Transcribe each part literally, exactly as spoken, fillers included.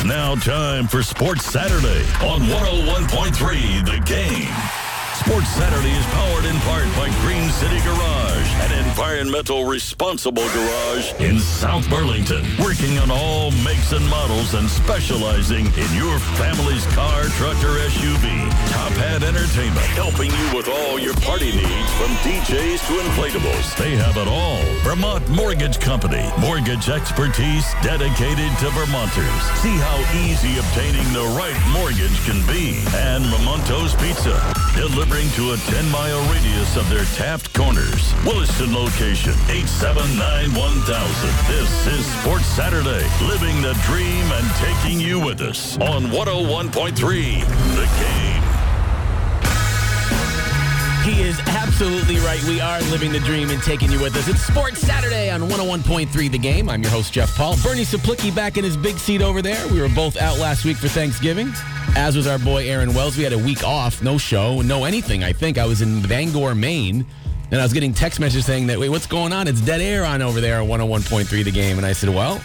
Now time for Sports Saturday on one oh one point three The Game. Sports Saturday is powered in part by Green City Garage, an environmental responsible garage in South Burlington, working on all makes and models and specializing in your family's car, truck, or S U V. Top Hat Entertainment, helping you with all your party needs from D Js to inflatables. They have it all. Vermont Mortgage Company, mortgage expertise dedicated to Vermonters. See how easy obtaining the right mortgage can be. And Mementos Pizza, delivering to a ten-mile radius of their Taft Corners, Williston location, eight seven nine one thousand. This is Sports Saturday, living the dream and taking you with us on one oh one point three The Game. He is absolutely right. We are living the dream and taking you with us. It's Sports Saturday on one oh one point three The Game. I'm your host, Jeff Paul. Bernie Saplicki back in his big seat over there. We were both out last week for Thanksgiving, as was our boy Aaron Wells. We had a week off, no show, no anything, I think. I was in Bangor, Maine, and I was getting text messages saying that, wait, what's going on? It's dead air on over there on one oh one point three The Game. And I said, well,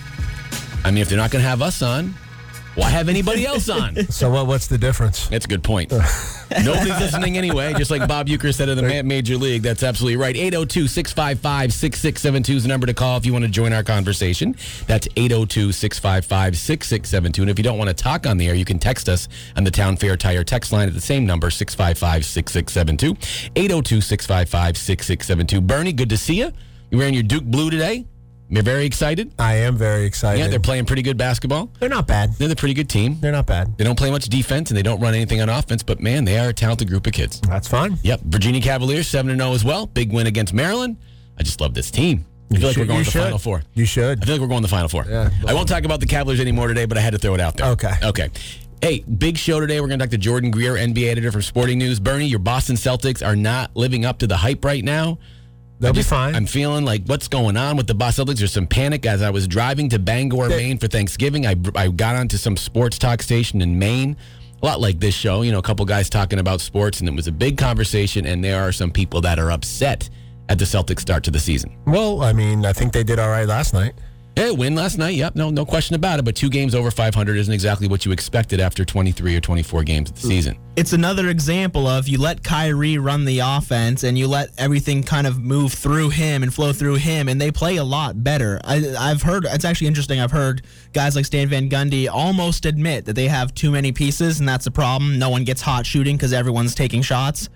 I mean, if they're not going to have us on, why have anybody else on? So what? What's the difference? That's a good point. Nobody's listening anyway, just like Bob Uecker said of the Major League. That's absolutely right. eight oh two, six five five, six six seven two is the number to call if you want to join our conversation. That's eight oh two, six five five, six six seven two. And if you don't want to talk on the air, you can text us on the Town Fair Tire text line at the same number, six five five, six six seven two. eight oh two, six five five, six six seven two. Bernie, good to see you. You're wearing your Duke blue today. You're very excited? I am very excited. Yeah, they're playing pretty good basketball. They're not bad. They're a pretty good team. They're not bad. They don't play much defense, and they don't run anything on offense, but, man, they are a talented group of kids. That's fun. Yep. Virginia Cavaliers, seven and oh as well. Big win against Maryland. I just love this team. I feel You like should- we're going you to the should. Final Four. You should. I feel like we're going to the Final Four. Yeah. I won't talk about the Cavaliers anymore today, but I had to throw it out there. Okay. Okay. Hey, big show today. We're going to talk to Jordan Greer, N B A editor from Sporting News. Bernie, your Boston Celtics are not living up to the hype right now. They'll I be just- fine. I'm feeling like what's going on with the Boston Celtics. There's some panic. As I was driving to Bangor, They- Maine for Thanksgiving, I, I got onto some sports talk station in Maine. A lot like this show, you know, a couple guys talking about sports, and it was a big conversation, and there are some people that are upset at the Celtics start to the season. Well, I mean, I think they did all right last night. Yeah, win last night. Yep, no, no question about it. But two games over five hundred isn't exactly what you expected after twenty-three or twenty-four games of the season. It's another example of you let Kyrie run the offense and you let everything kind of move through him and flow through him, and they play a lot better. I, I've heard, it's actually interesting, I've heard guys like Stan Van Gundy almost admit that they have too many pieces, and that's a problem. No one gets hot shooting because everyone's taking shots.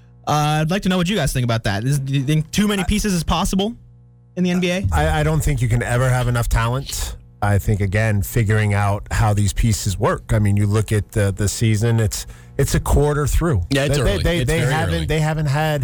Uh, I'd like to know what you guys think about that. Is, do you think too many pieces is possible in the N B A? I, I don't think you can ever have enough talent. I think, again, figuring out how these pieces work. I mean, you look at the the season, it's it's a quarter through. Yeah, it's they, early. They, It's they very haven't early. they haven't had.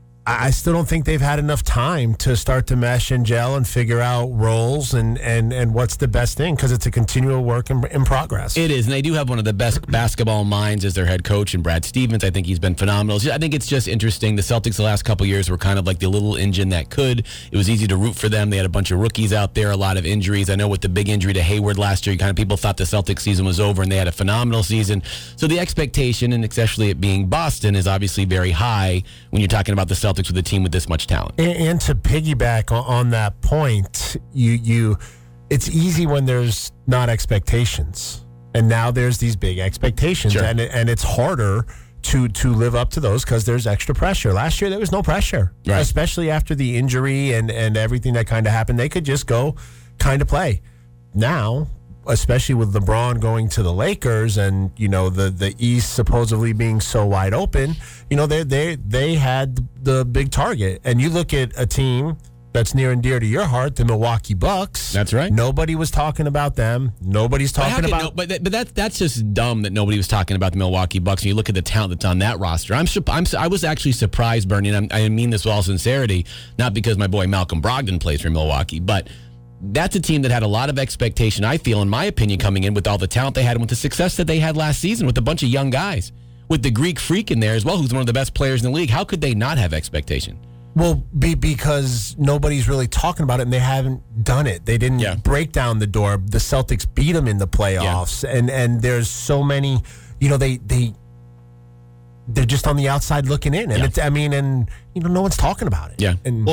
I still don't think they've had enough time to start to mesh and gel and figure out roles and, and, and what's the best thing, because it's a continual work in, in progress. It is, and they do have one of the best basketball minds as their head coach, and Brad Stevens. I think he's been phenomenal. I think it's just interesting. The Celtics the last couple of years were kind of like the little engine that could. It was easy to root for them. They had a bunch of rookies out there, a lot of injuries. I know with the big injury to Hayward last year, kind of people thought the Celtics season was over, and they had a phenomenal season. So the expectation, and especially it being Boston, is obviously very high when you're talking about the Celtics with a team with this much talent. And, and to piggyback on, on that point, you you, it's easy when there's not expectations, and now there's these big expectations, Sure. and it, and it's harder to to live up to those because there's extra pressure. Last year there was no pressure, Right. especially after the injury and and everything that kind of happened. They could just go kind of play. Now, especially with LeBron going to the Lakers and, you know, the, the East supposedly being so wide open, you know, they they they had the big target. And you look at a team that's near and dear to your heart, the Milwaukee Bucks. That's right. Nobody was talking about them. Nobody's But how talking can- about no, but that, but that, that's just dumb that nobody was talking about the Milwaukee Bucks. And you look at the talent that's on that roster. I'm, sup- I'm I was actually surprised, Bernie, and I'm, I mean this with all sincerity, not because my boy Malcolm Brogdon plays for Milwaukee, but that's a team that had a lot of expectation, I feel, in my opinion, coming in with all the talent they had and with the success that they had last season with a bunch of young guys. With the Greek Freak in there as well, who's one of the best players in the league. How could they not have expectation? Well, be because nobody's really talking about it, and they haven't done it. They didn't Yeah. break down the door. The Celtics beat them in the playoffs, and and there's so many. You know, they they they're just on the outside looking in, and Yeah. it's, I mean, and you know, no one's talking about it. Yeah. And Well,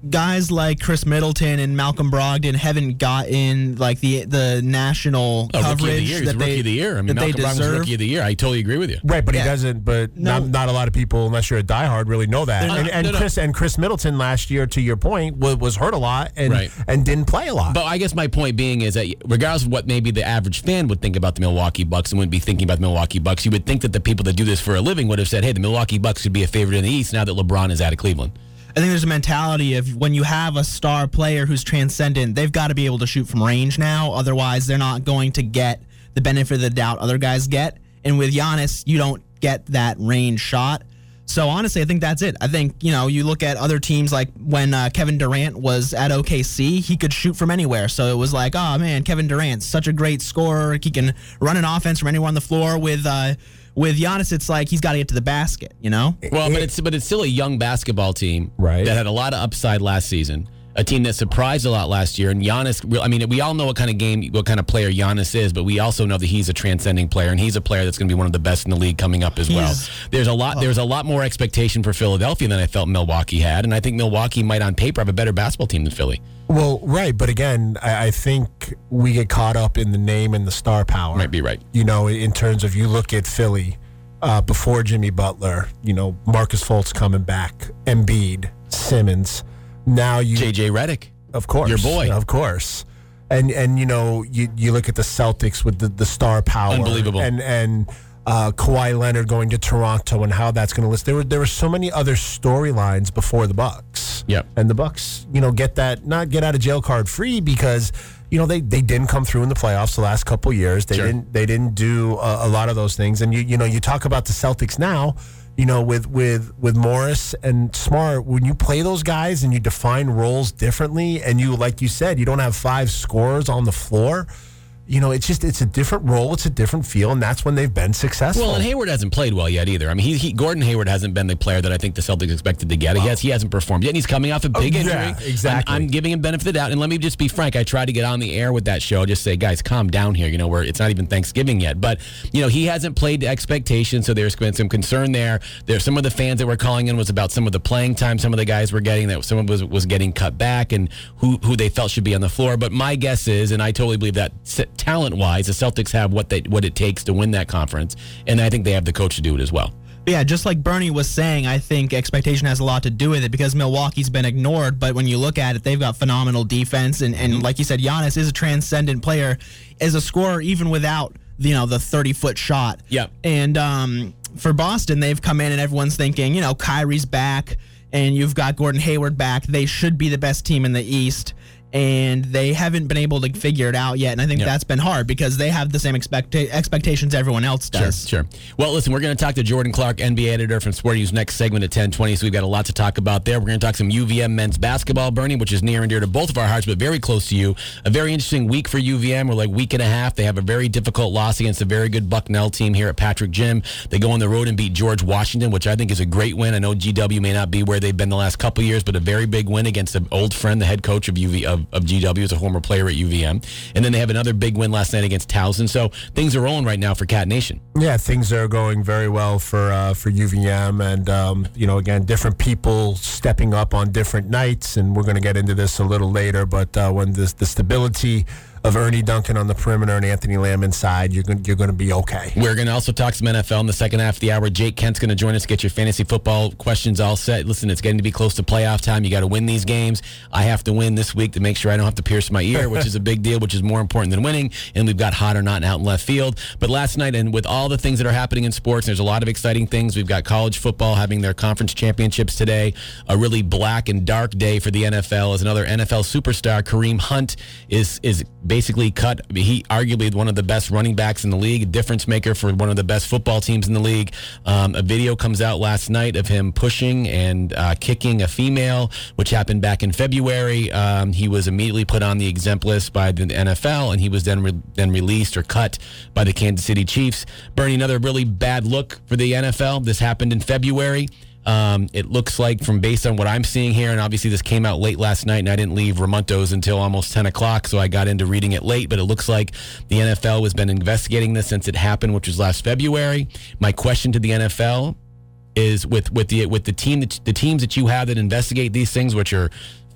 guys like Chris Middleton and Malcolm Brogdon haven't gotten like the the national Oh, coverage rookie of the year. He's that rookie they of the year. I mean, that they Malcolm Brogdon's deserve. rookie of the year. I totally agree with you. Right, but Yeah. he doesn't. But No. not, not a lot of people, unless you're a diehard, really know that. They're And, not- and no, no. Chris and Chris Middleton last year, to your point, was, was hurt a lot and Right. and didn't play a lot. But I guess my point being is that regardless of what maybe the average fan would think about the Milwaukee Bucks and wouldn't be thinking about the Milwaukee Bucks, you would think that the people that do this for a living would have said, hey, the Milwaukee Bucks should be a favorite in the East now that LeBron is out of Cleveland. I think there's a mentality of when you have a star player who's transcendent, they've got to be able to shoot from range now. Otherwise, they're not going to get the benefit of the doubt other guys get. And with Giannis, you don't get that range shot. So honestly, I think that's it. I think, you know, you look at other teams like when uh, Kevin Durant was at O K C, he could shoot from anywhere. So it was like, oh man, Kevin Durant's such a great scorer. He can run an offense from anywhere on the floor. With uh, with Giannis, it's like he's got to get to the basket, you know? Well, but it's but it's still a young basketball team Right. that had a lot of upside last season. A team that surprised a lot last year, and Giannis. I mean, we all know what kind of game, what kind of player Giannis is, but we also know that he's a transcending player, and he's a player that's going to be one of the best in the league coming up as well. He's- There's a lot. There's a lot more expectation for Philadelphia than I felt Milwaukee had, and I think Milwaukee might, on paper, have a better basketball team than Philly. Well, right, but again, I, I think we get caught up in the name and the star power. Might be right. You know, in terms of you look at Philly uh, before Jimmy Butler, you know, Marcus Fultz coming back, Embiid, Simmons. Now you, J J Redick. of course, your boy. of course, and and you know, you you look at the Celtics with the, the star power, Unbelievable. and and uh, Kawhi Leonard going to Toronto and how that's going to list. There were there were so many other storylines before the Bucks. Yep. And the Bucks, you know, get that not get out of jail card free because you know they, they didn't come through in the playoffs the last couple years. They Sure. didn't they didn't do a, a lot of those things. And you you know you talk about the Celtics now. You know, with with with Morris and Smart, when you play those guys and you define roles differently, and you like you said, you don't have five scorers on the floor. You know, it's just it's a different role, it's a different feel, and that's when they've been successful. Well, and Hayward hasn't played well yet either. I mean, he, he Gordon Hayward hasn't been the player that I think the Celtics expected to get. He has he hasn't performed yet, and he's coming off a big Oh, injury. yeah, exactly. I'm, I'm giving him benefit of the doubt. And let me just be frank. I tried to get on the air with that show, just say, guys, calm down here. You know, where it's not even Thanksgiving yet, but you know he hasn't played to expectations, so there's been some concern there. There's some of the fans that were calling in was about some of the playing time some of the guys were getting, that someone was was getting cut back, and who who they felt should be on the floor. But my guess is, and I totally believe that talent wise, the Celtics have what they what it takes to win that conference, and I think they have the coach to do it as well. Yeah, just like Bernie was saying, I think expectation has a lot to do with it because Milwaukee's been ignored. But when you look at it, they've got phenomenal defense, and, and like you said, Giannis is a transcendent player, as a scorer even without you know the thirty foot shot. Yep. And um, for Boston, they've come in and everyone's thinking, you know, Kyrie's back, and you've got Gordon Hayward back. They should be the best team in the East. And they haven't been able to figure it out yet. And I think Yep. that's been hard because they have the same expecta- expectations everyone else does. Sure, sure. Well, listen, we're going to talk to Jordan Clark, N B A editor from Sporting News, next segment at ten twenty, so we've got a lot to talk about there. We're going to talk some U V M men's basketball, Bernie, which is near and dear to both of our hearts, but very close to you. A very interesting week for U V M. We're like week and a half. They have a very difficult loss against a very good Bucknell team here at Patrick Gym. They go on the road and beat George Washington, which I think is a great win. I know G W may not be where they've been the last couple years, but a very big win against an old friend, the head coach of U V of, of G W, is a former player at U V M. And then they have another big win last night against Towson. So things are rolling right now for Cat Nation. Yeah, things are going very well for uh, for U V M, and um, you know, again, different people stepping up on different nights, and we're going to get into this a little later. But uh, when this, the stability of Ernie Duncan on the perimeter and Anthony Lamb inside, you're going you're going to be okay. We're going to also talk some N F L in the second half of the hour. Jake Kent's going to join us to get your fantasy football questions all set. Listen, it's getting to be close to playoff time. You got to win these games. I have to win this week to make sure I don't have to pierce my ear, which is a big deal, which is more important than winning. And we've got hot or not out in left field. But last night, and with all the things that are happening in sports, there's a lot of exciting things. We've got college football having their conference championships today. A really black and dark day for the N F L as another N F L superstar, Kareem Hunt, is is basically cut. I mean, he arguably one of the best running backs in the league, a difference maker for one of the best football teams in the league. Um, a video comes out last night of him pushing and uh, kicking a female, which happened back in February. Um, he was immediately put on the exempt list by the N F L, and he was then re- then released or cut by the Kansas City Chiefs. Bernie, another really bad look for the N F L. This happened in February. Um, it looks like, from based on what I'm seeing here, and obviously this came out late last night, and I didn't leave Ramonto's until almost ten o'clock, so I got into reading it late, but it looks like the N F L has been investigating this since it happened, which was last February. My question to the N F L is, with with the with the team that, the teams that you have that investigate these things, which are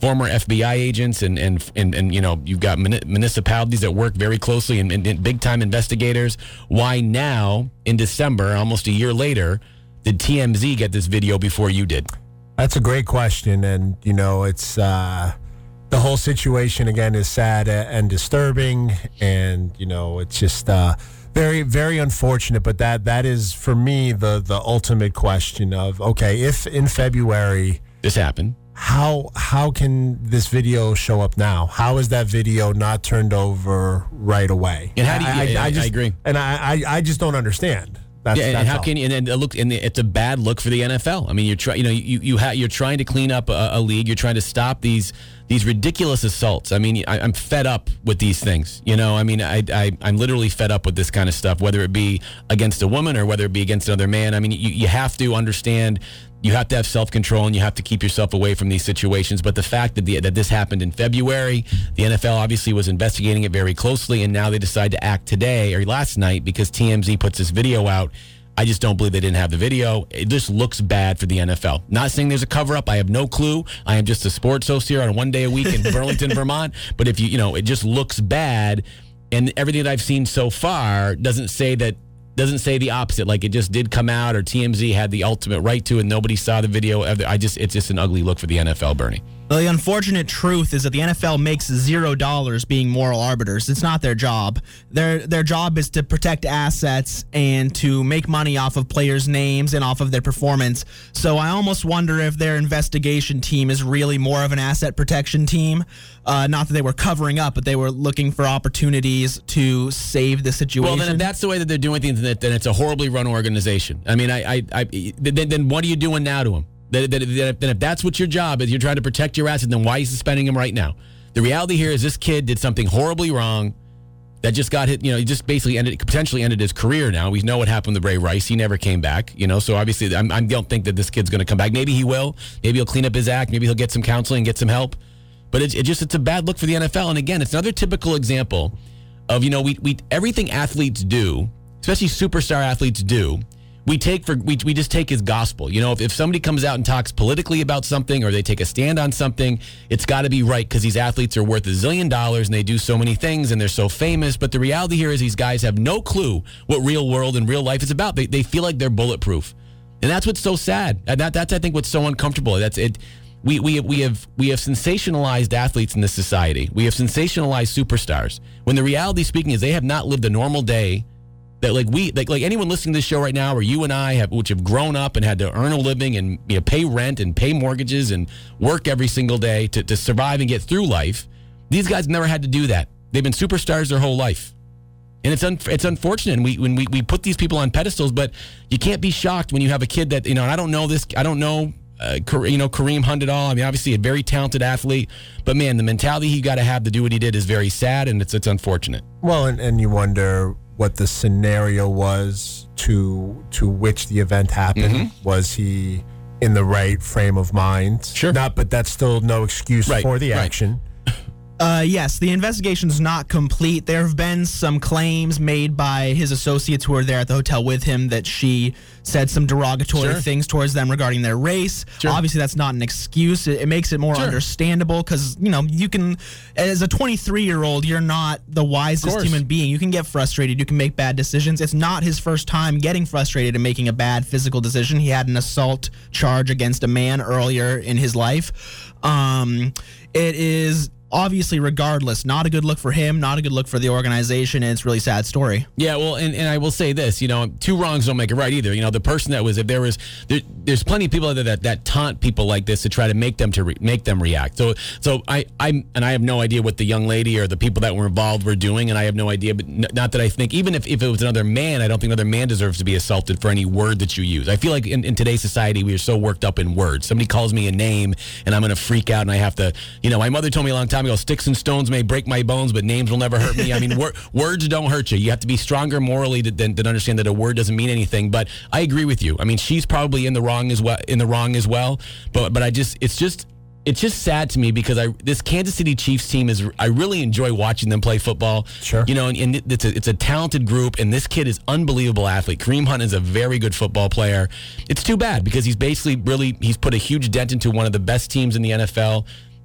former F B I agents and, and, and, and you know, you've got muni- municipalities that work very closely and, and, and big-time investigators. Why now, in December, almost a year later, did T M Z get this video before you did? That's a great question, and, you know, it's uh, the whole situation, again, is sad and disturbing, and, you know, it's just uh, very, very unfortunate, but that that is, for me, the, the ultimate question of, okay, if in February this happened, how how can this video show up now? How is that video not turned over right away? And how do you, I, I, I, I, just, I agree. And I, I, I just don't understand. That's, yeah, and that's how all. can you? And then it look, and it's a bad look for the N F L. I mean, you're trying, you know, you you ha- you're trying to clean up a, a league. You're trying to stop these these ridiculous assaults. I mean, I, I'm fed up with these things. You know, I mean, I, I I'm literally fed up with this kind of stuff. Whether it be against a woman or whether it be against another man. I mean, you you have to understand. You have to have self-control, and you have to keep yourself away from these situations. But the fact that the, that this happened in February, the N F L obviously was investigating it very closely, and now they decide to act today or last night because T M Z puts this video out. I just don't believe they didn't have the video. It just looks bad for the N F L. Not saying there's a cover-up. I have no clue. I am just a sports host here on one day a week in Burlington, Vermont. But if you, you know, it just looks bad, and everything that I've seen so far doesn't say that. Doesn't say the opposite, like it just did come out or T M Z had the ultimate right to and nobody saw the video. I just It's just an ugly look for the N F L, Bernie. Well, the unfortunate truth is that the N F L makes zero dollars being moral arbiters. It's not their job. Their their job is to protect assets and to make money off of players' names and off of their performance. So I almost wonder if their investigation team is really more of an asset protection team. Uh, not that they were covering up, but they were looking for opportunities to save the situation. Well, then if that's the way that they're doing things, then it's a horribly run organization. I mean, I, I, I then, then what are you doing now to them? Then, then, then if that's what your job is, you're trying to protect your assets, then why are you suspending him right now? The reality here is this kid did something horribly wrong that just got hit, you know, he just basically ended, potentially ended his career now. We know what happened with Ray Rice. He never came back, you know, so obviously I'm, I don't think that this kid's going to come back. Maybe he will. Maybe he'll clean up his act. Maybe he'll get some counseling, get some help. But it's it just it's a bad look for the N F L. And again, it's another typical example of, you know, we we everything athletes do, especially superstar athletes do, we take for we we just take as gospel. You know, if, if somebody comes out and talks politically about something or they take a stand on something, it's got to be right because these athletes are worth a zillion dollars and they do so many things and they're so famous. But the reality here is these guys have no clue what real world and real life is about. They they feel like they're bulletproof, and that's what's so sad. And that that's I think what's so uncomfortable. That's it. We we we have we have sensationalized athletes in this society. We have sensationalized superstars. When the reality speaking is they have not lived a normal day. That like we like like anyone listening to this show right now, or you and I have, which have grown up and had to earn a living and, you know, pay rent and pay mortgages and work every single day to, to survive and get through life. These guys never had to do that. They've been superstars their whole life, and it's un, it's unfortunate. And we when we, we put these people on pedestals, but you can't be shocked when you have a kid that, you know. And I don't know this. I don't know. Uh, you know, Kareem Hunt at all. I mean, obviously a very talented athlete, but man, the mentality he got to have to do what he did is very sad, and it's it's unfortunate. Well, and, and you wonder what the scenario was to to which the event happened. Mm-hmm. Was he in the right frame of mind? Sure. Not, but that's still no excuse right, for the right. action. Uh, yes, the investigation's not complete. There have been some claims made by his associates who were there at the hotel with him that she said some derogatory Sure. things towards them regarding their race. Sure. Obviously, that's not an excuse. It, it makes it more Sure. understandable because, you know, you can, as a twenty-three-year-old, you're not the wisest human being. You can get frustrated. You can make bad decisions. It's not his first time getting frustrated and making a bad physical decision. He had an assault charge against a man earlier in his life. Um, it is... Obviously, regardless, not a good look for him, not a good look for the organization, and it's a really sad story. Yeah, well, and, and I will say this, you know, two wrongs don't make it right either. You know, the person that was, if there was, there, there's plenty of people out there that, that taunt people like this to try to make them to re, make them react. So, so I, I'm, and I have no idea what the young lady or the people that were involved were doing, and I have no idea. But n- not that I think, even if, if it was another man, I don't think another man deserves to be assaulted for any word that you use. I feel like in, in today's society, we are so worked up in words. Somebody calls me a name, and I'm going to freak out, and I have to, you know, my mother told me a long time ago, sticks and stones may break my bones, but names will never hurt me. I mean, wor- words don't hurt you. You have to be stronger morally to, than, than understand that a word doesn't mean anything. But I agree with you. I mean, she's probably in the wrong as well. In the wrong as well. But but I just it's just it's just sad to me because I this Kansas City Chiefs team is I really enjoy watching them play football. Sure. You know, and, and it's a it's a talented group, and this kid is unbelievable athlete. Kareem Hunt is a very good football player. It's too bad because he's basically really he's put a huge dent into one of the best teams in the N F L.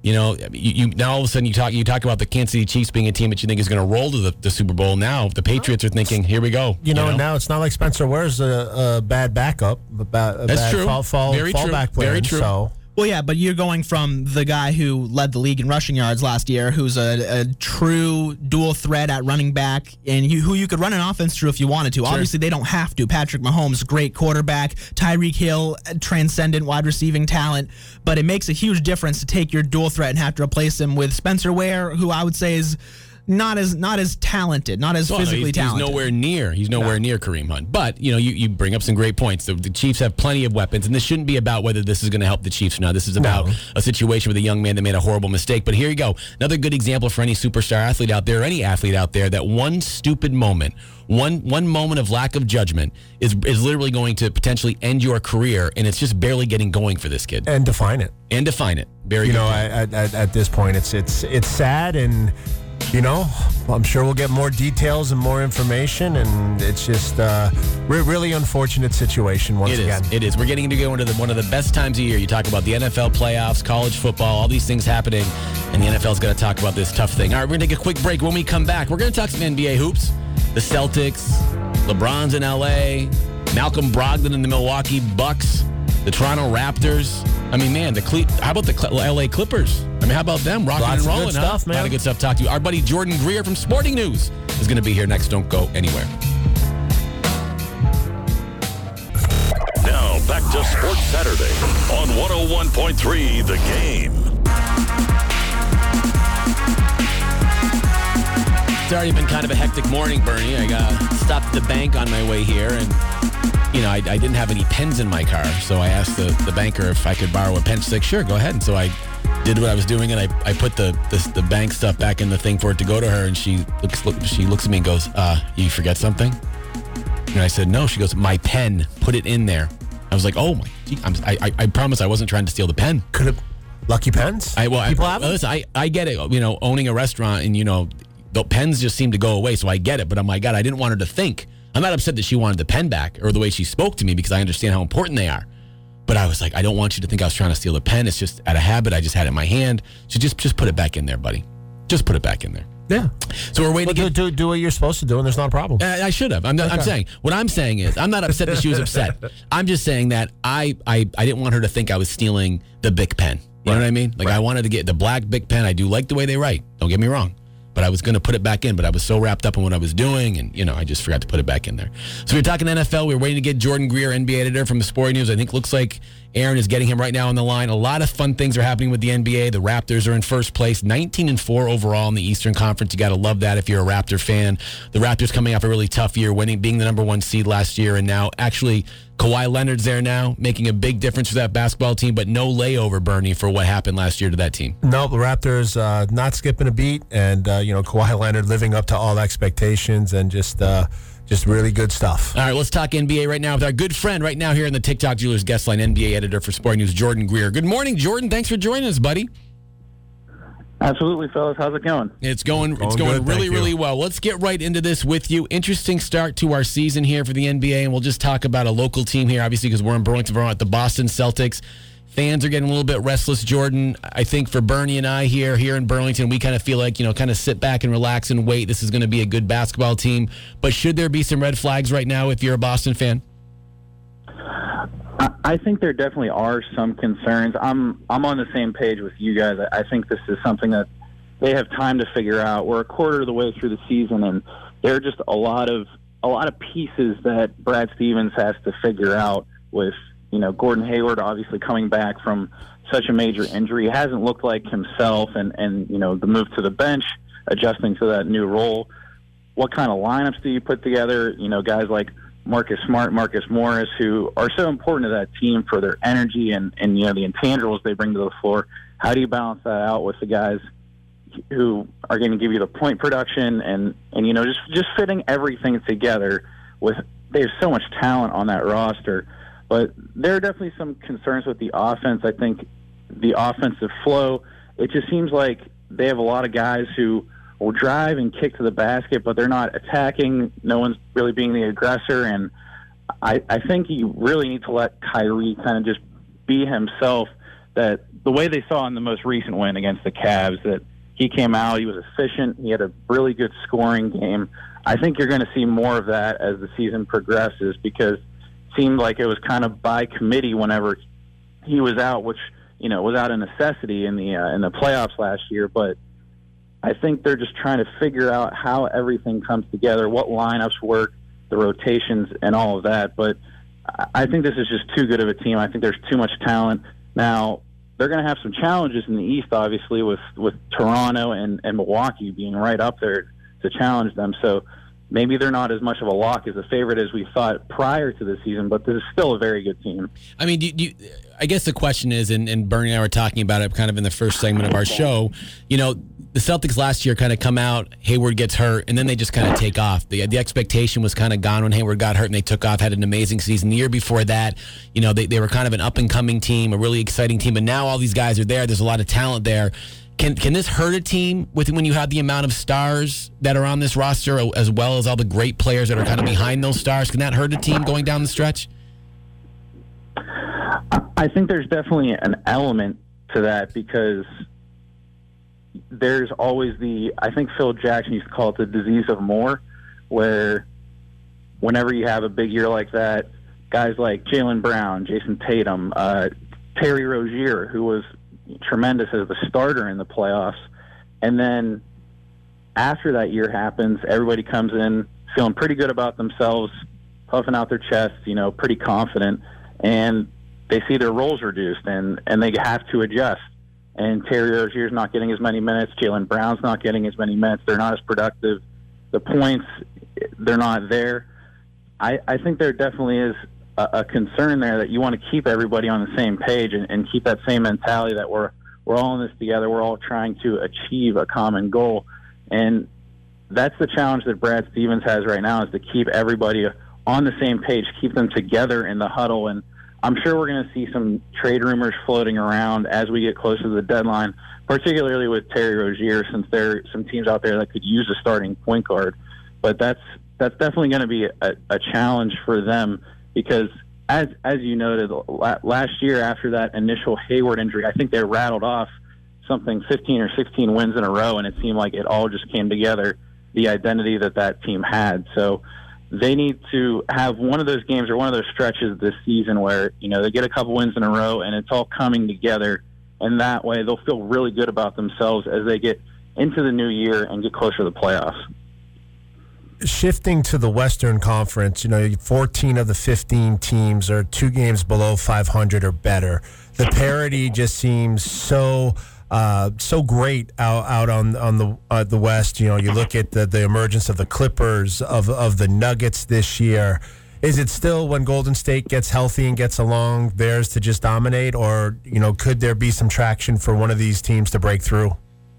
You know, you, you now all of a sudden you talk you talk about the Kansas City Chiefs being a team that you think is going to roll to the, the Super Bowl. Now the Patriots are thinking, here we go. You know, you know? now it's not like Spencer Ware's a, a bad backup, a bad, a That's bad true. fall, fall, Very fallback true. player. Very true. So. Well, yeah, but you're going from the guy who led the league in rushing yards last year, who's a, a true dual threat at running back, and you, who you could run an offense through if you wanted to. Sure. Obviously, they don't have to. Patrick Mahomes, great quarterback. Tyreek Hill, transcendent wide receiving talent. But it makes a huge difference to take your dual threat and have to replace him with Spencer Ware, who I would say is not as not as talented, not as well, physically he's, talented. He's nowhere near. He's nowhere no. near Kareem Hunt. But you know, you, you bring up some great points. The, the Chiefs have plenty of weapons, and this shouldn't be about whether this is going to help the Chiefs or not. This is about no. a situation with a young man that made a horrible mistake. But here you go, another good example for any superstar athlete out there, or any athlete out there, that one stupid moment, one one moment of lack of judgment is is literally going to potentially end your career, and it's just barely getting going for this kid. And define it. And define it. Very you good. know, at, at, at this point, it's it's it's sad and. You know, I'm sure we'll get more details and more information, and it's just a re- really unfortunate situation once it again. Is. It is. We're getting to go into the, one of the best times of year. You talk about the N F L playoffs, college football, all these things happening, and the N F L's going to talk about this tough thing. All right, we're going to take a quick break. When we come back, we're going to talk some N B A hoops, the Celtics, LeBron's in L A, Malcolm Brogdon in the Milwaukee Bucks, the Toronto Raptors. I mean, man, the Cle- how about the L A Clippers? I mean, how about them? Rocking Lots and rolling, of good huh? stuff, man. A lot of good stuff to talk to you. Our buddy Jordan Greer from Sporting News is going to be here next. Don't go anywhere. Now, back to Sports Saturday on one oh one point three The Game. It's already been kind of a hectic morning, Bernie. I got stopped at the bank on my way here, and you know, I, I didn't have any pens in my car, so I asked the, the banker if I could borrow a pen. She's like, sure, go ahead. And so I did what I was doing, and I, I put the, the the bank stuff back in the thing for it to go to her, and she looks look, she looks at me and goes, uh, you forget something? And I said, no. She goes, my pen, put it in there. I was like, oh, my, gee, I'm, I, I, I promise I wasn't trying to steal the pen. Could have lucky pens? I, well, People I, have well, listen, I, I get it, you know, owning a restaurant, and, you know, the pens just seem to go away, so I get it, but I'm like, God, I didn't want her to think. I'm not upset that she wanted the pen back or the way she spoke to me, because I understand how important they are. But I was like, I don't want you to think I was trying to steal the pen. It's just out of habit. I just had it in my hand. So just just put it back in there, buddy. Just put it back in there. Yeah. So we're waiting well, to get... do, do, do what you're supposed to do, and there's not a problem. Uh, I should have. I'm, not, okay. I'm saying, what I'm saying is, I'm not upset that she was upset. I'm just saying that I, I, I didn't want her to think I was stealing the Bic pen. You right. know what I mean? Like, right. I wanted to get the black Bic pen. I do like the way they write. Don't get me wrong. But I was going to put it back in, but I was so wrapped up in what I was doing, and, you know, I just forgot to put it back in there. So we were talking N F L. We were waiting to get Jordan Greer, N B A editor from the Sporting News. I think looks like Aaron is getting him right now on the line. A lot of fun things are happening with the N B A. The Raptors are in first place, nineteen and four overall in the Eastern Conference. You got to love that if you're a Raptor fan. The Raptors coming off a really tough year, winning, being the number one seed last year, and now actually Kawhi Leonard's there now, making a big difference for that basketball team, but no layover, Bernie, for what happened last year to that team. No, the Raptors uh, not skipping a beat, and, uh, you know, Kawhi Leonard living up to all expectations, and just uh, just really good stuff. All right, let's talk N B A right now with our good friend right now here in the TikTok Jewelers guest line, N B A editor for Sporting News, Jordan Greer. Good morning, Jordan. Thanks for joining us, buddy. Absolutely, fellas. How's it going? It's going, going it's going good, really, really well. Let's get right into this with you. Interesting start to our season here for the N B A, and we'll just talk about a local team here, obviously, because we're in Burlington, Vermont, the Boston Celtics. Fans are getting a little bit restless, Jordan. I think for Bernie and I here, here in Burlington, we kind of feel like, you know, kind of sit back and relax and wait. This is going to be a good basketball team. But should there be some red flags right now if you're a Boston fan? I think there definitely are some concerns. I'm I'm on the same page with you guys. I think this is something that they have time to figure out. We're a quarter of the way through the season, and there are just a lot of a lot of pieces that Brad Stevens has to figure out. With, you know, Gordon Hayward obviously coming back from such a major injury, he hasn't looked like himself, and and you know, the move to the bench, adjusting to that new role. What kind of lineups do you put together? You know, guys like Marcus Smart, Marcus Morris, who are so important to that team for their energy and, and you know, the intangibles they bring to the floor. How do you balance that out with the guys who are going to give you the point production and, and you know, just, just fitting everything together with – there's so much talent on that roster. But there are definitely some concerns with the offense. I think the offensive flow, it just seems like they have a lot of guys who – will drive and kick to the basket, but they're not attacking. No one's really being the aggressor, and I, I think you really need to let Kyrie kind of just be himself that the way they saw in the most recent win against the Cavs, that he came out, he was efficient, he had a really good scoring game. I think you're going to see more of that as the season progresses, because it seemed like it was kind of by committee whenever he was out, which, you know, was out of necessity in the uh, in the playoffs last year. But I think they're just trying to figure out how everything comes together, what lineups work, the rotations, and all of that. But I think this is just too good of a team. I think there's too much talent. Now, they're going to have some challenges in the East, obviously, with, with Toronto and, and Milwaukee being right up there to challenge them. So maybe they're not as much of a lock as a favorite as we thought prior to the season, but this is still a very good team. I mean, do, do you, I guess the question is, and, and Bernie and I were talking about it kind of in the first segment of our show, you know, the Celtics last year kind of come out, Hayward gets hurt, and then they just kind of take off. The, the expectation was kind of gone when Hayward got hurt, and they took off, had an amazing season. The year before that, you know, they, they were kind of an up-and-coming team, a really exciting team, but now all these guys are there. There's a lot of talent there. Can can this hurt a team with when you have the amount of stars that are on this roster, as well as all the great players that are kind of behind those stars? Can that hurt a team going down the stretch? I think there's definitely an element to that, because there's always the, I think Phil Jackson used to call it the disease of more, where whenever you have a big year like that, guys like Jaylen Brown, Jason Tatum, uh, Terry Rozier, who was tremendous as the starter in the playoffs, and then after that year happens, everybody comes in feeling pretty good about themselves, puffing out their chests, you know, pretty confident, and they see their roles reduced, and, and they have to adjust. And Terry Rozier's not getting as many minutes. Jaylen Brown's not getting as many minutes. They're not as productive. The points, they're not there. I, I think there definitely is a, a concern there that you want to keep everybody on the same page and, and keep that same mentality that we're we're all in this together. We're all trying to achieve a common goal. And that's the challenge that Brad Stevens has right now, is to keep everybody on the same page, keep them together in the huddle. And I'm sure we're going to see some trade rumors floating around as we get closer to the deadline, particularly with Terry Rozier, since there are some teams out there that could use a starting point guard. But that's that's definitely going to be a, a challenge for them, because as as you noted, last year after that initial Hayward injury, I think they rattled off something fifteen or sixteen wins in a row, and it seemed like it all just came together, the identity that that team had. So they need to have one of those games or one of those stretches this season where, you know, they get a couple wins in a row and it's all coming together, and that way they'll feel really good about themselves as they get into the new year and get closer to the playoffs. Shifting to the Western Conference, you know, fourteen of the fifteen teams are two games below five hundred or better. The parity just seems so uh, so great out out on on the uh, the West. You know, you look at the, the emergence of the Clippers, of of the Nuggets this year. Is it still, when Golden State gets healthy and gets along, theirs to just dominate, or, you know, could there be some traction for one of these teams to break through?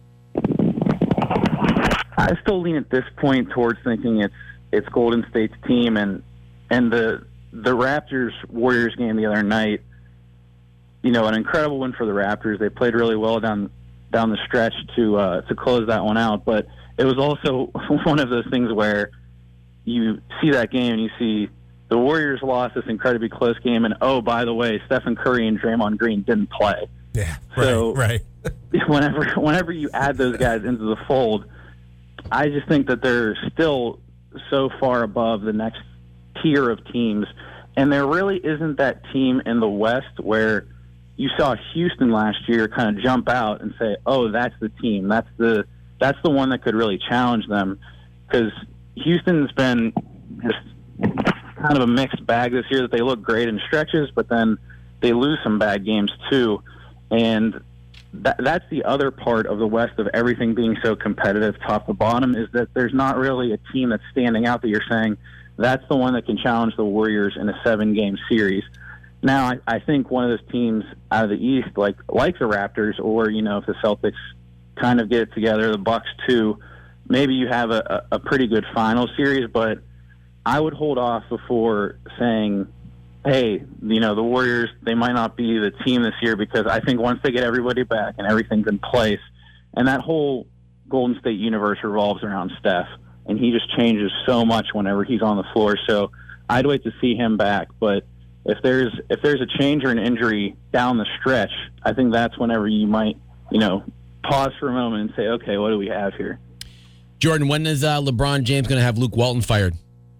I still lean at this point towards thinking it's it's Golden State's team, and and the the Raptors Warriors game the other night, you know, an incredible win for the Raptors. They played really well down down the stretch to uh, to close that one out, but it was also one of those things where you see that game and you see the Warriors lost this incredibly close game, and oh, by the way, Stephen Curry and Draymond Green didn't play. Yeah, so right, right. whenever whenever you add those guys into the fold, I just think that they're still so far above the next tier of teams. And there really isn't that team in the West where you saw Houston last year kind of jump out and say, oh, that's the team. That's the that's the one that could really challenge them. Because Houston's been just kind of a mixed bag this year, that they look great in stretches, but then they lose some bad games too. And That, that's the other part of the West, of everything being so competitive top to bottom, is that there's not really a team that's standing out that you're saying that's the one that can challenge the Warriors in a seven-game series. Now, I, I think one of those teams out of the East, like like the Raptors, or, you know, if the Celtics kind of get it together, the Bucks too, maybe you have a, a, a pretty good final series, but I would hold off before saying, hey, you know, the Warriors, they might not be the team this year, because I think once they get everybody back and everything's in place, and that whole Golden State universe revolves around Steph, and he just changes so much whenever he's on the floor. So I'd wait to see him back. But if there's if there's a change or an injury down the stretch, I think that's whenever you might, you know, pause for a moment and say, okay, what do we have here? Jordan, when is uh, LeBron James going to have Luke Walton fired?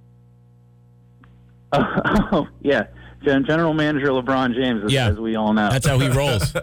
Uh, oh, yeah. Gen- General Manager LeBron James, as, yeah. as we all know. That's how he rolls.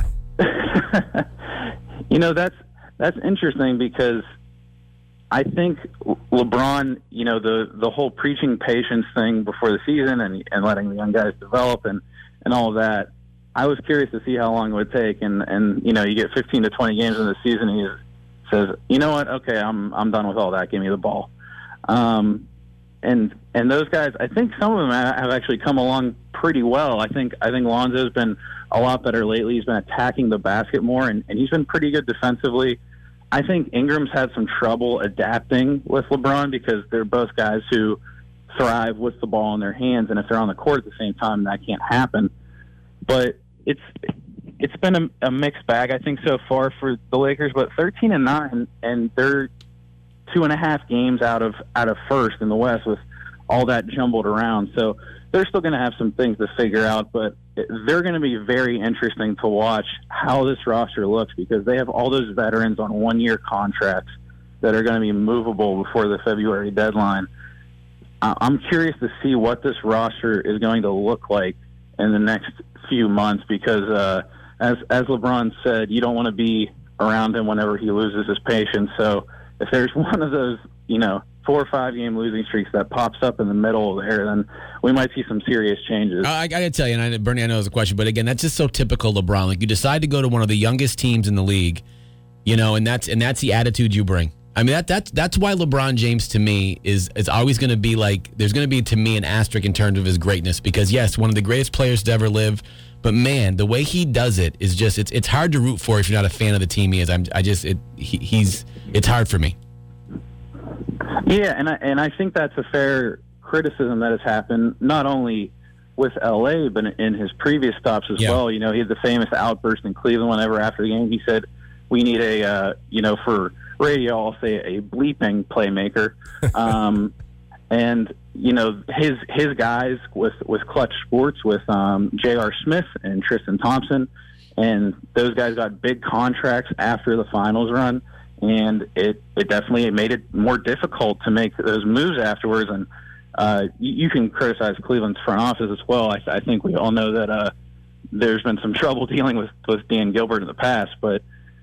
You know, that's that's interesting because I think LeBron, you know, the, the whole preaching patience thing before the season and and letting the young guys develop and, and all of that, I was curious to see how long it would take. And, and you know, you get fifteen to twenty games in the season and he says, you know what, okay, I'm I'm done with all that. Give me the ball. Um, and and those guys, I think some of them have actually come along pretty well. I think I think Lonzo's been a lot better lately. He's been attacking the basket more, and, and he's been pretty good defensively. I think Ingram's had some trouble adapting with LeBron because they're both guys who thrive with the ball in their hands, and if they're on the court at the same time, that can't happen. But it's it's been a, a mixed bag, I think, so far for the Lakers. But thirteen and nine, and they're two and a half games out of out of first in the West with all that jumbled around. So they're still going to have some things to figure out, but they're going to be very interesting to watch how this roster looks because they have all those veterans on one-year contracts that are going to be movable before the February deadline. I'm curious to see what this roster is going to look like in the next few months because, uh, as as LeBron said, you don't want to be around him whenever he loses his patience. So if there's one of those, you know, four or five game losing streaks that pops up in the middle there, then we might see some serious changes. I, I got to tell you, and I, Bernie, I know it's a question, but again, that's just so typical LeBron. Like you decide to go to one of the youngest teams in the league, you know, and that's and that's the attitude you bring. I mean, that that's that's why LeBron James to me is is always going to be like, there's going to be to me an asterisk in terms of his greatness because yes, one of the greatest players to ever live, but man, the way he does it is just it's it's hard to root for if you're not a fan of the team he is. I'm I just it he, he's it's hard for me. Yeah, and I, and I think that's a fair criticism that has happened, not only with L A, but in his previous stops as yeah. well. You know, he had the famous outburst in Cleveland whenever after the game he said, we need a, uh, you know, for radio, I'll say a bleeping playmaker. um, and, you know, his his guys with, with Clutch Sports, with um, J R. Smith and Tristan Thompson, and those guys got big contracts after the finals run. And it, it definitely made it more difficult to make those moves afterwards. And uh, you, you can criticize Cleveland's front office as well. I, I think we all know that uh, there's been some trouble dealing with, with Dan Gilbert in the past. But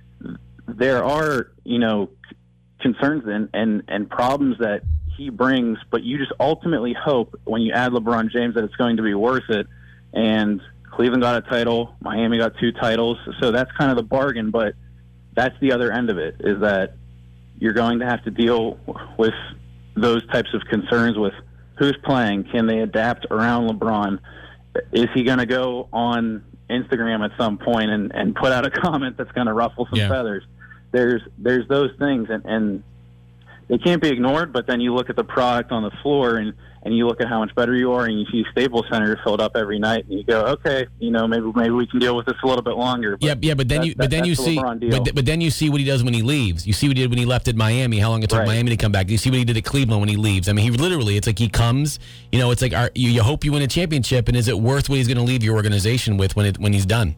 there are, you know, concerns and, and, and problems that he brings. But you just ultimately hope when you add LeBron James that it's going to be worth it. And Cleveland got a title. Miami got two titles. So that's kind of the bargain. But that's the other end of it, is that you're going to have to deal with those types of concerns with who's playing. Can they adapt around LeBron? Is he going to go on Instagram at some point and, and put out a comment that's going to ruffle some yeah. feathers? There's there's those things, and, and they can't be ignored, but then you look at the product on the floor and, and you look at how much better you are, and you see Staples Center filled up every night, and you go, okay, you know, maybe maybe we can deal with this a little bit longer. But yeah, yeah, but then you but then you see but, but then you see what he does when he leaves. You see what he did when he left at Miami. How long it took right. Miami to come back. You see what he did at Cleveland when he leaves. I mean, he literally, it's like he comes. You know, it's like our, you, you hope you win a championship, and is it worth what he's going to leave your organization with when it when he's done?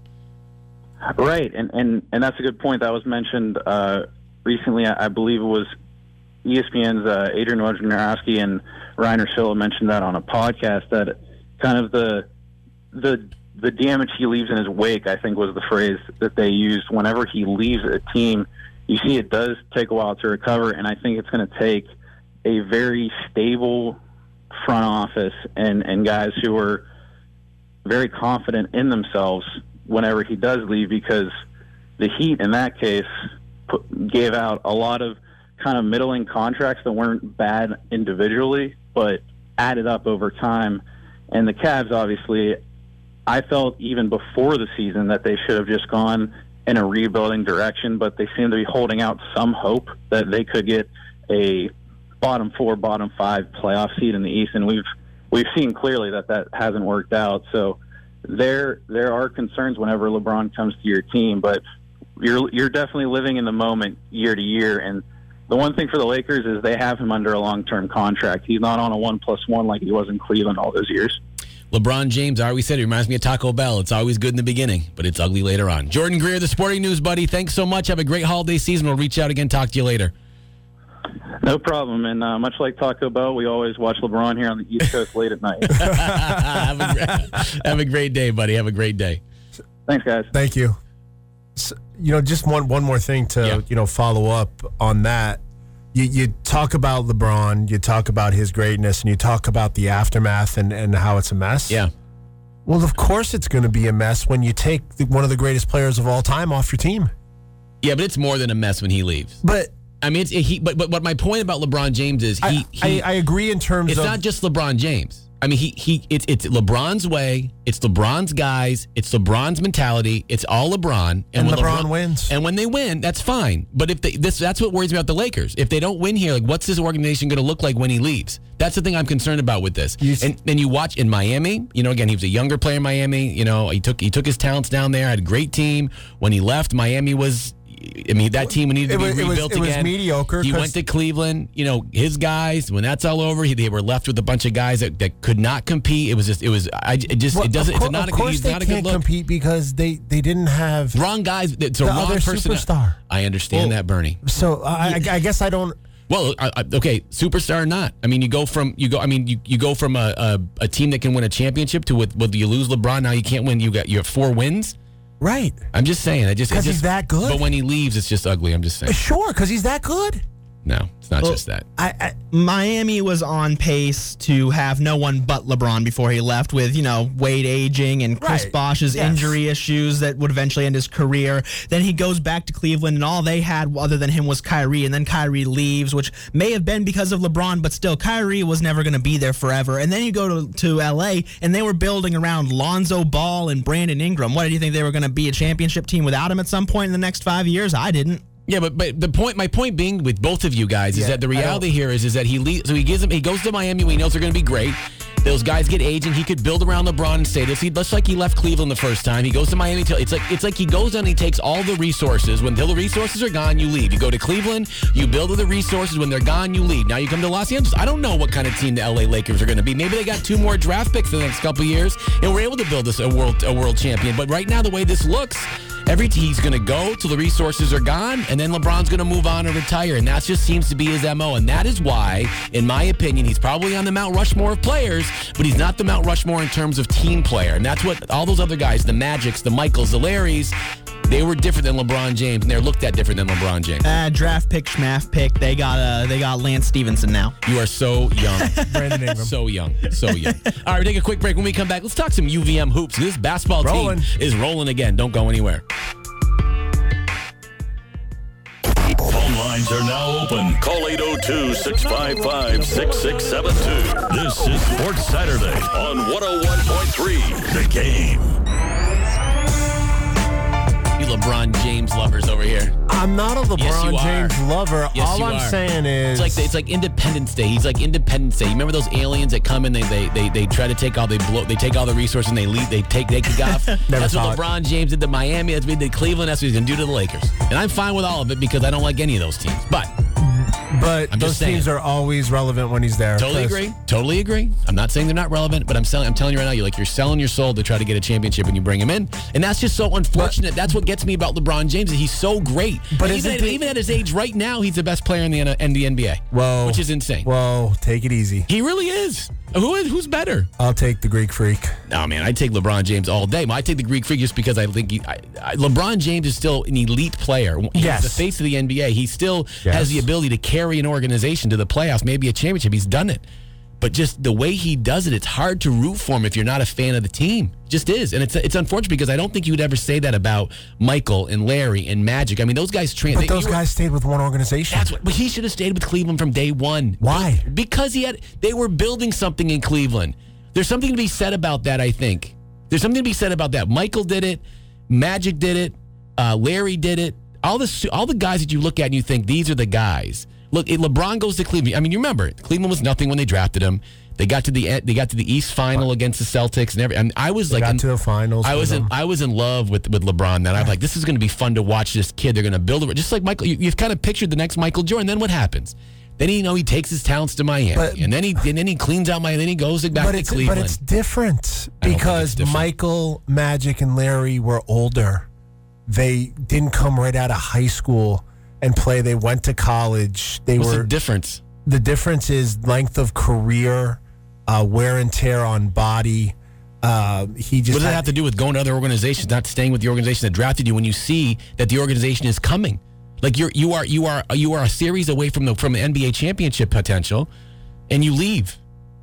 Right, and and and that's a good point that was mentioned uh, recently. I, I believe it was E S P N's uh, Adrian Wojnarowski and Reiner Schilla mentioned that on a podcast, that kind of the the the damage he leaves in his wake, I think, was the phrase that they used. Whenever he leaves a team, you see it does take a while to recover, and I think it's going to take a very stable front office and, and guys who are very confident in themselves whenever he does leave, because the Heat in that case put, gave out a lot of kind of middling contracts that weren't bad individually, but added up over time. And the Cavs, obviously, I felt even before the season that they should have just gone in a rebuilding direction, but they seem to be holding out some hope that they could get a bottom four, bottom five playoff seed in the East, and we've we've seen clearly that that hasn't worked out. So there there are concerns whenever LeBron comes to your team, but you're you're definitely living in the moment year to year. And the one thing for the Lakers is they have him under a long-term contract. He's not on a one plus one like he was in Cleveland all those years. LeBron James, I always said, it reminds me of Taco Bell. It's always good in the beginning, but it's ugly later on. Jordan Greer, the Sporting News buddy, thanks so much. Have a great holiday season. We'll reach out again, talk to you later. No problem. And uh, much like Taco Bell, we always watch LeBron here on the East Coast late at night. have, a great, have a great day, buddy. Have a great day. Thanks, guys. Thank you. So, you know, just one one more thing to Yeah. you know follow up on that. You, you talk about LeBron, you talk about his greatness, and you talk about the aftermath and, and how it's a mess. Yeah. Well, of course it's going to be a mess when you take the, one of the greatest players of all time off your team. Yeah, but it's more than a mess when he leaves. But I mean, it's, he. But, but but my point about LeBron James is he. I, he I, I agree in terms it's of not just LeBron James. I mean, he he. It's it's LeBron's way. It's LeBron's guys. It's LeBron's mentality. It's all LeBron. And when LeBron wins. And when they win, that's fine. But if they this, that's what worries me about the Lakers. If they don't win here, like, what's this organization going to look like when he leaves? That's the thing I'm concerned about with this. You s- and then you watch in Miami. You know, again, he was a younger player in Miami. You know, he took he took his talents down there. Had a great team. When he left, Miami was. I mean, that team needed to It be was- it was- rebuilt it was again. mediocre He 'cause- went to Cleveland. You know, his guys. When that's all over, he, they were left with a bunch of guys that, that could not compete. It was just. It was. I. It just. Well, it doesn't. Of, It's cour- not. of A, course he's they not a can't good look. compete because they, they didn't have. Wrong guys. It's a The wrong other person. superstar. I understand Well, that, Bernie. So I, I, I guess I don't. Well, I, I, okay, superstar or not. I mean, you go from you go. I mean, you, you go from a, a, a team that can win a championship to with, with you lose LeBron. Now you can't win. You got you have four wins. Right. I'm just saying. I just it 'Cause just- he's that good? But when he leaves, it's just ugly. I'm just saying. Sure, because he's that good. No, it's not Well, just that. I, I Miami was on pace to have no one but LeBron before he left, with, you know, Wade aging and Chris Right. Bosh's Yes. injury issues that would eventually end his career. Then he goes back to Cleveland, and all they had other than him was Kyrie, and then Kyrie leaves, which may have been because of LeBron, but still, Kyrie was never going to be there forever. And then you go to, to L A, and they were building around Lonzo Ball and Brandon Ingram. What, did you think they were going to be a championship team without him at some point in the next five years? I didn't. Yeah, but but the point, my point being with both of you guys is Yeah, that the I reality don't- here is is that he leaves, so he gives him he goes to Miami when he knows they're going to be great. Those guys get aging. He could build around LeBron and stay this. He just like he left Cleveland the first time. He goes to Miami. Till, it's like it's like he goes and he takes all the resources. When the resources are gone, you leave. You go to Cleveland. You build the resources. When they're gone, you leave. Now you come to Los Angeles. I don't know what kind of team the L A Lakers are going to be. Maybe they got two more draft picks in the next couple of years, and we're able to build this a world a world champion. But right now, the way this looks, every team he's going to go till the resources are gone, and then LeBron's going to move on and retire, and that just seems to be his M O. And that is why, in my opinion, he's probably on the Mount Rushmore of players, but he's not the Mount Rushmore in terms of team player. And that's what all those other guys, the Magics, the Michaels, the Larrys, they were different than LeBron James, and they're looked at different than LeBron James. Uh, draft pick, schmaff pick. They got uh, they got Lance Stevenson now. You are so young. Brandon Ingram. So young. So young. All right, we take a quick break. When we come back, let's talk some U V M hoops. This basketball Rolling. team is rolling again. Don't go anywhere. Phone lines are now open. Call eight oh two, six five five, six six seven two. This is Sports Saturday on one oh one point three The Game. You LeBron James lovers over here. I'm not a LeBron Yes, you are. James lover. Yes, All you I'm are. saying is It's like it's like Independence Day. He's like Independence Day. You remember those aliens that come in? They they they, they try to take all they blow. They take all the resources and they leave. They take they kick off. That's saw what it. LeBron James did to Miami. That's what he did to Cleveland. That's what he's gonna do to the Lakers. And I'm fine with all of it because I don't like any of those teams. But but I'm those just saying. teams are always relevant when he's there. totally 'cause- agree. Totally agree. I'm not saying they're not relevant, but I'm selling. I'm telling you right now, you're like you're selling your soul to try to get a championship when you bring him in, and that's just so unfortunate. That's what gets me about LeBron James. Is he's so great, But but isn't even, at, it- even at his age right now, he's the best player in the N- in the N B A. Whoa. which is insane. Whoa, take it easy. He really is. Who is who's better? I'll take the Greek freak. No, man, I take LeBron James all day. I take the Greek freak just because I think he, I, I, LeBron James is still an elite player. He's Yes. the face of the N B A. He still Yes. has the ability to carry an organization to the playoffs, maybe a championship. He's done it. But just the way he does it, it's hard to root for him if you're not a fan of the team. It just is. And it's it's unfortunate because I don't think you would ever say that about Michael and Larry and Magic. I mean, those guys train. But they- those you were- guys stayed with one organization. That's what. But he should have stayed with Cleveland from day one. Why? Because he had. They were building something in Cleveland. There's something to be said about that. I think there's something to be said about that. Michael did it. Magic did it. Uh, Larry did it. All the all the guys that you look at and you think these are the guys. Look, it, LeBron goes to Cleveland. I mean, you remember Cleveland was nothing when they drafted him. They got to the they got to the East Final against the Celtics and every. And I was They like, got in- to the finals. I with was in them. I was in love with, with LeBron. Then I'm like, this is going to be fun to watch this kid. They're going to build it just like Michael. You, you've kind of pictured the next Michael Jordan. Then what happens? Then he, you know, he takes his talents to Miami, But- and then he and then he cleans out Miami, and then he goes back But to it's, Cleveland. but it's different I don't think because it's different. Michael, Magic, and Larry were older. They didn't come right out of high school and play. They went to college. They What's were the difference? the difference is length of career, uh, wear and tear on body. Uh, he just What does that had- have to do with going to other organizations, not staying with the organization that drafted you when you see that the organization is coming? Like you're you are you are you are a series away from the from the N B A championship potential, and you leave.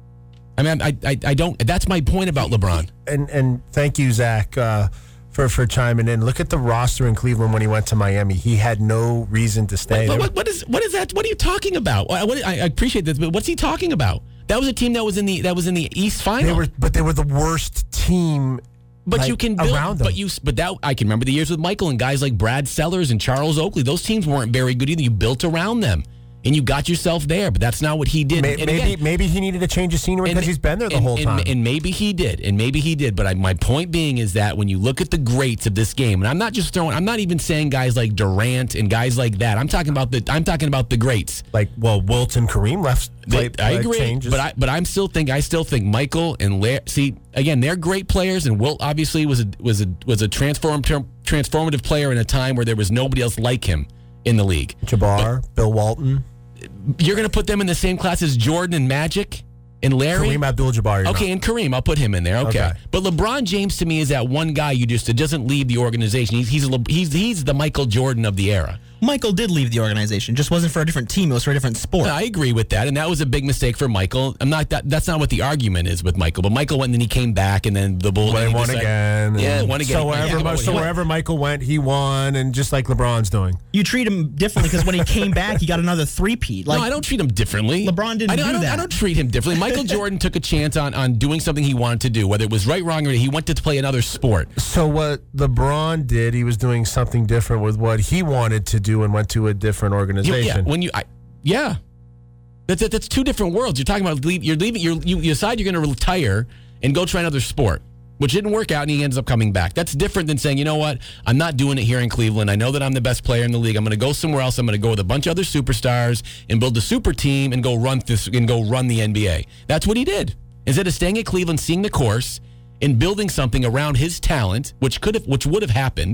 I mean, I I, I don't. That's my point about LeBron. and and thank you, Zach, uh, for for chiming in. Look at the roster in Cleveland when he went to Miami. He had no reason to stay. What, There what, what is what is that? What are you talking about? What, what- I, I appreciate this, but what's he talking about? That was a team that was in the that was in the East Final. They were, but they were the worst team. But like, you can build, around them. but you, but that I can remember the years with Michael and guys like Brad Sellers and Charles Oakley. Those teams weren't very good either. You built around them, and you got yourself there. But that's not what he did. May- And maybe again, maybe he needed a change of scenery and- because he's been there the and- whole and- time. And maybe he did, and maybe he did. But I, my point being is that when you look at the greats of this game, and I'm not just throwing, I'm not even saying guys like Durant and guys like that. I'm talking about the, I'm talking about the greats. like, well, Wilt and Kareem left. They- play- I play agree, changes. but I but I'm still think I still think Michael and Larry, see again they're great players, and Wilt obviously was a was a was a transform transformative player in a time where there was nobody else like him in the league. Jabbar, Bill Walton, You're going to put them in the same class as Jordan and Magic and Larry. Kareem Abdul-Jabbar. you're Okay, not. and Kareem, I'll put him in there. Okay. Okay. But LeBron James to me is that one guy you just it doesn't leave the organization. He's he's a Le- he's he's the Michael Jordan of the era. Michael did leave the organization. Just wasn't for a different team. It was for a different sport. I agree with that, and that was a big mistake for Michael. I'm not that. That's not what the argument is with Michael. But Michael went and then he came back, and then the Bulls Well, they he won decided- again. Yeah, and won again. So wherever, Yeah, so he went- wherever Michael went, he won, and just like LeBron's doing. You treat him differently because when he came back, he got another three-peat. Like, no, I don't treat him differently. LeBron didn't I don't, do I don't, that. I don't treat him differently. Michael Jordan took a chance on, on doing something he wanted to do, whether it was right, wrong, or he went to play another sport. So what LeBron did, he was doing something different with what he wanted to do and went to a different You- organization. yeah, when you, I, yeah, that's that's two different worlds. You're talking about leave, you're leaving. You're, you you decide you're going to retire and go try another sport, which didn't work out, and he ends up coming back. That's different than saying, you know what, I'm not doing it here in Cleveland. I know that I'm the best player in the league. I'm going to go somewhere else. I'm going to go with a bunch of other superstars and build a super team and go run this and go run the N B A. That's what he did. Instead of staying at Cleveland, seeing the course, and building something around his talent, which could have, which would have happened.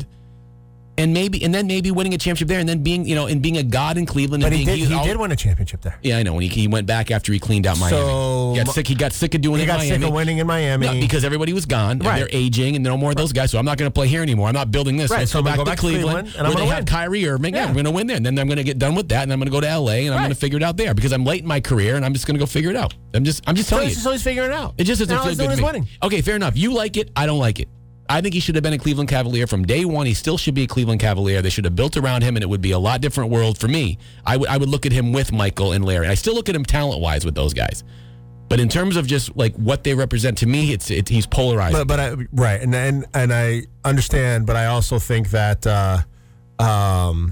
And maybe, and then maybe winning a championship there, and then being, you know, and being a god in Cleveland. but and he being, did. He all- did win a championship there. Yeah, I know. When he, he went back after he cleaned out Miami, So- he got sick. He got sick of doing He it. got in sick Miami. of winning in Miami No, because everybody was gone. Right. And they're aging, and no more of those guys. So I'm not going to play here anymore. I'm not building this. Right, Let's so go, I'm back, gonna to go back to Cleveland, Cleveland, and I'm where they gonna have win. Kyrie Irving. Yeah, Yeah. I'm going to win there. And then I'm going to get done with that, and I'm going to go to L A, and I'm Right. going to figure it out there because I'm late in my career, and I'm just going to go figure it out. I'm just, I'm just So telling he's, you. so he's figuring it out. It just doesn't Now feel he's good doing to his me. winning. Okay, fair enough. You like it. I don't like it. I think he should have been a Cleveland Cavalier from day one. He still should be a Cleveland Cavalier. They should have built around him, and it would be a lot different world for me. I would I would look at him with Michael and Larry. I still look at him talent-wise with those guys. But in terms of just like what they represent to me, it's it, he's polarized. But but I, right, and and and I understand, but I also think that. Uh, um,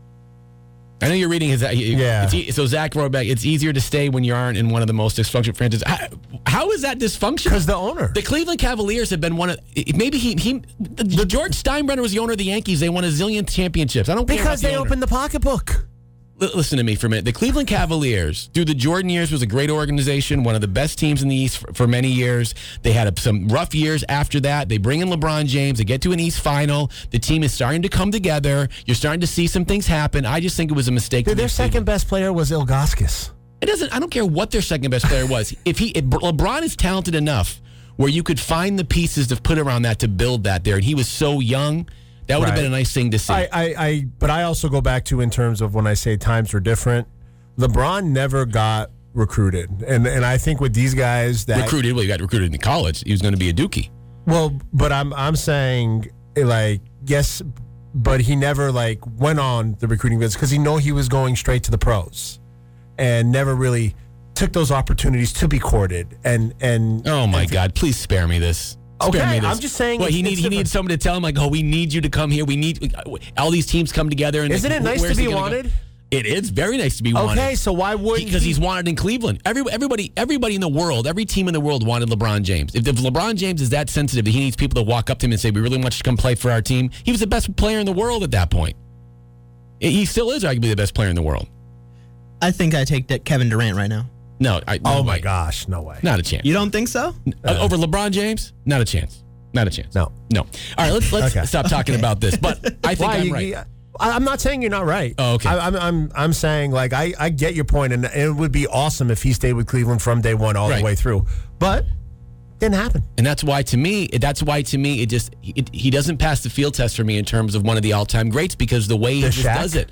I know you're reading his. Yeah. It's, e- so Zach wrote back. It's easier to stay when you aren't in one of the most dysfunctional franchises. How, how is that dysfunctional? because the owner. The Cleveland Cavaliers have been one of maybe he he the George Steinbrenner was the owner of the Yankees. They won a zillion championships. I don't care because about the they owner. opened the pocketbook. L- Listen to me for a minute. The Cleveland Cavaliers, through the Jordan years, was a great organization, one of the best teams in the East for, for many years. They had a, some rough years after that. They bring in LeBron James. They get to an East final. The team is starting to come together. You're starting to see some things happen. I just think it was a mistake. Dude, to their leave second Cleveland. best player was Ilgauskas. It doesn't. I don't care what their second best player was. If he, if LeBron is talented enough, where you could find the pieces to put around that to build that there, and he was so young, that would have Right. been a nice thing to see. I, I, I, but I also go back to in terms of when I say times were different. LeBron never got recruited, and and I think with these guys that recruited. Well, he got recruited in college. He was going to be a Dookie. well, but I'm I'm saying like yes, but he never like went on the recruiting visits because he know he was going straight to the pros, and never really took those opportunities to be courted. And and Oh my and- God! Please spare me this. Spare Okay, me this. I'm just saying What it's- he need it's he different. needs somebody to tell him like, oh, we need you to come here. We need all these teams come together. And Isn't like, it nice where's to he be gonna go? wanted? It is very nice to be wanted. Okay, so why wouldn't Because he- he's wanted in Cleveland. Every, everybody, everybody in the world, every team in the world wanted LeBron James. If, if LeBron James is that sensitive that he needs people to walk up to him and say, "We really want you to come play for our team," he was the best player in the world at that point. He still is arguably the best player in the world. I think I take that Kevin Durant right now. No. I, no Oh, my way. gosh. No way. Not a chance. You don't think so? Uh, over LeBron James? Not a chance. Not a chance. No. No. All right, let's let's Okay. stop talking about this. But I think Why? I'm You- right. you- I- I'm not saying you're not right. Oh, okay. I, I'm, I'm, I'm saying, like, I, I get your point, and it would be awesome if he stayed with Cleveland from day one all Right. the way through. But didn't happen. And that's why, to me, that's why to me it just it, he doesn't pass the field test for me in terms of one of the all-time greats because the way he The just Shaq? does it.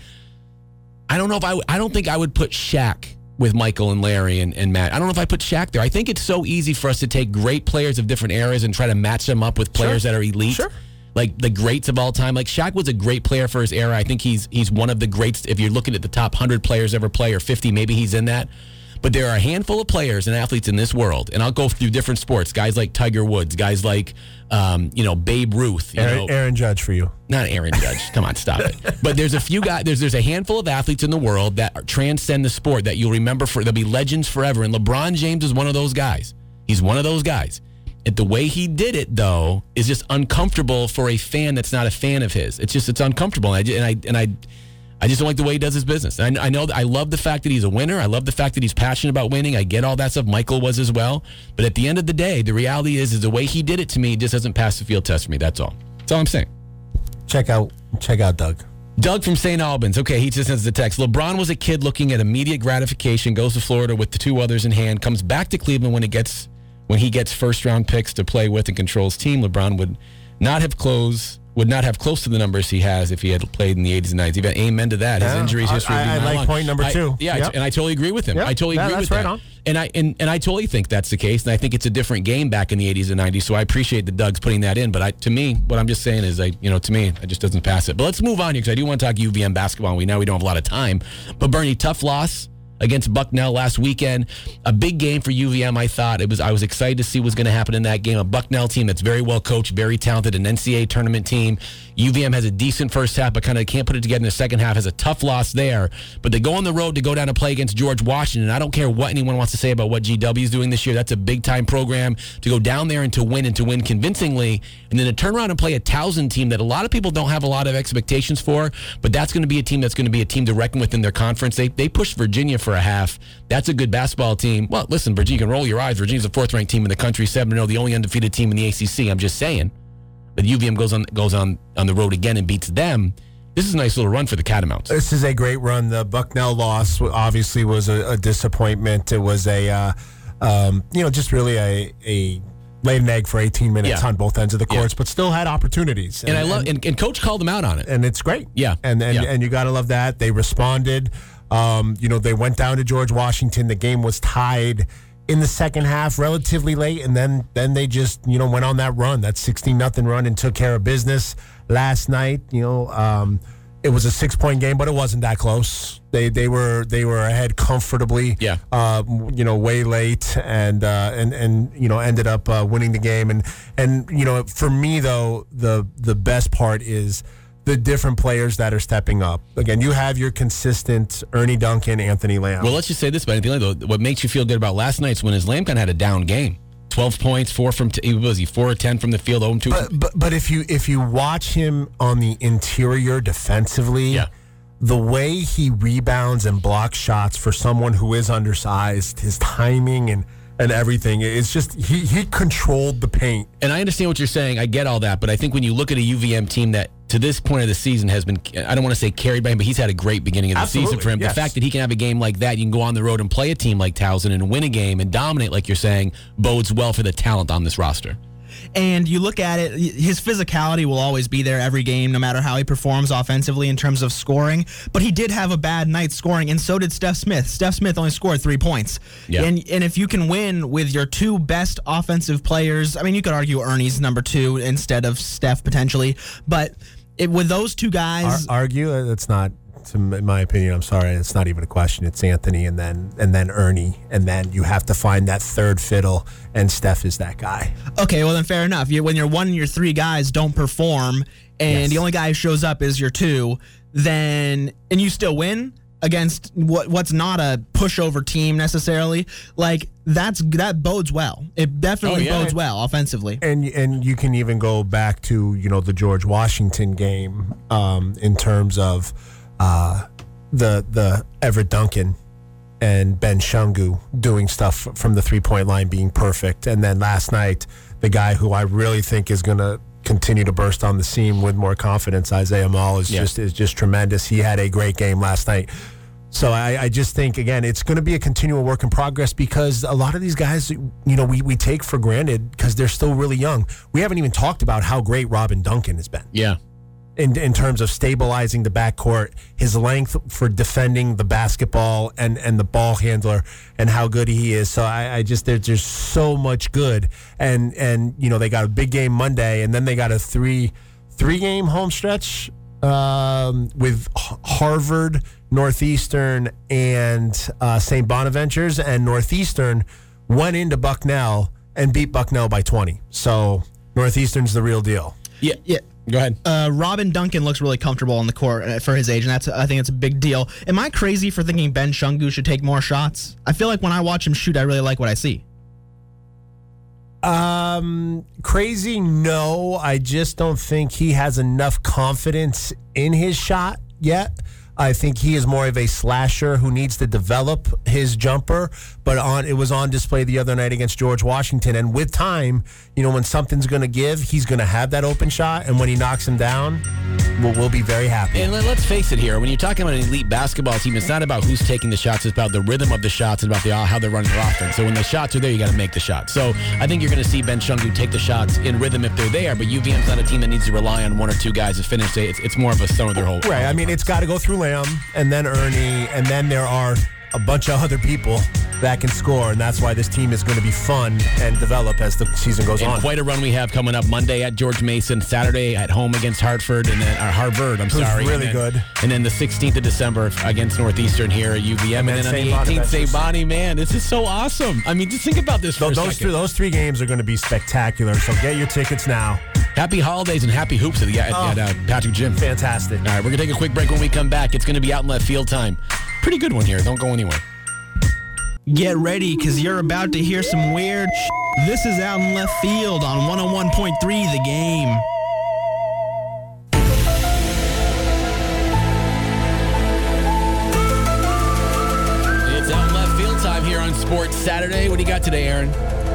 I don't know if I I don't think I would put Shaq with Michael and Larry and, and Matt. I don't know if I put Shaq there. I think it's so easy for us to take great players of different eras and try to match them up with players Sure. that are elite. Sure. Like the greats of all time. Like Shaq was a great player for his era. I think he's he's one of the greats. If you're looking at the top one hundred players ever play or fifty, maybe he's in that. But there are a handful of players and athletes in this world, and I'll go through different sports. Guys like Tiger Woods, guys like, um, you know, Babe Ruth. You Aaron, know, Aaron Judge for you. not Aaron Judge. Come on, stop it. But there's a few guys. There's there's a handful of athletes in the world that are- transcend the sport that you'll remember for. They'll be legends forever. And LeBron James is one of those guys. He's one of those guys. And the way he did it, though, is just uncomfortable for a fan that's not a fan of his. It's just it's uncomfortable. And I ju- and I and I. I just don't like the way he does his business. I, I know that I love the fact that he's a winner. I love the fact that he's passionate about winning. I get all that stuff. Michael was as well. But at the end of the day, the reality is, is the way he did it to me just doesn't pass the field test for me. That's all. That's all I'm saying. Check out, check out Doug. Doug from Saint Albans. Okay, he just sends the text. LeBron was a kid looking at immediate gratification, goes to Florida with the two others in hand, comes back to Cleveland when it gets when he gets first round picks to play with and controls team. LeBron would not have close would not have close to the numbers he has if he had played in the eighties and nineties. Even amen to that. His Yeah, injuries I- history. would be I- I not like long. point number I- two. yeah, Yep. and I totally agree with him. Yep, I totally that- agree that's with right that. on. And I and, and I totally think that's the case. And I think it's a different game back in the eighties and nineties. So I appreciate that Doug's putting that in. But I, to me, what I'm just saying is, I, you know, to me, it just doesn't pass it. But let's move on here because I do want to talk U V M basketball. And we know we don't have a lot of time. But Bernie, tough loss against Bucknell last weekend. A big game for U V M, I thought. It was. I was excited to see what was going to happen in that game. A Bucknell team that's very well coached, very talented, an N C A A tournament team. U V M has a decent first half, but kind of can't put it together in the second half. Has a tough loss there. But they go on the road to go down and play against George Washington. I don't care what anyone wants to say about what G W is doing this year. That's a big-time program to go down there and to win and to win convincingly. And then to turn around and play a Towson team that a lot of people don't have a lot of expectations for. But that's going to be a team that's going to be a team to reckon with in their conference. They, they pushed Virginia for a half. That's a good basketball team. Well, listen, Virginia, you can roll your eyes. Virginia's the fourth-ranked team in the country, seven and oh, the only undefeated team in the A C C. I'm just saying. But U V M goes on goes on, on the road again and beats them. This is a nice little run for the Catamounts. This is a great run. The Bucknell loss obviously was a, a disappointment. It was a, uh, um, you know, just really a, a laid an egg for eighteen minutes Yeah. on both ends of the Yeah. courts, but still had opportunities. And I love and, and Coach called them out on it. and it's great. Yeah. and and, Yeah. and you got to love that they responded. Um, you know, they went down to George Washington. The game was tied in the second half, relatively late, and then then they just you know went on that run, that sixteen nothing run, and took care of business last night. You know, um, it was a six point game, but it wasn't that close. They they were they were ahead comfortably. Yeah. Uh, you know, way late, and uh, and and you know ended up uh, winning the game. And and you know, for me though, the the best part is the different players that are stepping up. Again, you have your consistent Ernie Duncan, Anthony Lamb. Well, let's just say this about Anthony Lamb, though. What makes you feel good about last night's win is Lamb kind of had a down game. twelve points, four from t- was he four or ten from the field, zero two. But, but but if you if you watch him on the interior defensively, Yeah. the way he rebounds and blocks shots for someone who is undersized, his timing and and everything, it's just he he controlled the paint. And I understand what you're saying. I get all that. But I think when you look at a U V M team that to this point of the season has been, I don't want to say carried by him, but he's had a great beginning of the Absolutely, season for him. yes. The fact that he can have a game like that, you can go on the road and play a team like Towson and win a game and dominate, like you're saying, bodes well for the talent on this roster. And you look at it, his physicality will always be there every game, no matter how he performs offensively in terms of scoring. But he did have a bad night scoring, and so did Steph Smith. Steph Smith only scored three points. Yeah. And and if you can win with your two best offensive players, I mean, you could argue Ernie's number two instead of Steph potentially, but it, with those two Ar- guys, argue uh, that's not, to m- in my opinion. I'm sorry, it's not even a question. It's Anthony and then and then Ernie, and then you have to find that third fiddle, and Steph is that guy. okay, well then fair enough. You, when your one and your three guys don't perform, and Yes. the only guy who shows up is your two, then and you still win against what what's not a pushover team necessarily. Like that's that bodes well. It definitely Oh, yeah. bodes well offensively. And and you can even go back to you know the George Washington game um, in terms of uh, the the Everett Duncan and Ben Shungu doing stuff from the three-point line being perfect. And then last night, the guy who I really think is going to continue to burst on the scene with more confidence, Isaiah Mall, is Yeah. just is just tremendous. He had a great game last night. So I, I just think, again, it's going to be a continual work in progress because a lot of these guys, you know, we, we take for granted because they're still really young. We haven't even talked about how great Robin Duncan has been. Yeah. In, in terms of stabilizing the backcourt, his length for defending the basketball and, and the ball handler and how good he is. So I, I just, there's just so much good. And, and, you know, they got a big game Monday and then they got a three, three game home stretch um, with Harvard, Northeastern, and uh, Saint Bonaventures. And Northeastern went into Bucknell and beat Bucknell by twenty. So Northeastern's the real deal. Yeah. Yeah. Go ahead. Uh, Robin Duncan looks really comfortable on the court uh, for his age, and that's I think it's a big deal. Am I crazy for thinking Ben Shungu should take more shots? I feel like when I watch him shoot, I really like what I see. Um, crazy, no. I just don't think he has enough confidence in his shot yet. I think he is more of a slasher who needs to develop his jumper, but on it was on display the other night against George Washington. And with time, you know, when something's going to give, he's going to have that open shot. And when he knocks him down, we'll, we'll be very happy. And let- let's face it here, when you're talking about an elite basketball team, it's not about who's taking the shots, it's about the rhythm of the shots and about the how they're running their offense. So when the shots are there, you got to make the shots. So I think you're going to see Ben Shungu take the shots in rhythm if they're there, but U V M's not a team that needs to rely on one or two guys to finish. It's, it's more of a center of their whole. Right. I mean, it's got to go through Lamb and then Ernie, and then there are a bunch of other people that can score, and that's why this team is going to be fun and develop as the season goes And on. quite a run we have coming up Monday at George Mason, Saturday at home against Hartford, and then or Harvard. I'm Who's sorry, really and then, good. And then the sixteenth of December against Northeastern here at U V M, and, And then then on the Saint eighteenth, Saint Bonaventure. Bonnie. Man, this is so awesome. I mean, just think about this for Th- a those, second. three, those three games are going to be spectacular, so get your tickets now. Happy holidays and happy hoops at, the, at, Oh. at uh, Patrick Gym. Fantastic. All right, we're going to take a quick break. When we come back, it's going to be out in left field time. Pretty good one here. Don't go anywhere. Get ready, because you're about to hear some weird sh- This is Out in Left Field on one oh one point three The Game. It's out in left field time here on Sports Saturday. What do you got today, Aaron?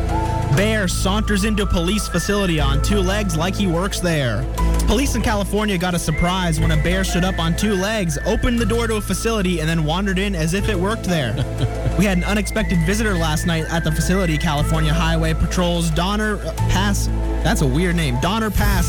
Bear saunters into a police facility on two legs like he works there. Police in California got a surprise when a bear stood up on two legs, opened the door to a facility, and then wandered in as if it worked there. We had an unexpected visitor last night at the facility. California Highway Patrol's Donner Pass, that's a weird name, Donner Pass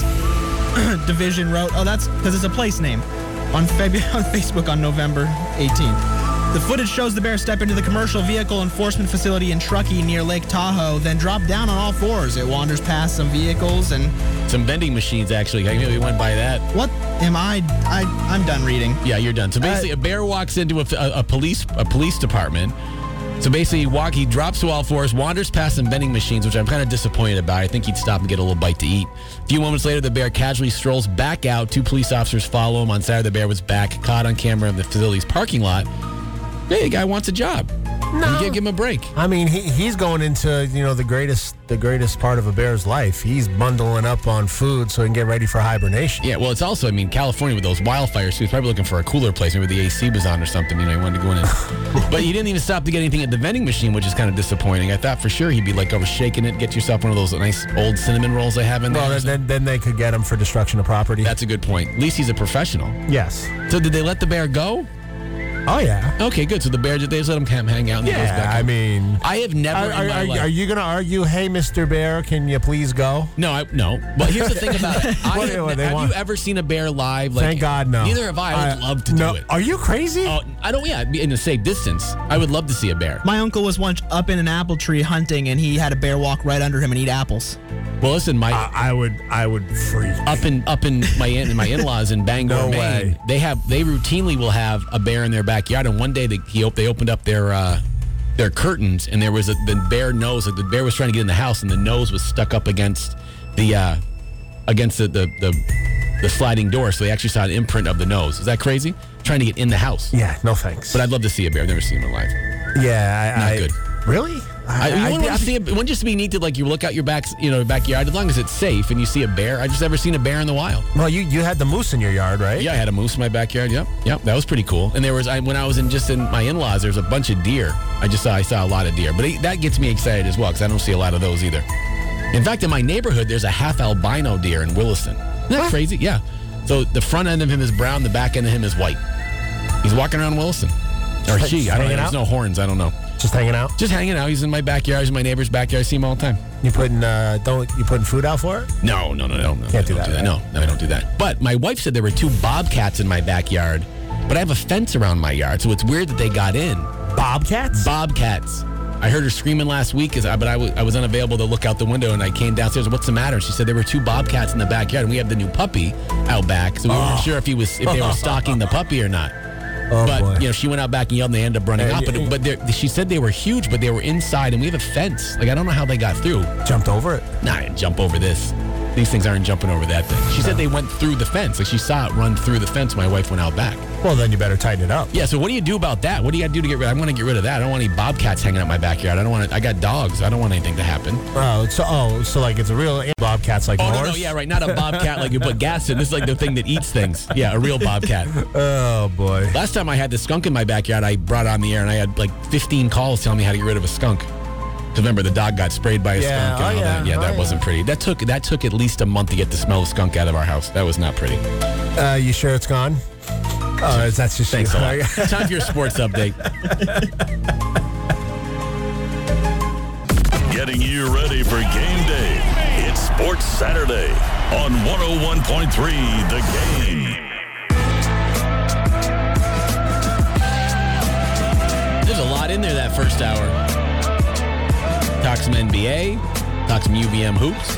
Division wrote, oh, that's because it's a place name, on, February, on Facebook on November eighteenth. The footage shows the bear step into the commercial vehicle enforcement facility in Truckee near Lake Tahoe, then drop down on all fours. It wanders past some vehicles and... Some vending machines, actually. I know we went by that. What am I? I I'm done reading. Yeah, you're done. So basically, Uh, a bear walks into a, a, a police a police department. So basically, he walk he drops to all fours, wanders past some vending machines, which I'm kind of disappointed about. I think he'd stop and get a little bite to eat. A few moments later, the bear casually strolls back out. Two police officers follow him. On Saturday, the bear was back, caught on camera in the facility's parking lot. Hey, the guy wants a job. No. Give, give him a break. I mean, he, he's going into, you know, the greatest the greatest part of a bear's life. He's bundling up on food so he can get ready for hibernation. Yeah, well, it's also, I mean, California with those wildfires, so he's probably looking for a cooler place. Maybe the A C was on or something. You know, he wanted to go in. And, but he didn't even stop to get anything at the vending machine, which is kind of disappointing. I thought for sure he'd be like over shaking it, get yourself one of those nice old cinnamon rolls they have in there. Well, then, then, then they could get him for destruction of property. That's a good point. At least he's a professional. yes. So did they let the bear go? Oh, yeah. Okay, good. So the bear, they just let him come hang out and he goes Yeah, back I out. mean... I have never Are, in are, my are, life... are you going to argue, hey, Mister Bear, can you please go? No, I, no. But here's the thing about it. I What- have, what they have want? you ever seen a bear live? Like, Thank God, no. Neither have I. I would Uh, love to no. do it. Are you crazy? Oh, I don't, yeah, in a safe distance. I would love to see a bear. My uncle was once up in an apple tree hunting, and he had a bear walk right under him and eat apples. Well, listen, my... I, I would I would freak. up in up in my in my in-laws in Bangor, No Maine, way. they have they routinely will have a bear in their backyard. And one day they he op- they opened up their uh, their curtains, and there was a the bear nose. Like the bear was trying to get in the house, and the nose was stuck up against the uh, against the, the the the sliding door. So they actually saw an imprint of the nose. Is that crazy? Trying to get in the house. Yeah, no thanks. But I'd love to see a bear. I've never seen one live. yeah, I, Not I, good. Really? I, you I- wouldn't I- want to see it. Wouldn't just be neat to like you look out your back, you know, backyard as long as it's safe and you see a bear. I just never seen a bear in the wild. Well, you, you had the moose in your yard, right? Yeah, I had a moose in my backyard. Yep, yep, that was pretty cool. And there was I, when I was in just in my in-laws, there was a bunch of deer. I just saw I saw a lot of deer, but it, that gets me excited as well because I don't see a lot of those either. In fact, in my neighborhood, there's a half albino deer in Williston. Isn't that crazy? Yeah. So the front end of him is brown, the back end of him is white. He's walking around Williston. Or Just she. I don't know. hanging There's out? no horns. I don't know. Just hanging out. Just hanging out. He's in my backyard. He's in my neighbor's backyard. I see him all the time. You putting uh, don't you putting food out for it? No, no, no, no. no Can't I do don't that, right? No, no, I don't do that. But my wife said there were two bobcats in my backyard, but I have a fence around my yard, so it's weird that they got in. Bobcats? Bobcats. I heard her screaming last week, 'cause I, but I, w- I was unavailable to look out the window, and I came downstairs. What's the matter? She said there were two bobcats in the backyard, and we have the new puppy out back, so we weren't sure if he was if they were stalking the puppy or not. Oh, but boy. you know, she went out back and yelled, and they ended up running Uh, out. But yeah. but they're- she said they were huge, but they were inside, and we have a fence. Like I don't know how they got through. Jumped over it. Nah, I didn't jump over this. These things aren't jumping over that thing. She said they went through the fence. Like she saw it run through the fence. My wife went out back. Well, then you better tighten it up. Yeah. So what do you do about that? What do you got to do to get rid? I want to get rid of that. I don't want any bobcats hanging out in my backyard. I don't want. To, I got dogs. I don't want anything to happen. Oh, so oh, so like it's a real bobcats like Oh yours? no, no, yeah, right. Not a bobcat like you put gas in. This is like the thing that eats things. Yeah, a real bobcat. Oh boy. Last time I had the skunk in my backyard, I brought it on the air, and I had like fifteen calls telling me how to get rid of a skunk. Remember, the dog got sprayed by a Yeah, skunk and oh, all yeah, that. Yeah, oh, that yeah. wasn't pretty. That took that took at least a month to get the smell of skunk out of our house. That was not pretty. Uh, you sure it's gone? Oh, is that just Thanks a you? lot. Time for your sports update. Getting you ready for game day. It's Sports Saturday on one oh one point three The Game. There's a lot in there that first hour. Talk some N B A, talk some U V M hoops,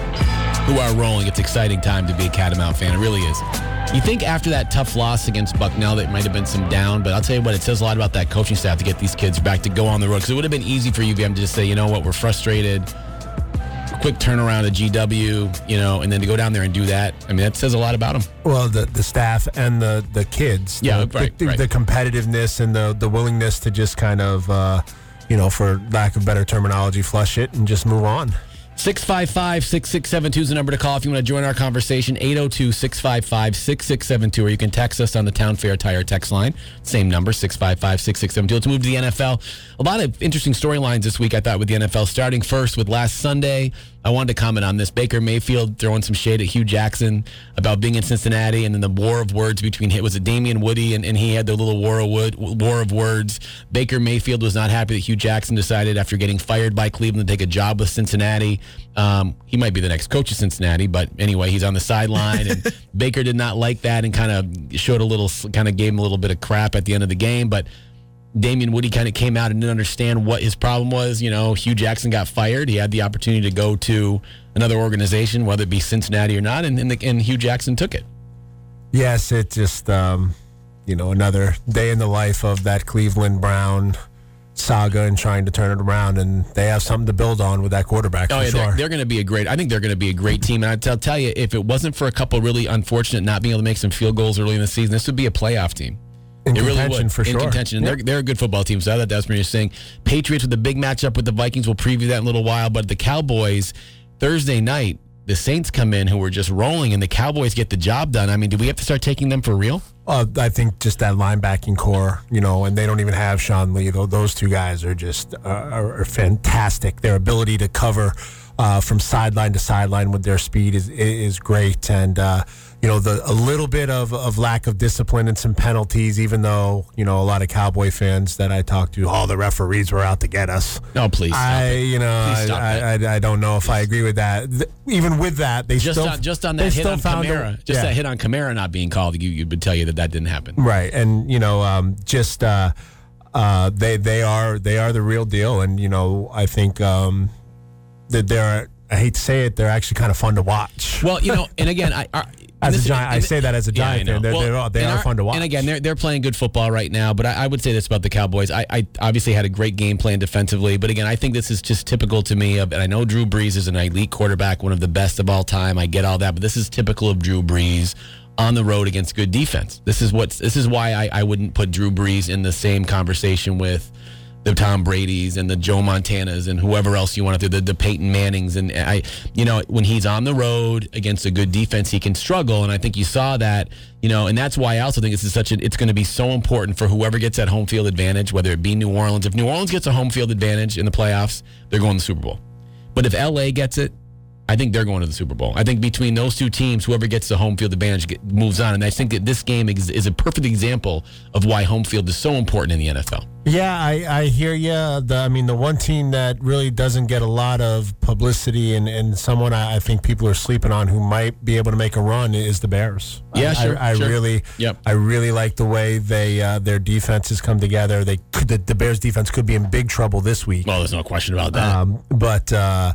who are rolling. It's exciting time to be a Catamount fan. It really is. You think after that tough loss against Bucknell, there might have been some down, but I'll tell you what, it says a lot about that coaching staff to get these kids back to go on the road. Because it would have been easy for U V M to just say, you know what, we're frustrated. Quick turnaround at G W, you know, and then to go down there and do that. I mean, that says a lot about them. Well, the the staff and the the kids. Yeah, the, right, the, right. the competitiveness and the the willingness to just kind of, uh, you know, for lack of better terminology, flush it and just move on. six five five, six six seven two is the number to call if you want to join our conversation. eight oh two, six five five, six six seven two, or you can text us on the Town Fair Tire text line. Same number, six five five, six six seven two. Let's move to the N F L. A lot of interesting storylines this week, I thought, with the N F L. Starting first with last Sunday, I wanted to comment on this. Baker Mayfield throwing some shade at Hugh Jackson about being in Cincinnati, and then the war of words between him. Was it Damian Woody and, and he had the little war of, wood, war of words. Baker Mayfield was not happy that Hugh Jackson decided after getting fired by Cleveland to take a job with Cincinnati. Um, he might be the next coach of Cincinnati, but anyway, he's on the sideline, and Baker did not like that and kind of showed a little, kind of gave him a little bit of crap at the end of the game, but Damian Woody kind of came out and didn't understand what his problem was. You know, Hugh Jackson got fired. He had the opportunity to go to another organization, whether it be Cincinnati or not, and and, the, and Hugh Jackson took it. Yes, it just, um, you know, another day in the life of that Cleveland Brown saga and trying to turn it around, and they have something to build on with that quarterback. Oh, for yeah, sure. they're, they're going to be a great. I think they're going to be a great team. And I'll tell you, if it wasn't for a couple really unfortunate not being able to make some field goals early in the season, this would be a playoff team. in It really contention would. for in sure. contention. And Yeah. they're, they're a good football team. So I thought that was pretty interesting. Patriots with a big matchup with the Vikings. We'll preview that in a little while. But the Cowboys, Thursday night, the Saints come in who were just rolling, and the Cowboys get the job done. I mean, do we have to start taking them for real? Uh, I think just that linebacking core, you know, and they don't even have Sean Lee. Though those two guys are just uh, are, are fantastic. Their ability to cover uh, from sideline to sideline with their speed is is great, and uh, you know the a little bit of, of lack of discipline and some penalties. Even though you know a lot of Cowboy fans that I talked to, all the referees were out to get us. No, please. Stop I, it. you know, Please I, stop I, I, I don't know if I agree with that. Th- even with that, they Just still on, just on they that hit still on found a- Kamara, just yeah. that hit on Kamara not being called, you, you would tell you that that didn't happen. Right, and you know, um, just uh, uh, they they are they are the real deal, and you know, I think um, that they're. I hate to say it, they're actually kind of fun to watch. Well, you know, and again, I, I As a this- Giant, I and- say that as a Yeah, I Giant know. fan, they're, Well, they're all, they and are our- fun to watch. And again, they're they're playing good football right now. But I, I would say this about the Cowboys. I, I obviously had a great game plan defensively, but again, I think this is just typical to me of. And I know Drew Brees is an elite quarterback, one of the best of all time. I get all that, but this is typical of Drew Brees on the road against good defense. This is what this is why I, I wouldn't put Drew Brees in the same conversation with the Tom Brady's and the Joe Montanas and whoever else you want to do, the, the Peyton Mannings. And I, you know, when he's on the road against a good defense, he can struggle. And I think you saw that, you know, and that's why I also think this is such a, it's going to be so important for whoever gets that home field advantage, whether it be New Orleans. If New Orleans gets a home field advantage in the playoffs, they're going to the Super Bowl. But if L A gets it, I think they're going to the Super Bowl. I think between those two teams, whoever gets the home field advantage get, moves on. And I think that this game is, is a perfect example of why home field is so important in the N F L. Yeah, I, I hear you. The, I mean, the one team that really doesn't get a lot of publicity and, and someone I, I think people are sleeping on who might be able to make a run is the Bears. Yeah, I, sure. I, I sure. really, yep. I really like the way they uh, their defenses come together. They could, the, the Bears defense could be in big trouble this week. Well, there's no question about that. Um, but. Uh,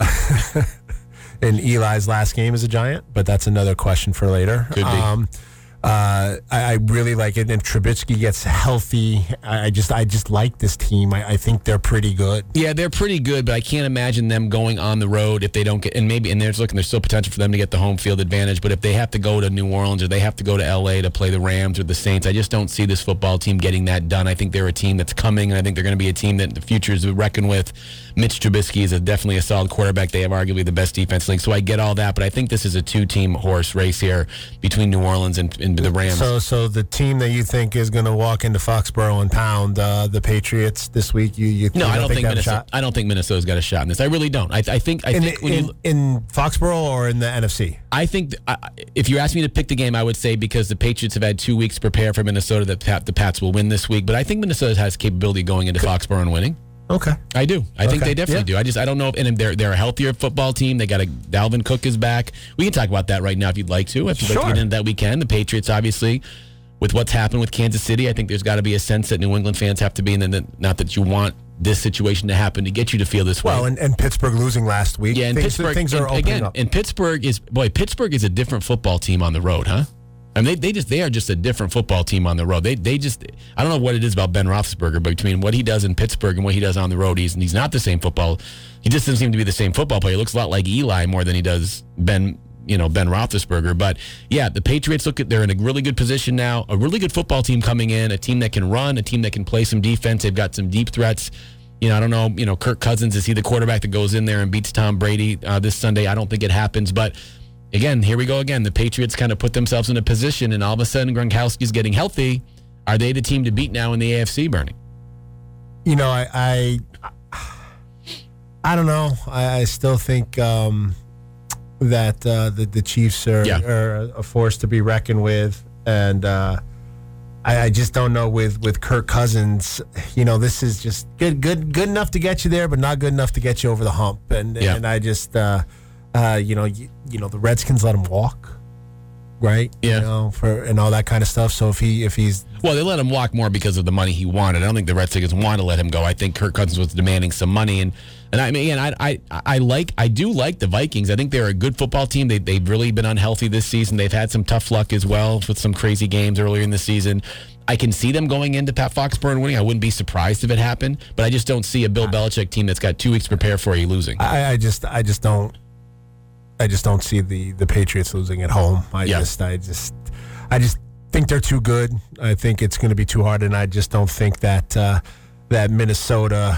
And Eli's last game as a Giant, but that's another question for later. Could be. Um, uh, I, I really like it. And if Trubisky gets healthy, I, I just I just like this team. I, I think they're pretty good. Yeah, they're pretty good, but I can't imagine them going on the road if they don't get, and maybe, and there's looking, there's still potential for them to get the home field advantage, but if they have to go to New Orleans or they have to go to L A to play the Rams or the Saints, I just don't see this football team getting that done. I think they're a team that's coming, and I think they're going to be a team that in the future is to reckon with. Mitch Trubisky is a, definitely a solid quarterback. They have arguably the best defense league, so I get all that, but I think this is a two-team horse race here between New Orleans and, and the Rams. So, so the team that you think is going to walk into Foxborough and pound uh, the Patriots this week, you, you no, you I don't think, think they have a Minnesota. shot? I don't think Minnesota's got a shot in this. I really don't. I, I think. I in, think the, when in, you, in Foxborough or in the N F C? I think uh, if you ask me to pick the game, I would say because the Patriots have had two weeks to prepare for Minnesota, that Pat, the Pats will win this week. But I think Minnesota has capability going into Foxborough and winning. Okay, I do. I think Okay. they definitely Yeah. do. I just I don't know if and they're they're a healthier football team. They got a Dalvin Cook is back. We can talk about that right now if you'd like to. If you'd like Sure. to get into that weekend, the Patriots obviously. With what's happened with Kansas City, I think there's got to be a sense that New England fans have to be in. The, not that you want this situation to happen to get you to feel this way. well, and, and Pittsburgh losing last week. yeah, and things, Pittsburgh things are and, opening again, up. and Pittsburgh is boy. Pittsburgh is a different football team on the road, huh? I mean, they, they just they are just a different football team on the road. They they just I don't know what it is about Ben Roethlisberger, but between what he does in Pittsburgh and what he does on the road, he's he's not the same football. He just doesn't seem to be the same football player. He looks a lot like Eli more than he does Ben. You know, Ben Roethlisberger. But yeah, the Patriots look at they're in a really good position now. A really good football team coming in, a team that can run, a team that can play some defense. They've got some deep threats. You know, I don't know, you know, Kirk Cousins, is he the quarterback that goes in there and beats Tom Brady uh, this Sunday? I don't think it happens. But again, here we go again. The Patriots kind of put themselves in a position, and all of a sudden Gronkowski's getting healthy. Are they the team to beat now in the A F C, Bernie? You know, I I, I don't know. I, I still think um, that uh, the the Chiefs are, Yeah. are a force to be reckoned with, and uh, I, I just don't know with, with Kirk Cousins. You know, this is just good good good enough to get you there, but not good enough to get you over the hump. And Yeah. and I just uh, uh, you know you, you know the Redskins let him walk, right? Yeah. You know, for and all that kind of stuff. So if he if he's Well, they let him walk more because of the money he wanted. I don't think the Redskins want to let him go. I think Kirk Cousins was demanding some money, and and I mean, again, I I I like I do like the Vikings. I think they're a good football team. They they've really been unhealthy this season. They've had some tough luck as well with some crazy games earlier in the season. I can see them going into Pat Foxborough and winning. I wouldn't be surprised if it happened, but I just don't see a Bill Belichick team that's got two weeks to prepare for you losing. I, I just I just don't I just don't see the, the Patriots losing at home. I Yeah. just I just I just think they're too good. I think it's going to be too hard, and I just don't think that uh, that Minnesota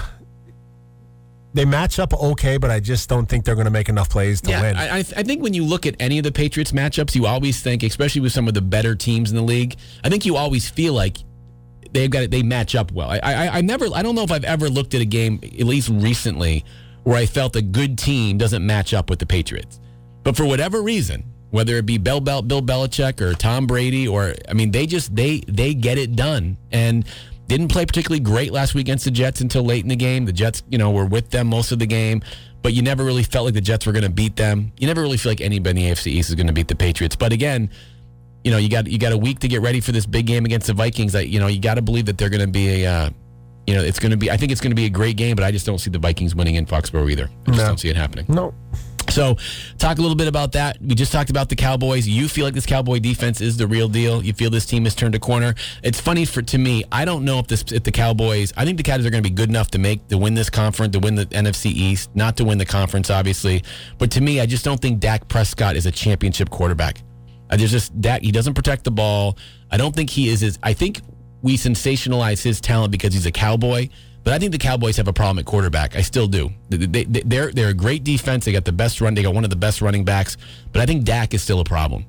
they match up okay, but I just don't think they're going to make enough plays to Yeah, win. I, I th- I think when you look at any of the Patriots matchups, you always think, especially with some of the better teams in the league, I think you always feel like they've got it, they match up well. I, I I never I don't know if I've ever looked at a game, at least recently, where I felt a good team doesn't match up with the Patriots. But for whatever reason, whether it be Bill, Bel- Bill Belichick or Tom Brady, or I mean, they just they they get it done. And didn't play particularly great last week against the Jets until late in the game. The Jets, you know, were with them most of the game, but you never really felt like the Jets were going to beat them. You never really feel like anybody in the A F C East is going to beat the Patriots. But again, you know, you got you got a week to get ready for this big game against the Vikings. Like, you know, you got to believe that they're going to be a, uh, you know, it's going to be. I think it's going to be a great game, but I just don't see the Vikings winning in Foxborough either. I just No. don't see it happening. no. So, talk a little bit about that. We just talked about the Cowboys. You feel like this Cowboy defense is the real deal. You feel this team has turned a corner. It's funny for to me. I don't know if this if the Cowboys. I think the Cowboys are going to be good enough to make to win this conference, to win the N F C East, not to win the conference, obviously. But to me, I just don't think Dak Prescott is a championship quarterback. Uh, There's just Dak. He doesn't protect the ball. I don't think he is. His, I think we sensationalize his talent because he's a Cowboy. But I think the Cowboys have a problem at quarterback. I still do. They, they, they're, they're a great defense. They got the best run. They got one of the best running backs. But I think Dak is still a problem.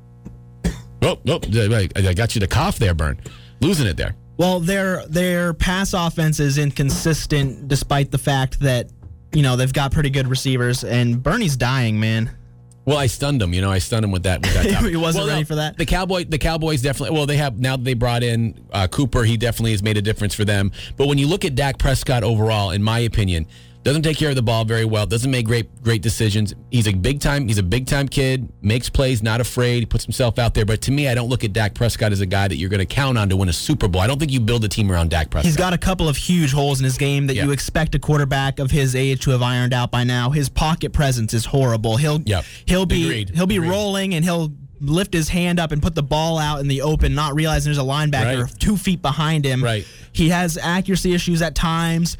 Oh, oh, I got you to cough there, Bern. Losing it there. Well, their their pass offense is inconsistent despite the fact that, you know, they've got pretty good receivers, and Bernie's dying, man. Well, I stunned him. You know, I stunned him with that. With that he wasn't well, ready no, for that. The Cowboy, the Cowboys definitely. Well, they have now that they brought in uh, Cooper. He definitely has made a difference for them. But when you look at Dak Prescott overall, in my opinion, doesn't take care of the ball very well. Doesn't make great great decisions. He's a big time. He's a big time kid. Makes plays. Not afraid. He puts himself out there. But to me, I don't look at Dak Prescott as a guy that you're going to count on to win a Super Bowl. I don't think you build a team around Dak Prescott. He's got a couple of huge holes in his game that yeah. you expect a quarterback of his age to have ironed out by now. His pocket presence is horrible. He'll yep. he'll be Agreed. he'll be Agreed. rolling and he'll lift his hand up and put the ball out in the open, not realizing there's a linebacker Right. two feet behind him. Right. He has accuracy issues at times.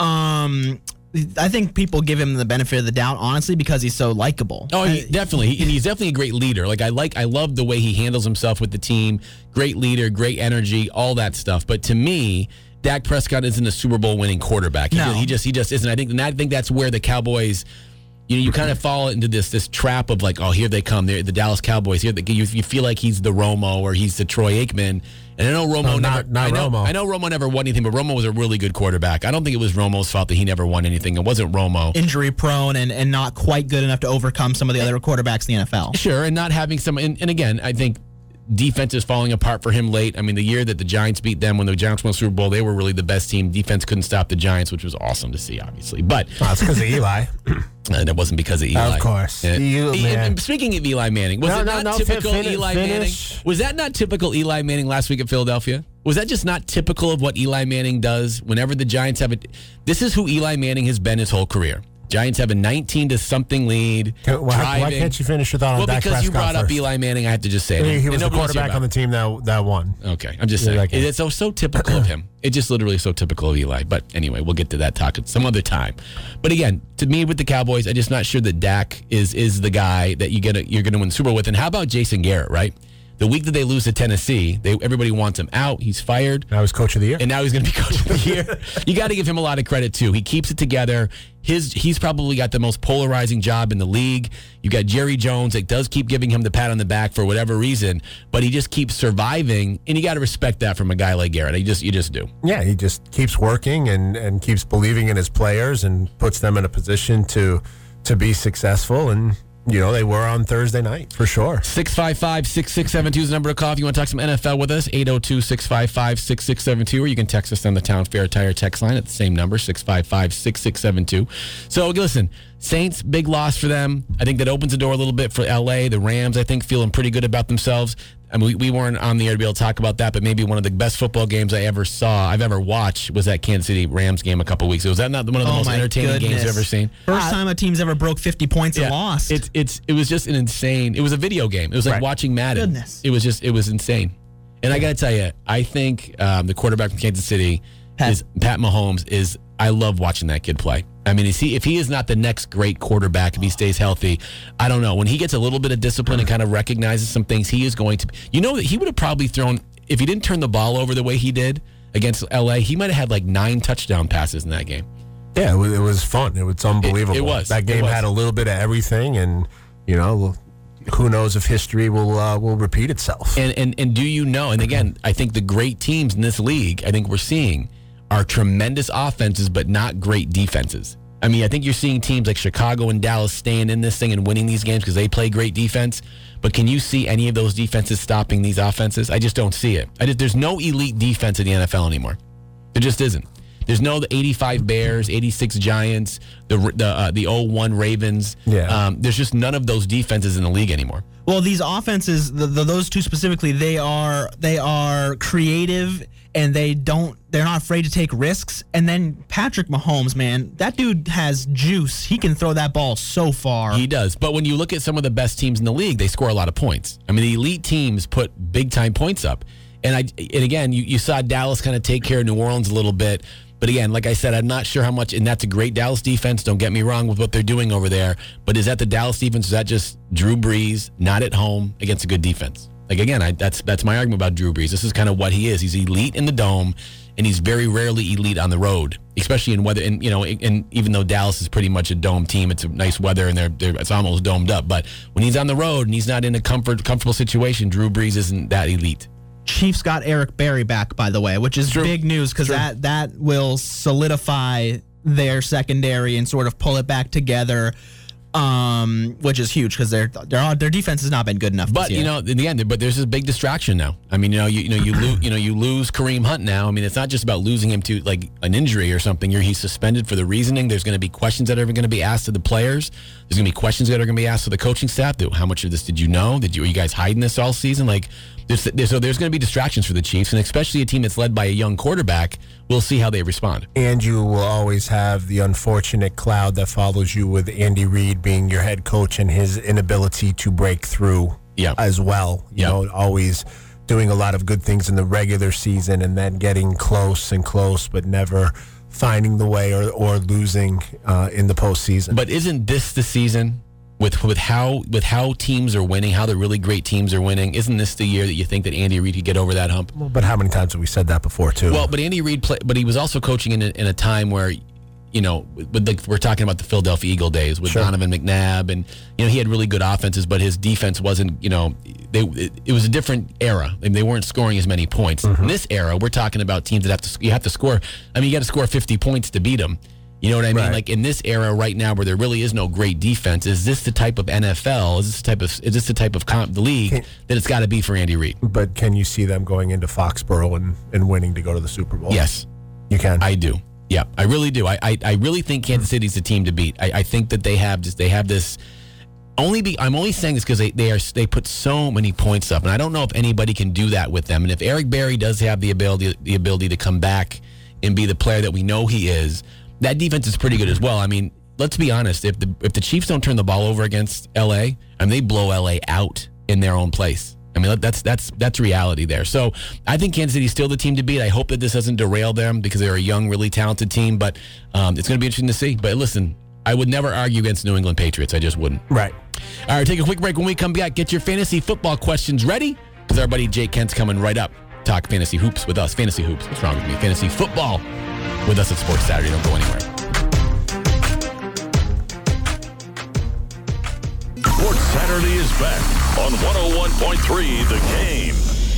Um, I think people give him the benefit of the doubt, honestly, because he's so likable. Oh, he, definitely. He, and he's definitely a great leader. Like I like, I love the way he handles himself with the team. Great leader, great energy, all that stuff. But to me, Dak Prescott isn't a Super Bowl winning quarterback. He, No. just, he just, he just isn't. I think, and I think that's where the Cowboys. You know, you kind of fall into this this trap of like, oh, here they come. They're the Dallas Cowboys. Here, they, you, you feel like he's the Romo or he's the Troy Aikman. And I know Romo No, never. not- not I know, Romo. I know Romo never won anything, but Romo was a really good quarterback. I don't think it was Romo's fault that he never won anything. It wasn't Romo. Injury prone and, and not quite good enough to overcome some of the other quarterbacks in the N F L. Sure, and not having some. And, and again, I think defense is falling apart for him late. I mean, the year that the Giants beat them, when the Giants won the Super Bowl, they were really the best team. Defense couldn't stop the Giants, which was awesome to see, obviously. But Well, that's because of Eli. and it wasn't because of Eli. Of course. Yeah. You, E- man. and speaking of Eli Manning, was No, it no, not no, typical fin- fin- Eli finish. Manning? Was that not typical Eli Manning last week at Philadelphia? Was that just not typical of what Eli Manning does whenever the Giants have it? This is who Eli Manning has been his whole career. Giants have a nineteen to something lead. Can- why, why driving. can't you finish your thought on Well, Dak because you Prescott brought up first? Eli Manning, I have to just say it. He, he And was the nobody wants to hear quarterback on about the team that that won. it. Okay, I'm just Yeah, saying. okay. It's so, so typical of him. It's just literally so typical of Eli. But anyway, we'll get to that talk at some other time. But again, to me with the Cowboys, I'm just not sure that Dak is is the guy that you get a, you're going to win the Super Bowl with. And how about Jason Garrett, right? The week that they lose to Tennessee, they, everybody wants him out. He's fired. I was coach of the year. And now he's going to be coach of the year. You got to give him a lot of credit, too. He keeps it together. His He's probably got the most polarizing job in the league. You got Jerry Jones that does keep giving him the pat on the back for whatever reason, but he just keeps surviving, and you got to respect that from a guy like Garrett. You just, you just do. Yeah, he just keeps working and, and keeps believing in his players and puts them in a position to to be successful. And, you know, they were on Thursday night for sure. six five five, six six seven two is the number to call if you want to talk some N F L with us. eight oh two, six five five, six six seven two, or you can text us on the Town Fair Tire text line at the same number, six five five, six six seven two. So, listen, Saints, big loss for them. I think that opens the door a little bit for L A. The Rams, I think, feeling pretty good about themselves. I mean, we, we weren't on the air to be able to talk about that, but maybe one of the best football games I ever saw, I've ever watched, was that Kansas City Rams game a couple weeks ago. Was that not one of the Oh most my entertaining games goodness. you've ever seen? First time a team's ever broke fifty points and lost. It's it's it was just an insane. It was a video game. It was like Right. watching Madden. Goodness. It was just it was insane. And I got to tell you, I think um, the quarterback from Kansas City Pat. is Pat Mahomes. Is I love watching that kid play. I mean, is he if he is not the next great quarterback if he stays healthy? I don't know. When he gets a little bit of discipline and kind of recognizes some things, he is going to. You know that he would have probably thrown if he didn't turn the ball over the way he did against L A. He might have had like nine touchdown passes in that game. Yeah, it was, it was fun. It was unbelievable. It- it was. That It game was. had a little bit of everything, and, you know, who knows if history will uh, will repeat itself. And, and and do you know? And again, I think the great teams in this league, I think we're seeing, are tremendous offenses, but not great defenses. I mean, I think you're seeing teams like Chicago and Dallas staying in this thing and winning these games because they play great defense. But can you see any of those defenses stopping these offenses? I just don't see it. I just, there's no elite defense in the N F L anymore. There just isn't. There's no the eighty-five Bears, eighty-six Giants, the the uh, the oh one Ravens. Yeah. Um, there's just none of those defenses in the league anymore. Well, these offenses, the, the, those two specifically, they are they are creative and they don't they're not afraid to take risks. And then Patrick Mahomes, man, that dude has juice. He can throw that ball so far. He does. But when you look at some of the best teams in the league, they score a lot of points. I mean, the elite teams put big time points up. And I and again, you, you saw Dallas kind of take care of New Orleans a little bit. But again, like I said, I'm not sure how much, and that's a great Dallas defense. Don't get me wrong with what they're doing over there. But is that the Dallas defense? Is that just Drew Brees, not at home, against a good defense? Like, again, I, that's that's my argument about Drew Brees. This is kind of what he is. He's elite in the dome, and he's very rarely elite on the road, especially in weather. And you know, and even though Dallas is pretty much a dome team, it's a nice weather and they're, they're it's almost domed up. But when he's on the road and he's not in a comfort comfortable situation, Drew Brees isn't that elite. Chiefs got Eric Berry back, by the way, which is True. big news because that that will solidify their secondary and sort of pull it back together. Um, which is huge because their their their defense has not been good enough. But this year. you know, in the end, but there's a big distraction now. I mean, you know, you, you know, you lose, you know, you lose Kareem Hunt now. I mean, it's not just about losing him to like an injury or something. You're, he's suspended for the reasoning. There's going to be questions that are going to be asked of the players. There's going to be questions that are going to be asked of the coaching staff. How much of this did you know? Did you, were you guys hiding this all season? Like, there's, there's, so there's going to be distractions for the Chiefs, and especially a team that's led by a young quarterback. We'll see how they respond. And you will always have the unfortunate cloud that follows you with Andy Reid being your head coach and his inability to break through yeah. as well. You yeah. know, always doing a lot of good things in the regular season and then getting close and close, but never finding the way or, or losing uh, in the postseason. But isn't this the season? With with how with how teams are winning, how the really great teams are winning, isn't this the year that you think that Andy Reid could get over that hump? Well, but how many times have we said that before, too? Well, but Andy Reid, play, but he was also coaching in a, in a time where, you know, with the, we're talking about the Philadelphia Eagle days with Sure. Donovan McNabb, and you know he had really good offenses, but his defense wasn't, you know, they it, it was a different era. I mean, they weren't scoring as many points. Mm-hmm. In this era, we're talking about teams that have to you have to score. I mean, you got to score fifty points to beat them. You know what I mean? Right. Like in this era right now where there really is no great defense, is this the type of N F L? Is this the type of is this the type of comp, the league Can, that it's got to be for Andy Reid? But can you see them going into Foxborough and, and winning to go to the Super Bowl? Yes. You can. I do. Yeah, I really do. I, I, I really think Kansas City's the team to beat. I, I think that they have just they have this only be I'm only saying this because they, they are they put so many points up, and I don't know if anybody can do that with them. And if Eric Berry does have the ability the ability to come back and be the player that we know he is, that defense is pretty good as well. I mean, let's be honest. If the if the Chiefs don't turn the ball over against L A, I mean, they blow L A out in their own place. I mean, that's that's that's reality there. So I think Kansas City's still the team to beat. I hope that this doesn't derail them because they're a young, really talented team. But um, it's going to be interesting to see. But listen, I would never argue against New England Patriots. I just wouldn't. Right. All right, take a quick break. When we come back, get your fantasy football questions ready because our buddy Jake Kent's coming right up. Talk fantasy hoops with us. Fantasy hoops. What's wrong with me? Fantasy football with us at Sports Saturday. Don't go anywhere. Sports Saturday is back on one oh one point three The Game.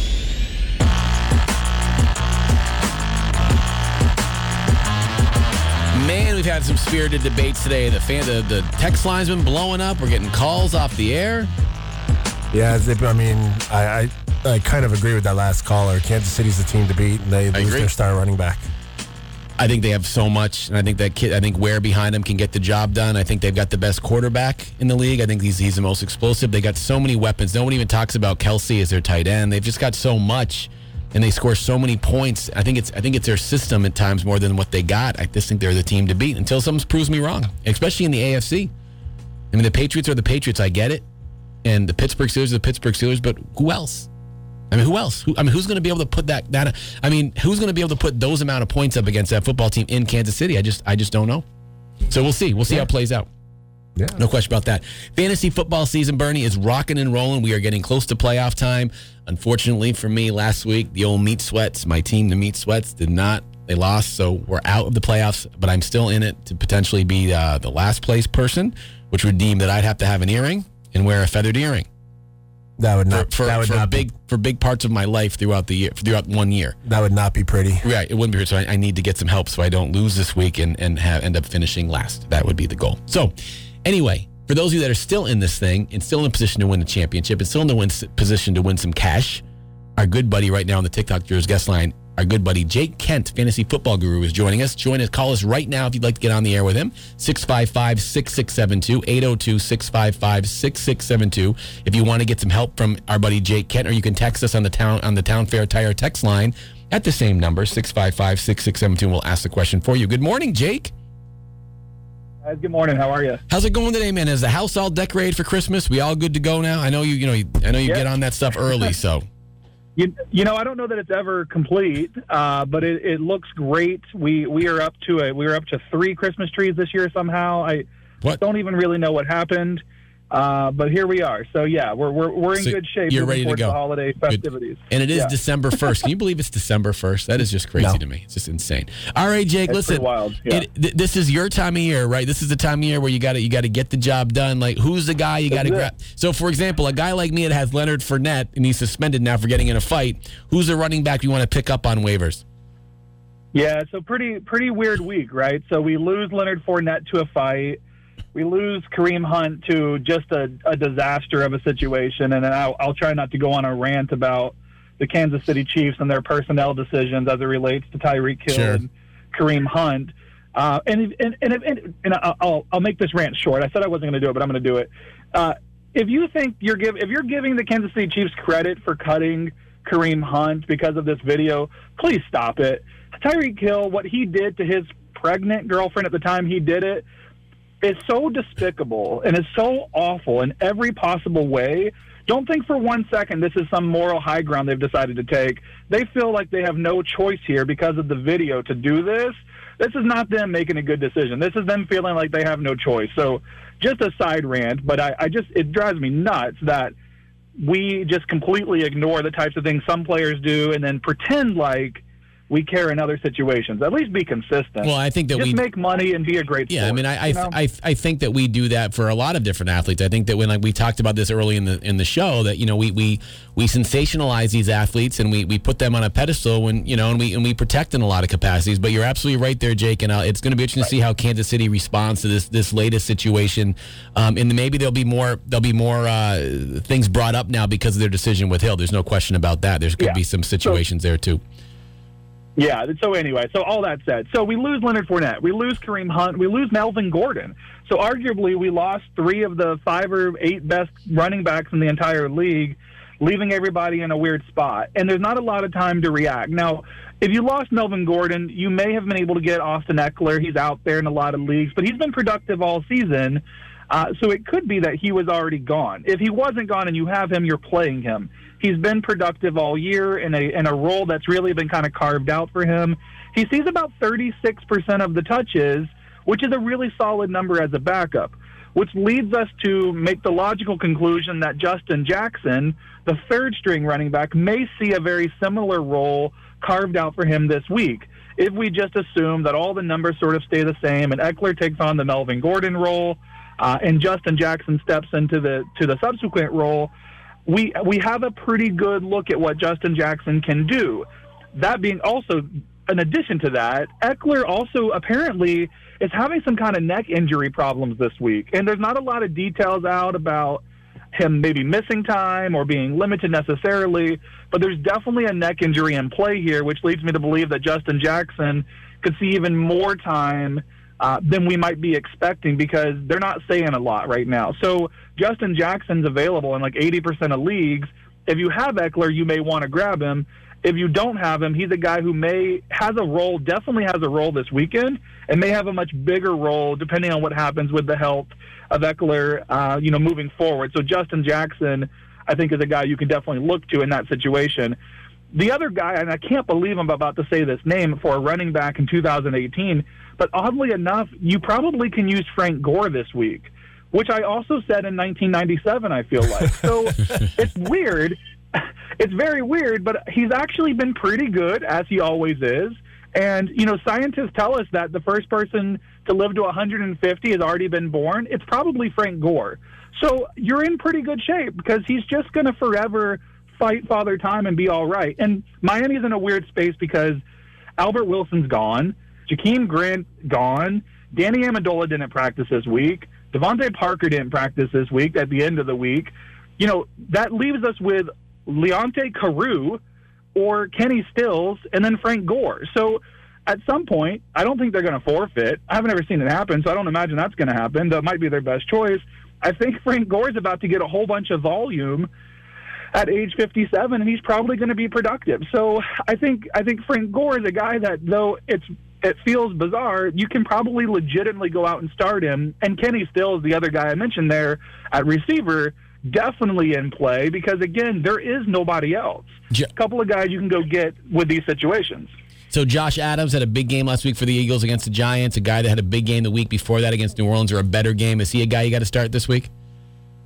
Man, we've had some spirited debates today. The fan, the, the text line's been blowing up. We're getting calls off the air. Yeah, I mean, I, I I kind of agree with that last caller. Kansas City's the team to beat, and they lose agree. their star running back. I think they have so much, and I think that kid, I think Ware behind him can get the job done. I think they've got the best quarterback in the league. I think he's he's the most explosive. They got so many weapons. No one even talks about Kelsey as their tight end. They've just got so much, and they score so many points. I think it's I think it's their system at times more than what they got. I just think they're the team to beat until someone proves me wrong, especially in the A F C. I mean, the Patriots are the Patriots. I get it, and the Pittsburgh Steelers are the Pittsburgh Steelers. But who else? I mean, who else? Who, I mean, who's going to be able to put that? That I mean, who's going to be able to put those amount of points up against that football team in Kansas City? I just, I just don't know. So we'll see. We'll see yeah. how it plays out. Yeah, No question about that. Fantasy football season, Bernie, is rocking and rolling. We are getting close to playoff time. Unfortunately for me, last week the old Meat Sweats, my team, the Meat Sweats, did not. They lost, so we're out of the playoffs. But I'm still in it to potentially be uh, the last place person, which would deem that I'd have to have an earring and wear a feathered earring. that would not. For, for, that would for not big be, for big parts of my life throughout the year, throughout one year. That would not be pretty. Right, it wouldn't be. So I, I need to get some help so I don't lose this week and and have, end up finishing last. That would be the goal. So, anyway, for those of you that are still in this thing and still in a position to win the championship and still in the win, position to win some cash, our good buddy right now on the TikTok Jurors guest line, our good buddy Jake Kent, fantasy football guru, is joining us. Join us. Call us right now if you'd like to get on the air with him. six five five, six six seven two, eight oh two, six five five, six six seven two. If you want to get some help from our buddy Jake Kent, or you can text us on the town on the Town Fair Tire text line at the same number, six five five, six six seven two, and we'll ask the question for you. Good morning, Jake. Guys, good morning. How are you? How's it going today, man? Is the house all decorated for Christmas? We all good to go now? I know you. You know. You, I know you Yeah. get on that stuff early, so. You, you know, I don't know that it's ever complete, uh, but it, it looks great. We we are up to a we were up to three Christmas trees this year somehow. I What? don't even really know what happened. Uh, but here we are. So, yeah, we're we're, we're in So good shape. you're moving ready to towards go. The holiday festivities. And it is Yeah. December first. Can you believe it's December first? That is just crazy No. to me. It's just insane. All right, Jake, It's listen. pretty wild, yeah. It, th- this is your time of year, right? This is the time of year where you got to you got to get the job done. Like, who's the guy you got to That's grab? it. So, for example, a guy like me that has Leonard Fournette and he's suspended now for getting in a fight. Who's the running back you want to pick up on waivers? Yeah, so pretty pretty weird week, right? So we lose Leonard Fournette to a fight. We lose Kareem Hunt to just a, a disaster of a situation. And then I'll, I'll try not to go on a rant about the Kansas City Chiefs and their personnel decisions as it relates to Tyreek Hill Sure. and Kareem Hunt. Uh, and and, and, and, and I'll, I'll make this rant short. I said I wasn't going to do it, but I'm going to do it. Uh, if you think you're give, if you're giving the Kansas City Chiefs credit for cutting Kareem Hunt because of this video, please stop it. Tyreek Hill, what he did to his pregnant girlfriend at the time he did it, is so despicable and is so awful in every possible way. Don't think for one second this is some moral high ground they've decided to take. They feel like they have no choice here because of the video to do this. This is not them making a good decision. This is them feeling like they have no choice. So just a side rant, but I, I just, it drives me nuts that we just completely ignore the types of things some players do and then pretend like we care in other situations. At least be consistent. Well, I think that just we make money and be a great Yeah, sport, I mean, I I, you know? I I think that we do that for a lot of different athletes. I think that when like we talked about this early in the in the show, that you know we we, we sensationalize these athletes and we, we put them on a pedestal when you know and we and we protect in a lot of capacities. But you're absolutely right there, Jake. And uh, it's going to be interesting to see how Kansas City responds to this this latest situation. Um, and maybe there'll be more there'll be more uh, things brought up now because of their decision with Hill. There's no question about that. There's going to Yeah. be some situations there too. Yeah, so anyway, so all that said, so we lose Leonard Fournette, we lose Kareem Hunt, we lose Melvin Gordon. So arguably we lost three of the five or eight best running backs in the entire league, leaving everybody in a weird spot. And there's not a lot of time to react. Now, if you lost Melvin Gordon, you may have been able to get Austin Eckler. He's out there in a lot of leagues, but he's been productive all season. Uh, so it could be that he was already gone. If he wasn't gone and you have him, you're playing him. He's been productive all year in a in a role that's really been kind of carved out for him. He sees about thirty-six percent of the touches, which is a really solid number as a backup, which leads us to make the logical conclusion that Justin Jackson, the third-string running back, may see a very similar role carved out for him this week. If we just assume that all the numbers sort of stay the same and Eckler takes on the Melvin Gordon role uh, and Justin Jackson steps into the to the subsequent role, we we have a pretty good look at what Justin Jackson can do. That being also, in addition to that, Eckler also apparently is having some kind of neck injury problems this week. And there's not a lot of details out about him maybe missing time or being limited necessarily, but there's definitely a neck injury in play here, which leads me to believe that Justin Jackson could see even more time Uh, than we might be expecting because they're not saying a lot right now. So Justin Jackson's available in like eighty percent of leagues. If you have Eckler, you may want to grab him. If you don't have him, he's a guy who may has a role, definitely has a role this weekend, and may have a much bigger role depending on what happens with the health of Eckler, uh, you know, moving forward. So Justin Jackson, I think, is a guy you can definitely look to in that situation. The other guy, and I can't believe I'm about to say this name for a running back in two thousand eighteen, but oddly enough, you probably can use Frank Gore this week, which I also said in nineteen ninety-seven, I feel like. So it's weird. It's very weird, but he's actually been pretty good, as he always is. And, you know, scientists tell us that the first person to live to one hundred fifty has already been born. It's probably Frank Gore. So you're in pretty good shape because he's just going to forever fight Father Time and be all right. And Miami's in a weird space because Albert Wilson's gone, Jakeem Grant gone, Danny Amendola didn't practice this week, Devontae Parker didn't practice this week at the end of the week. You know, that leaves us with Leonte Carew or Kenny Stills and then Frank Gore. So at some point, I don't think they're going to forfeit. I haven't ever seen it happen, so I don't imagine that's going to happen. That might be their best choice. I think Frank Gore's about to get a whole bunch of volume at age fifty-seven, and he's probably going to be productive. So I think I think Frank Gore is a guy that, though it's it feels bizarre, you can probably legitimately go out and start him. And Kenny Stills, the other guy I mentioned there at receiver, definitely in play because, again, there is nobody else. Ja- A couple of guys you can go get with these situations. So Josh Adams had a big game last week for the Eagles against the Giants. A guy that had a big game the week before that against New Orleans, or a better game. Is he a guy you got to start this week?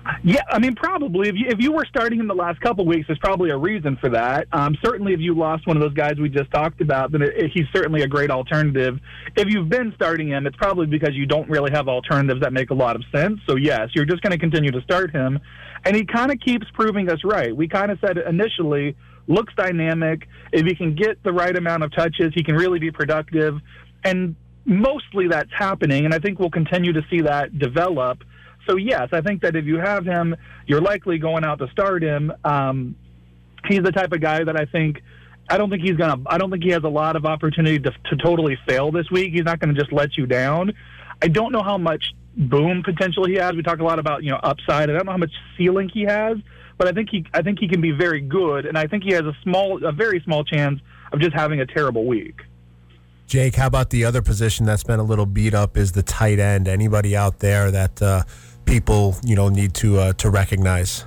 Yeah, I mean, probably. If you, if you were starting him the last couple weeks, there's probably a reason for that. Um, certainly, if you lost one of those guys we just talked about, then it, it, he's certainly a great alternative. If you've been starting him, it's probably because you don't really have alternatives that make a lot of sense. So, yes, you're just going to continue to start him. And he kind of keeps proving us right. We kind of said initially, looks dynamic. If he can get the right amount of touches, he can really be productive. And mostly that's happening, and I think we'll continue to see that develop. So, yes, I think that if you have him, you're likely going out to start him. Um, he's the type of guy that I think – I don't think he's going to – I don't think he has a lot of opportunity to, to totally fail this week. He's not going to just let you down. I don't know how much boom potential he has. We talk a lot about, you know, upside. I don't know how much ceiling he has, but I think he I think he can be very good, and I think he has a small, a very small chance of just having a terrible week. Jake, how about the other position that's been a little beat up is the tight end? Anybody out there that uh, people, you know, need to uh, to recognize?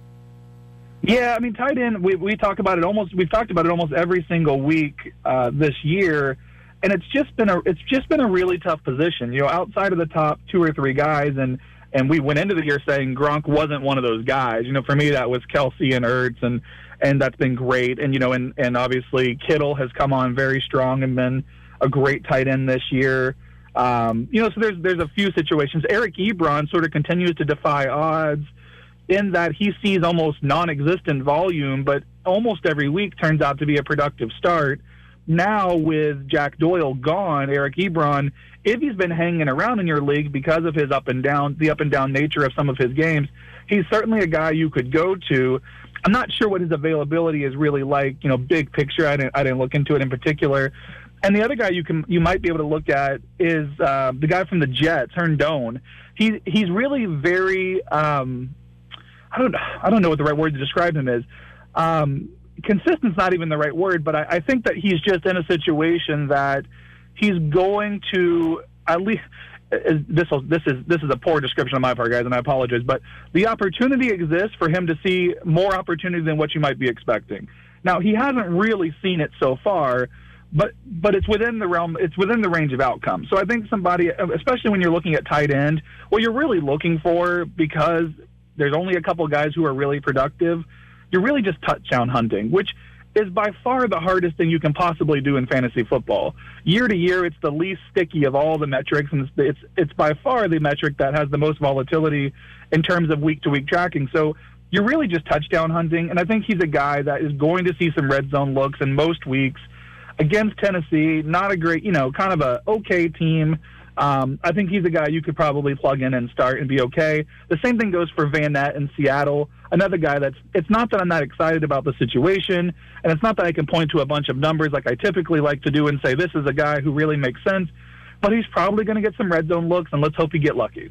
Yeah, I mean, tight end, we we talk about it almost. We've talked about it almost every single week uh, this year, and it's just been a it's just been a really tough position. You know, outside of the top two or three guys, and and we went into the year saying Gronk wasn't one of those guys. You know, for me that was Kelsey and Ertz, and and that's been great. And you know, and and obviously Kittle has come on very strong and been a great tight end this year. Um, you know, so there's there's a few situations. Eric Ebron sort of continues to defy odds in that he sees almost non-existent volume, but almost every week turns out to be a productive start. Now with Jack Doyle gone, Eric Ebron, if he's been hanging around in your league because of his up and down, the up and down nature of some of his games, he's certainly a guy you could go to. I'm not sure what his availability is really like, you know, big picture. I didn't, I didn't look into it in particular. And the other guy you can you might be able to look at is uh, the guy from the Jets, Herndon. He he's really very um, I don't I don't know what the right word to describe him is. Um, consistent's not even the right word, but I, I think that he's just in a situation that he's going to at least. This this is this is a poor description on my part, guys, and I apologize. But the opportunity exists for him to see more opportunity than what you might be expecting. Now he hasn't really seen it so far. But but it's within the realm, it's within the range of outcomes. So I think somebody, especially when you're looking at tight end, what you're really looking for, because there's only a couple guys who are really productive, you're really just touchdown hunting, which is by far the hardest thing you can possibly do in fantasy football. Year to year, it's the least sticky of all the metrics, and it's it's, it's by far the metric that has the most volatility in terms of week-to-week tracking. So you're really just touchdown hunting, and I think he's a guy that is going to see some red zone looks in most weeks. Against Tennessee, not a great, you know, kind of a okay team. Um, I think he's a guy you could probably plug in and start and be okay. The same thing goes for Van Ness in Seattle, another guy that's, it's not that I'm not excited about the situation, and it's not that I can point to a bunch of numbers like I typically like to do and say this is a guy who really makes sense, but he's probably going to get some red zone looks, and let's hope he get lucky.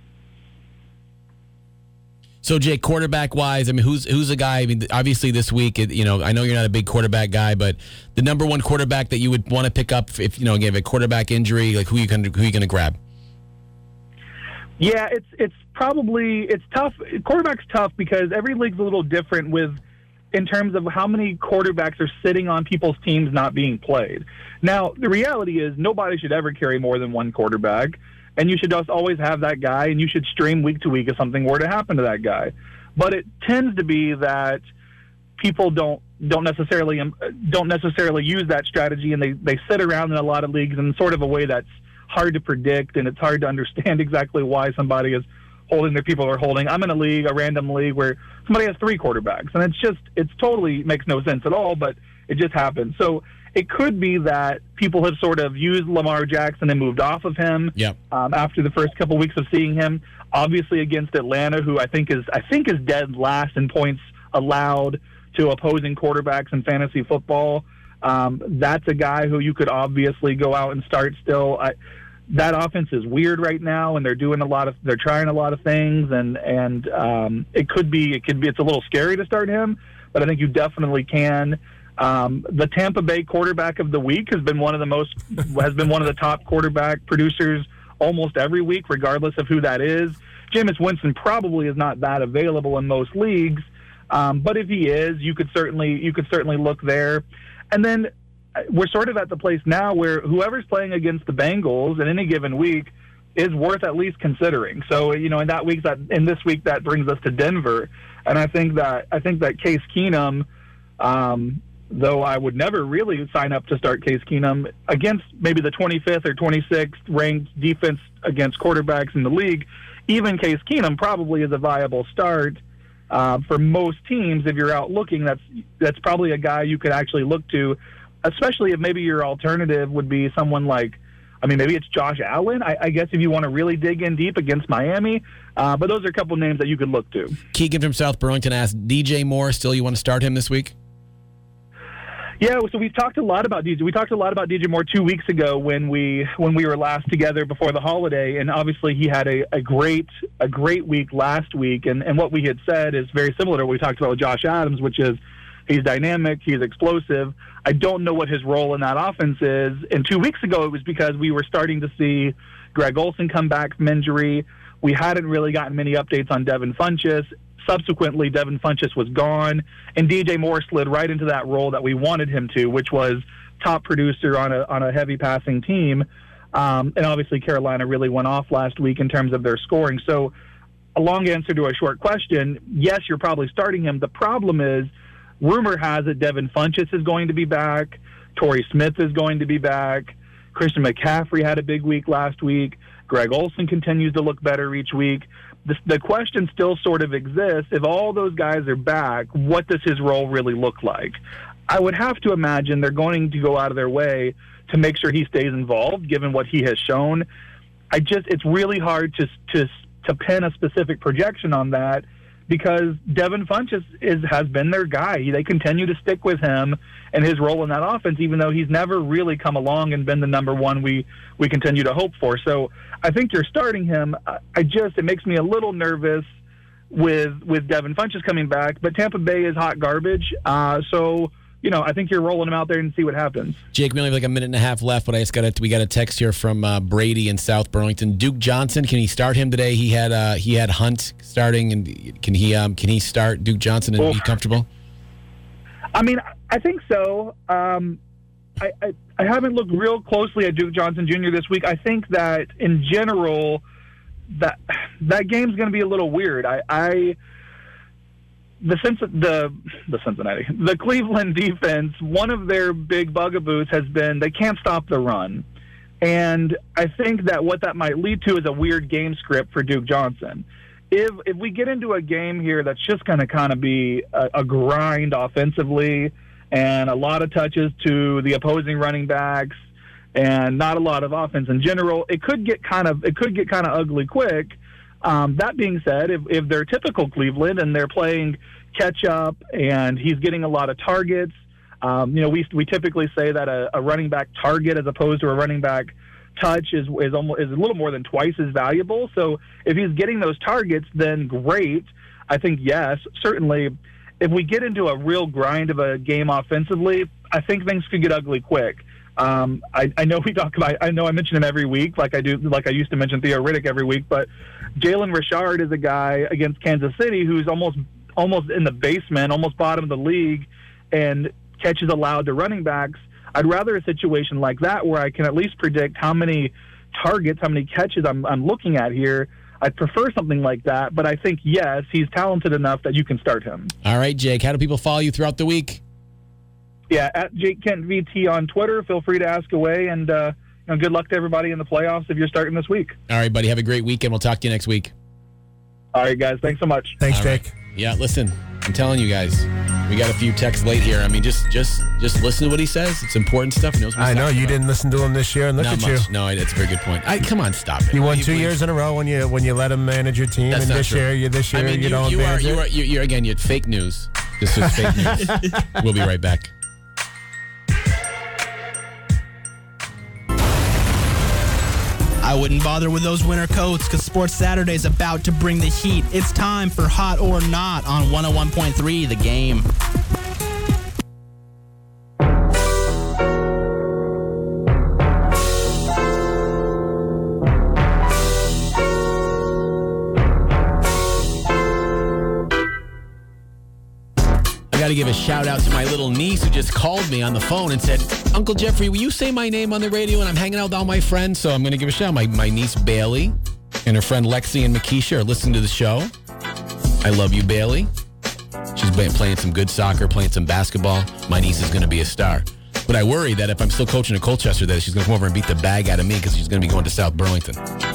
So, Jay, quarterback-wise, I mean, who's who's a guy? I mean, obviously this week, it, you know, I know you're not a big quarterback guy, but the number one quarterback that you would want to pick up if, you know, again, a quarterback injury, like who you can who you going to grab? Yeah, it's it's probably it's tough. Quarterback's tough because every league's a little different with in terms of how many quarterbacks are sitting on people's teams not being played. Now, the reality is nobody should ever carry more than one quarterback. And you should just always have that guy, and you should stream week to week if something were to happen to that guy. But it tends to be that people don't don't necessarily don't necessarily use that strategy, and they, they sit around in a lot of leagues in sort of a way that's hard to predict, and it's hard to understand exactly why somebody is holding their people are holding. I'm in a league, a random league, where somebody has three quarterbacks, and it's just it's totally makes no sense at all, but it just happens. So it could be that people have sort of used Lamar Jackson and moved off of him yep. um, after the first couple weeks of seeing him. Obviously against Atlanta, who I think is I think is dead last in points allowed to opposing quarterbacks in fantasy football. Um, that's a guy who you could obviously go out and start still. I, that offense is weird right now, and they're doing a lot of they're trying a lot of things, and and um, it could be it could be it's a little scary to start him, but I think you definitely can. Um, the Tampa Bay quarterback of the week has been one of the most has been one of the top quarterback producers almost every week, regardless of who that is. Jameis Winston probably is not that available in most leagues, um, but if he is, you could certainly you could certainly look there. And then we're sort of at the place now where whoever's playing against the Bengals in any given week, is worth at least considering. So, you know, in that week, that in this week, that brings us to Denver, and I think that I think that Case Keenum, um, though I would never really sign up to start Case Keenum against maybe the twenty-fifth or twenty-sixth ranked defense against quarterbacks in the league, even Case Keenum probably is a viable start uh, for most teams. If you're out looking, that's that's probably a guy you could actually look to, especially if maybe your alternative would be someone like, I mean, maybe it's Josh Allen, I, I guess, if you want to really dig in deep against Miami. Uh, but those are a couple names that you could look to. Keegan from South Burlington asked, D J Moore, still you want to start him this week? Yeah, so we've talked a lot about D J. We talked a lot about D J Moore two weeks ago when we when we were last together before the holiday, and obviously he had a, a great a great week last week. And, and what we had said is very similar to what we talked about with Josh Adams, which is he's dynamic, he's explosive. I don't know what his role in that offense is. And two weeks ago, it was because we were starting to see Greg Olsen come back from injury. We hadn't really gotten many updates on Devin Funchess. Subsequently, Devin Funchess was gone, and D J Moore slid right into that role that we wanted him to, which was top producer on a on a heavy passing team. Um, and obviously, Carolina really went off last week in terms of their scoring. So, a long answer to a short question: yes, you're probably starting him. The problem is, rumor has it Devin Funchess is going to be back. Torrey Smith is going to be back. Christian McCaffrey had a big week last week. Greg Olsen continues to look better each week. The, the question still sort of exists. If all those guys are back, what does his role really look like? I would have to imagine they're going to go out of their way to make sure he stays involved, given what he has shown. I just, it's really hard to to to pin a specific projection on that because Devin Funchess is has been their guy. They continue to stick with him and his role in that offense, even though he's never really come along and been the number one we, we continue to hope for. So I think you're starting him. I just, it makes me a little nervous with with Devin Funchess coming back, but Tampa Bay is hot garbage. Uh, so, you know, I think you're rolling him out there and see what happens. Jake, we only have like a minute and a half left, but I just got a, we got a text here from uh, Brady in South Burlington. Duke Johnson, can he start him today? He had uh, he had Hunt starting, and can he um, can he start Duke Johnson and Oof. be comfortable? I mean, I think so. Um, I, I I haven't looked real closely at Duke Johnson Junior this week. I think that in general, that that game's going to be a little weird. I. I The the the Cincinnati, the Cleveland defense, one of their big bugaboos has been they can't stop the run. And I think that what that might lead to is a weird game script for Duke Johnson. If if we get into a game here that's just going to kind of be a, a grind offensively and a lot of touches to the opposing running backs and not a lot of offense in general, it could get kind of it could get kind of ugly quick. Um, that being said, if, if they're typical Cleveland and they're playing catch up and he's getting a lot of targets, um, you know, we we typically say that a, a running back target as opposed to a running back touch is is almost is a little more than twice as valuable. So if he's getting those targets, then great. I think yes, certainly. If we get into a real grind of a game offensively, I think things could get ugly quick. Um, I, I know we talk about. I know I mention him every week, like I do, like I used to mention Theo Riddick every week. But Jalen Richard is a guy against Kansas City who's almost almost in the basement, almost bottom of the league, and catches allowed to running backs. I'd rather a situation like that where I can at least predict how many targets, how many catches I'm, I'm looking at here. I'd prefer something like that. But I think yes, he's talented enough that you can start him. All right, Jake. How do people follow you throughout the week? Yeah, at Jake Kent V T on Twitter. Feel free to ask away, and uh, you know, good luck to everybody in the playoffs if you're starting this week. All right, buddy. Have a great weekend. We'll talk to you next week. All right, guys. Thanks so much. Thanks, All Jake. Right. Yeah, listen, I'm telling you guys, we got a few texts late here. I mean, just just just listen to what he says. It's important stuff. He knows what I know. You about. didn't listen to him this year, and look Not at much. you. No, it's a very good point. I, come on, stop it. You won Will two please? years in a row when you when you let him manage your team, That's and not this true. year, you this year I mean, you, you, don't you manage are, you it. are, you, you're again. You're fake news. This is fake news. We'll be right back. I wouldn't bother with those winter coats because Sports Saturday is about to bring the heat. It's time for Hot or Not on one oh one point three The Game. I got to to give a shout out to my little niece who just called me on the phone and said, Uncle Jeffrey, will you say my name on the radio? And I'm hanging out with all my friends, so I'm going to give a shout out. My, my niece Bailey and her friend Lexi and Makisha are listening to the show. I love you, Bailey. She's been playing some good soccer, playing some basketball. My niece is going to be a star. But I worry that if I'm still coaching at Colchester, that she's going to come over and beat the bag out of me because she's going to be going to South Burlington.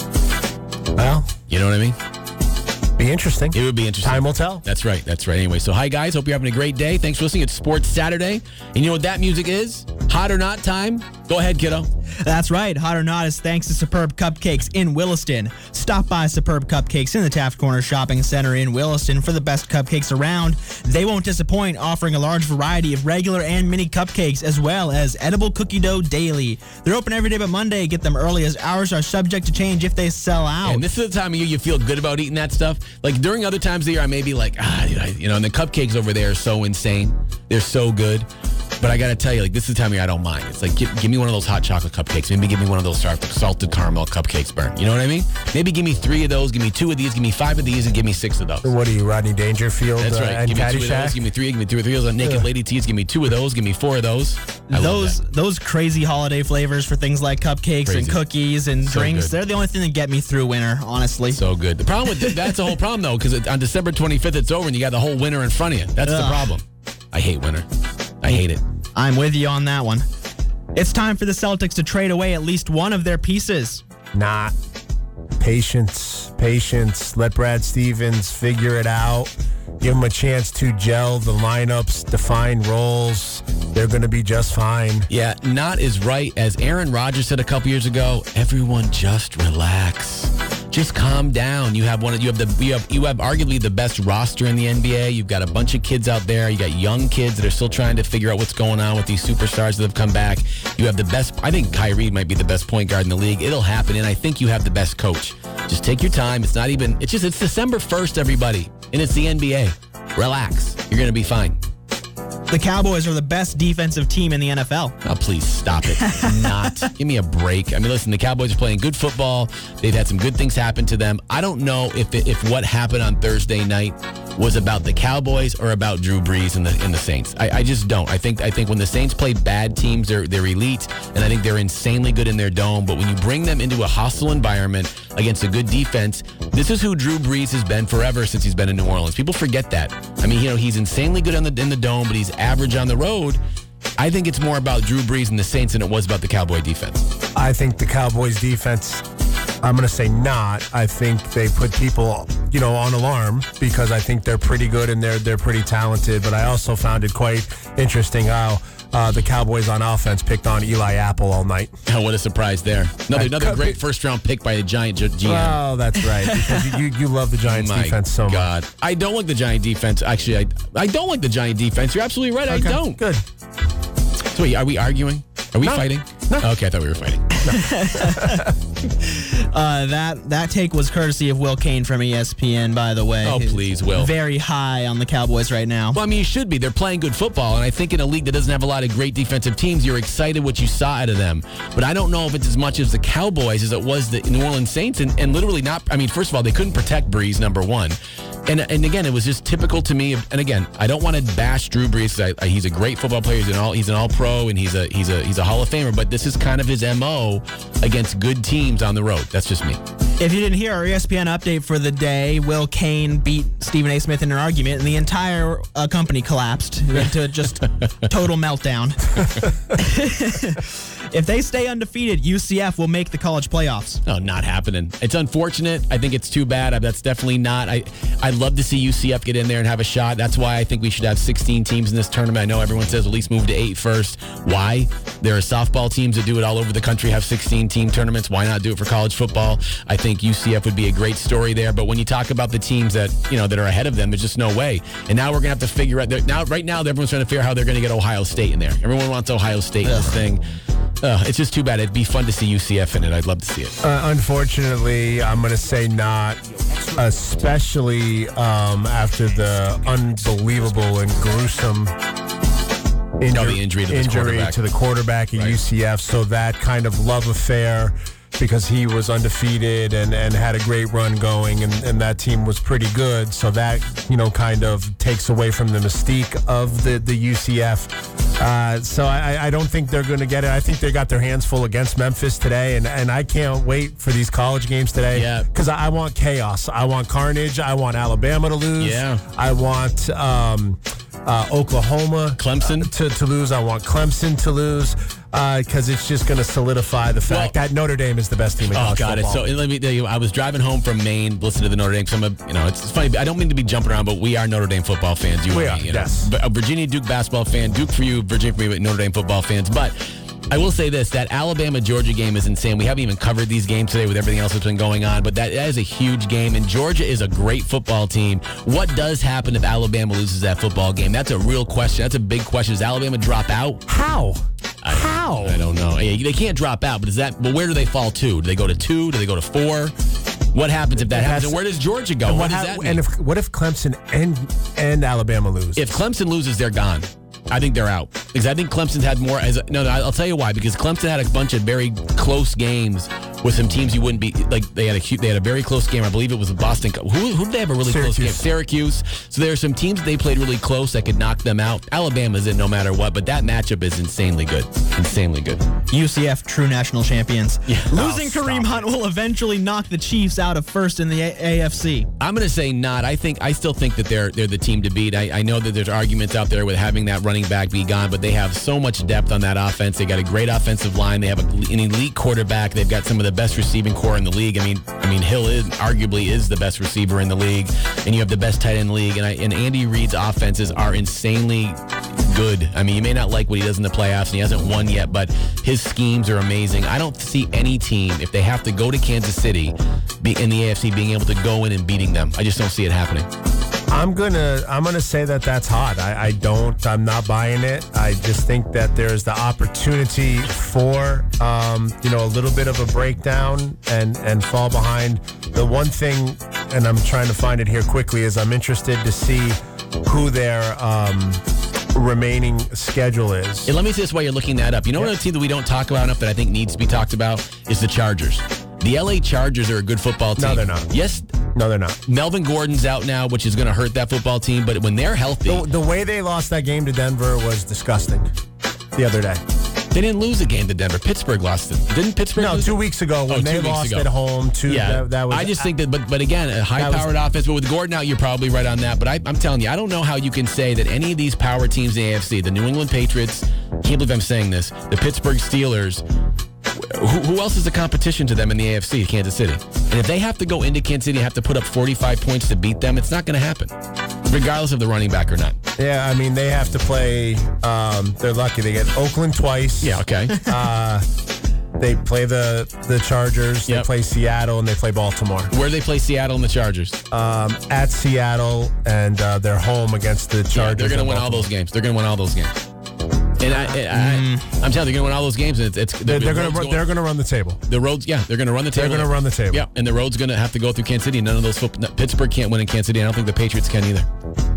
Well, you know what I mean? Be interesting. It would be interesting. Time will tell. That's right. That's right. Anyway, so hi, guys. Hope you're having a great day. Thanks for listening. It's Sports Saturday. And you know what that music is? Hot or not time? Go ahead, kiddo. That's right. Hot or Not is thanks to Superb Cupcakes in Williston. Stop by Superb Cupcakes in the Taft Corner Shopping Center in Williston for the best cupcakes around. They won't disappoint, offering a large variety of regular and mini cupcakes as well as edible cookie dough daily. They're open every day but Monday. Get them early as hours are subject to change if they sell out. And this is the time of year you feel good about eating that stuff. Like during other times of the year, I may be like, ah, you know, and the cupcakes over there are so insane. They're so good. But I got to tell you, like, this is the time of year I don't mind. It's like, give, give me one of those hot chocolate cupcakes. Maybe give me one of those salted caramel cupcakes, Burn. You know what I mean? Maybe give me three of those, give me two of these, give me five of these, and give me six of those. What are you, Rodney Dangerfield? That's right. Uh, and give me two of Caddyshack? those, give me three, give me two of those. On Naked Lady Tees, give me two of those, give me four of those. I those love that. those crazy holiday flavors for things like cupcakes Crazy. and cookies and So drinks, good. they're the only thing that get me through winter, honestly. So good. The problem with that's the whole problem, though, because on December twenty-fifth, it's over, and you got the whole winter in front of you. That's the Ugh. problem. I hate winter. I hate it. I'm with you on that one. It's time for the Celtics to trade away at least one of their pieces. Not. Patience. Patience. Let Brad Stevens figure it out. Give him a chance to gel the lineups, define roles. They're going to be just fine. Yeah, not as right as Aaron Rodgers said a couple years ago. Everyone just relax. Just calm down. You have one of you have the you have you have arguably the best roster in the N B A. You've got a bunch of kids out there. You got young kids that are still trying to figure out what's going on with these superstars that have come back. You have the best. I think Kyrie might be the best point guard in the league. It'll happen, and I think you have the best coach. Just take your time. It's not even. It's just it's December first, everybody, and it's the N B A. Relax. You're gonna be fine. The Cowboys are the best defensive team in the N F L. Oh, please stop it. Not. Give me a break. I mean, listen, the Cowboys are playing good football. They've had some good things happen to them. I don't know if it, if what happened on Thursday night was about the Cowboys or about Drew Brees and the and the Saints. I, I just don't. I think I think when the Saints play bad teams, they're they're elite, and I think they're insanely good in their dome. But when you bring them into a hostile environment against a good defense, this is who Drew Brees has been forever since he's been in New Orleans. People forget that. I mean, you know, he's insanely good on the in the dome, but he's average on the road. I think it's more about Drew Brees and the Saints than it was about the Cowboy defense. I think the Cowboys defense, I'm going to say not. I think they put people, you know, on alarm because I think they're pretty good and they're they're pretty talented. But I also found it quite interesting how uh, the Cowboys on offense picked on Eli Apple all night. Oh, what a surprise there. Another, I another could great be- first round pick by a Giant G- G M. Oh, that's right. Because you, you, you love the Giants My defense so God. much. I don't like the Giant defense. Actually, I I don't like the Giant defense. You're absolutely right. Okay, I don't. Good. So wait, are we arguing? Are we No. fighting? No. Okay, I thought we were fighting. Uh, that that take was courtesy of Will Kane from E S P N, by the way. Oh, He's please, Will. Very high on the Cowboys right now. Well, I mean, you should be. They're playing good football, and I think in a league that doesn't have a lot of great defensive teams, you're excited what you saw out of them. But I don't know if it's as much as the Cowboys as it was the New Orleans Saints, and, and literally not. I mean, first of all, they couldn't protect Brees, number one. And and again, it was just typical to me. And again, I don't want to bash Drew Brees. I, I, he's a great football player. He's an all he's an all pro, and he's a he's a he's a Hall of Famer. But this is kind of his M O against good teams on the road. That's just me. If you didn't hear our E S P N update for the day, Will Kane beat Stephen A. Smith in an argument, and the entire uh, company collapsed into just total meltdown. If they stay undefeated, U C F will make the college playoffs. No, not happening. It's unfortunate. I think it's too bad. That's definitely not. I, I'd love to see U C F get in there and have a shot. That's why I think we should have sixteen teams in this tournament. I know everyone says at least move to eight first. Why? There are softball teams that do it all over the country, have sixteen-team tournaments. Why not do it for college football? I think U C F would be a great story there. But when you talk about the teams that, you know, that are ahead of them, there's just no way. And now we're going to have to figure out. Now, right now, everyone's trying to figure out how they're going to get Ohio State in there. Everyone wants Ohio State in this thing. Uh, it's just too bad. It'd be fun to see U C F in it. I'd love to see it. Uh, unfortunately, I'm going to say not, especially um, after the unbelievable and gruesome injury, Oh, the injury to the injury quarterback. to the quarterback at Right. U C F. So that kind of love affair because he was undefeated and, and had a great run going, and, and that team was pretty good. So that, you know, kind of takes away from the mystique of the, the U C F. Uh, so I, I don't think they're going to get it. I think they got their hands full against Memphis today, and, and I can't wait for these college games today Yeah. because I, I want chaos. I want carnage. I want Alabama to lose. Yeah. I want um, uh, Oklahoma Clemson. to, to lose. I want Clemson to lose because uh, it's just going to solidify the fact Well, that Notre Dame is the best team in Oh, college God. It's football. so, let me tell you, I was driving home from Maine, listening to the Notre Dame. Cause I'm a, you know, it's, it's funny. I don't mean to be jumping around, but we are Notre Dame football fans. You We and are, me, you know? yes. But a Virginia Duke basketball fan, Duke for you, Virginia for me, but Notre Dame football fans. But I will say this, that Alabama-Georgia game is insane. We haven't even covered these games today with everything else that's been going on, but that, that is a huge game, and Georgia is a great football team. What does happen if Alabama loses that football game? That's a real question. That's a big question. Does Alabama drop out? How? I, How? I don't know. Yeah, they can't drop out, but is that? Well, where do they fall to? Do they go to two? Do they go to four? What happens if that happens? And where does Georgia go? And What what does hap- that mean? And if, what if Clemson and and Alabama lose? If Clemson loses, they're gone. I think they're out because I think Clemson's had more. As a, no, no, I'll tell you why. Because Clemson had a bunch of very close games with some teams you wouldn't be like. They had a hu- they had a very close game. I believe it was Boston. Who who did they have a really close game? Syracuse. Syracuse. So there are some teams they played really close that could knock them out. Alabama's in no matter what, but that matchup is insanely good. Insanely good. U C F, true national champions. Yeah. Losing Oh, stop Kareem it. Hunt will eventually knock the Chiefs out of first in the A- AFC. I'm going to say not. I think I still think that they're they're the team to beat. I, I know that there's arguments out there with having that running back be gone, but they have so much depth on that offense. They got a great offensive line. They have a, an elite quarterback. They've got some of the best receiving core in the league. I mean, I mean Hill is arguably is the best receiver in the league, and you have the best tight end in the league. And, I, and Andy Reid's offenses are insanely good. I mean, you may not like what he does in the playoffs, and he hasn't won yet, but his schemes are amazing. I don't see any team, if they have to go to Kansas City be in the A F C, being able to go in and beating them. I just don't see it happening. I'm gonna I'm gonna say that that's hot. I, I don't. I'm not buying it. I just think that there's the opportunity for um, you know a little bit of a breakdown and and fall behind. The one thing, and I'm trying to find it here quickly, is I'm interested to see who their um, remaining schedule is. And let me say this while you're looking that up. You know Yeah. another team that we don't talk about enough that I think needs to be talked about is the Chargers. The L A Chargers are a good football team. No, they're not. Yes, No, they're not. Melvin Gordon's out now, which is going to hurt that football team. But when they're healthy, The, the way they lost that game to Denver was disgusting the other day. they didn't lose a game to Denver. Pittsburgh lost it. Didn't Pittsburgh No, lose two it? weeks ago when Oh, they two weeks lost ago. at home to Yeah, that, that was I just think that, but but again, a high-powered offense. But with Gordon out, you're probably right on that. But I, I'm telling you, I don't know how you can say that any of these power teams in the A F C, the New England Patriots, can't believe I'm saying this, the Pittsburgh Steelers, who, who else is the competition to them in the A F C? Kansas City. And if they have to go into Kansas City and have to put up forty-five points to beat them, it's not going to happen, regardless of the running back or not. Yeah, I mean, they have to play. Um, they're lucky. They get Oakland twice. Yeah, okay. Uh, they play the the Chargers. Yep. They play Seattle, and they play Baltimore. Where do they play Seattle and the Chargers? Um, at Seattle, and uh, they're home against the Chargers. Yeah, they're going to in win all Baltimore. those games. They're going to win all those games. And I, I, I, I'm telling you, they're going to win all those games. And it's, it's They're, they're the going road's to they're going to run the table. the roads. Yeah, they're going to run the They're table. going to run the table. Yeah, and the road's going to have to go through Kansas City. None of those foot, Pittsburgh can't win in Kansas City. I don't think the Patriots can either.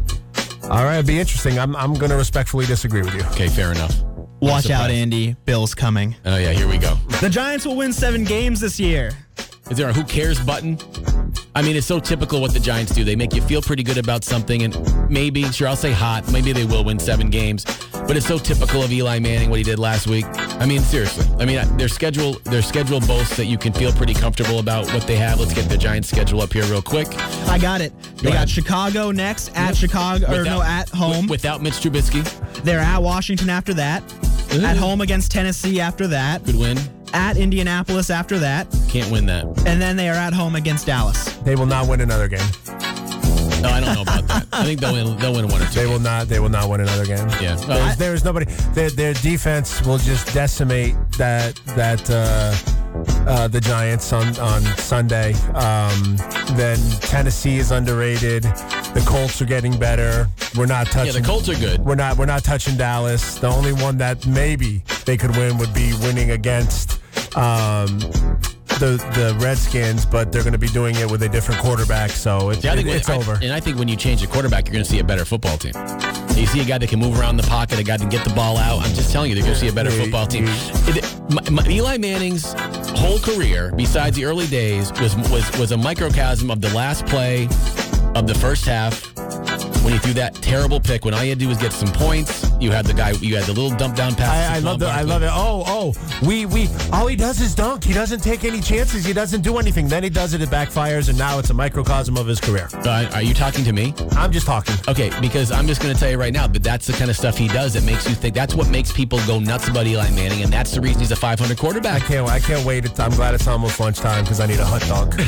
All right, it'd be interesting. I'm I'm going to respectfully disagree with you. Okay, fair enough. Watch surprised. out, Andy. Bill's coming. Oh yeah, here we go. The Giants will win seven games this year. Is there a who cares button? I mean, it's so typical what the Giants do. They make you feel pretty good about something, and maybe, sure, I'll say hot. Maybe they will win seven games, but it's so typical of Eli Manning what he did last week. I mean, seriously. I mean, their schedule, their schedule boasts that you can feel pretty comfortable about what they have. Let's get the Giants schedule up here real quick. I got it. They ahead. got Chicago next, at Chicago, or no, at home. With- without Mitch Trubisky, They're at Washington after that. At home against Tennessee after that. good win. At Indianapolis after that. Can't win that. And then they are at home against Dallas. They will not win another game. No, I don't know about that. I think they'll win. They'll win one or two. They will not. They will not win another game. Yeah. Well, There's, I- there's nobody. Their, their defense will just decimate that that uh, uh, the Giants on on Sunday. Um, then Tennessee is underrated. The Colts are getting better. We're not yeah, touching. the Colts are good. We're not. We're not touching Dallas. The only one that maybe they could win would be winning against um, the the Redskins, but they're going to be doing it with a different quarterback, so it's Yeah, I think it, when- it's I- over. And I think when you change the quarterback, you're going to see a better football team. You see a guy that can move around the pocket, a guy that can get the ball out. I'm just telling you, they're going to see a better Yeah, football team. yeah. It- my, my, Eli Manning's whole career, besides the early days, was was was a microcosm of the last play of the first half. When he threw that terrible pick, when all you had to do was get some points, you had the guy, you had the little dump down pass. I, I love the, I love it. Oh, oh, we, we, all he does is dunk. He doesn't take any chances. He doesn't do anything. Then he does it, it backfires, and now it's a microcosm of his career. Uh, are you talking to me? I'm just talking. Okay, because I'm just going to tell you right now, but that's the kind of stuff he does that makes you think. That's what makes people go nuts about Eli Manning, and that's the reason he's a five hundred quarterback. I can't, I can't wait. I'm glad it's almost lunchtime because I need a hot dog.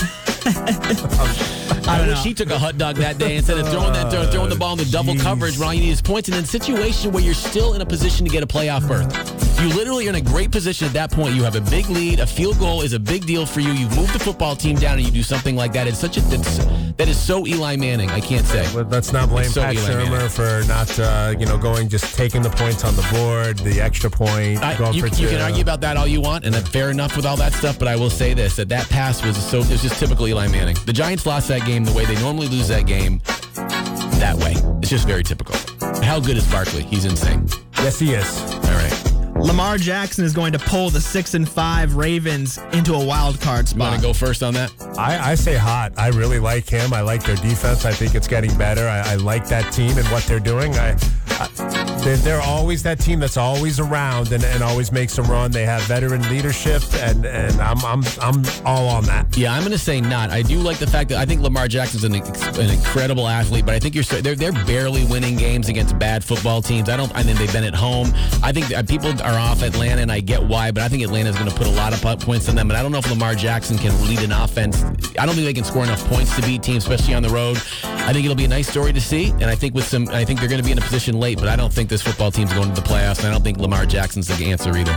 I, I wish he took a hot dog that day instead of throwing that throw, throwing the ball in the double Jeez. coverage where all you need is points. And in a situation where you're still in a position to get a playoff berth, you literally are in a great position at that point. You have a big lead. A field goal is a big deal for you. You've moved the football team down, and you do something like that. It's such a that's, that is so Eli Manning. I can't say. Well, let's not blame So Pat Eli Shermer Manning. for not, uh, you know, going just taking the points on the board, the extra point. I, going you, for you two. can argue about that all you want, and that's fair enough with all that stuff. But I will say this: that that pass was so it was just typical Eli Manning. The Giants lost that game the way they normally lose that game. That way, it's just very typical. How good is Barkley? He's insane. Yes, he is. All right. Lamar Jackson is going to pull the six and five Ravens into a wild card You want spot. to go first on that? I, I say hot. I really like him. I like their defense. I think it's getting better. I, I like that team and what they're doing. I, I they're, they're always that team that's always around and, and always makes a run. They have veteran leadership, and, and I'm I'm I'm all on that. Yeah, I'm going to say not. I do like the fact that I think Lamar Jackson's an, an incredible athlete, but I think you're so- they're they're barely winning games against bad football teams. I don't. I think they've been at home. I think that people are off Atlanta, and I get why, but I think Atlanta's going to put a lot of po- points on them. And I don't know if Lamar Jackson can lead an offense. I don't think they can score enough points to beat teams, especially on the road. I think it'll be a nice story to see, and I think with some, I think they're going to be in a position late, but I don't think this football team's going to the playoffs, and I don't think Lamar Jackson's the answer either.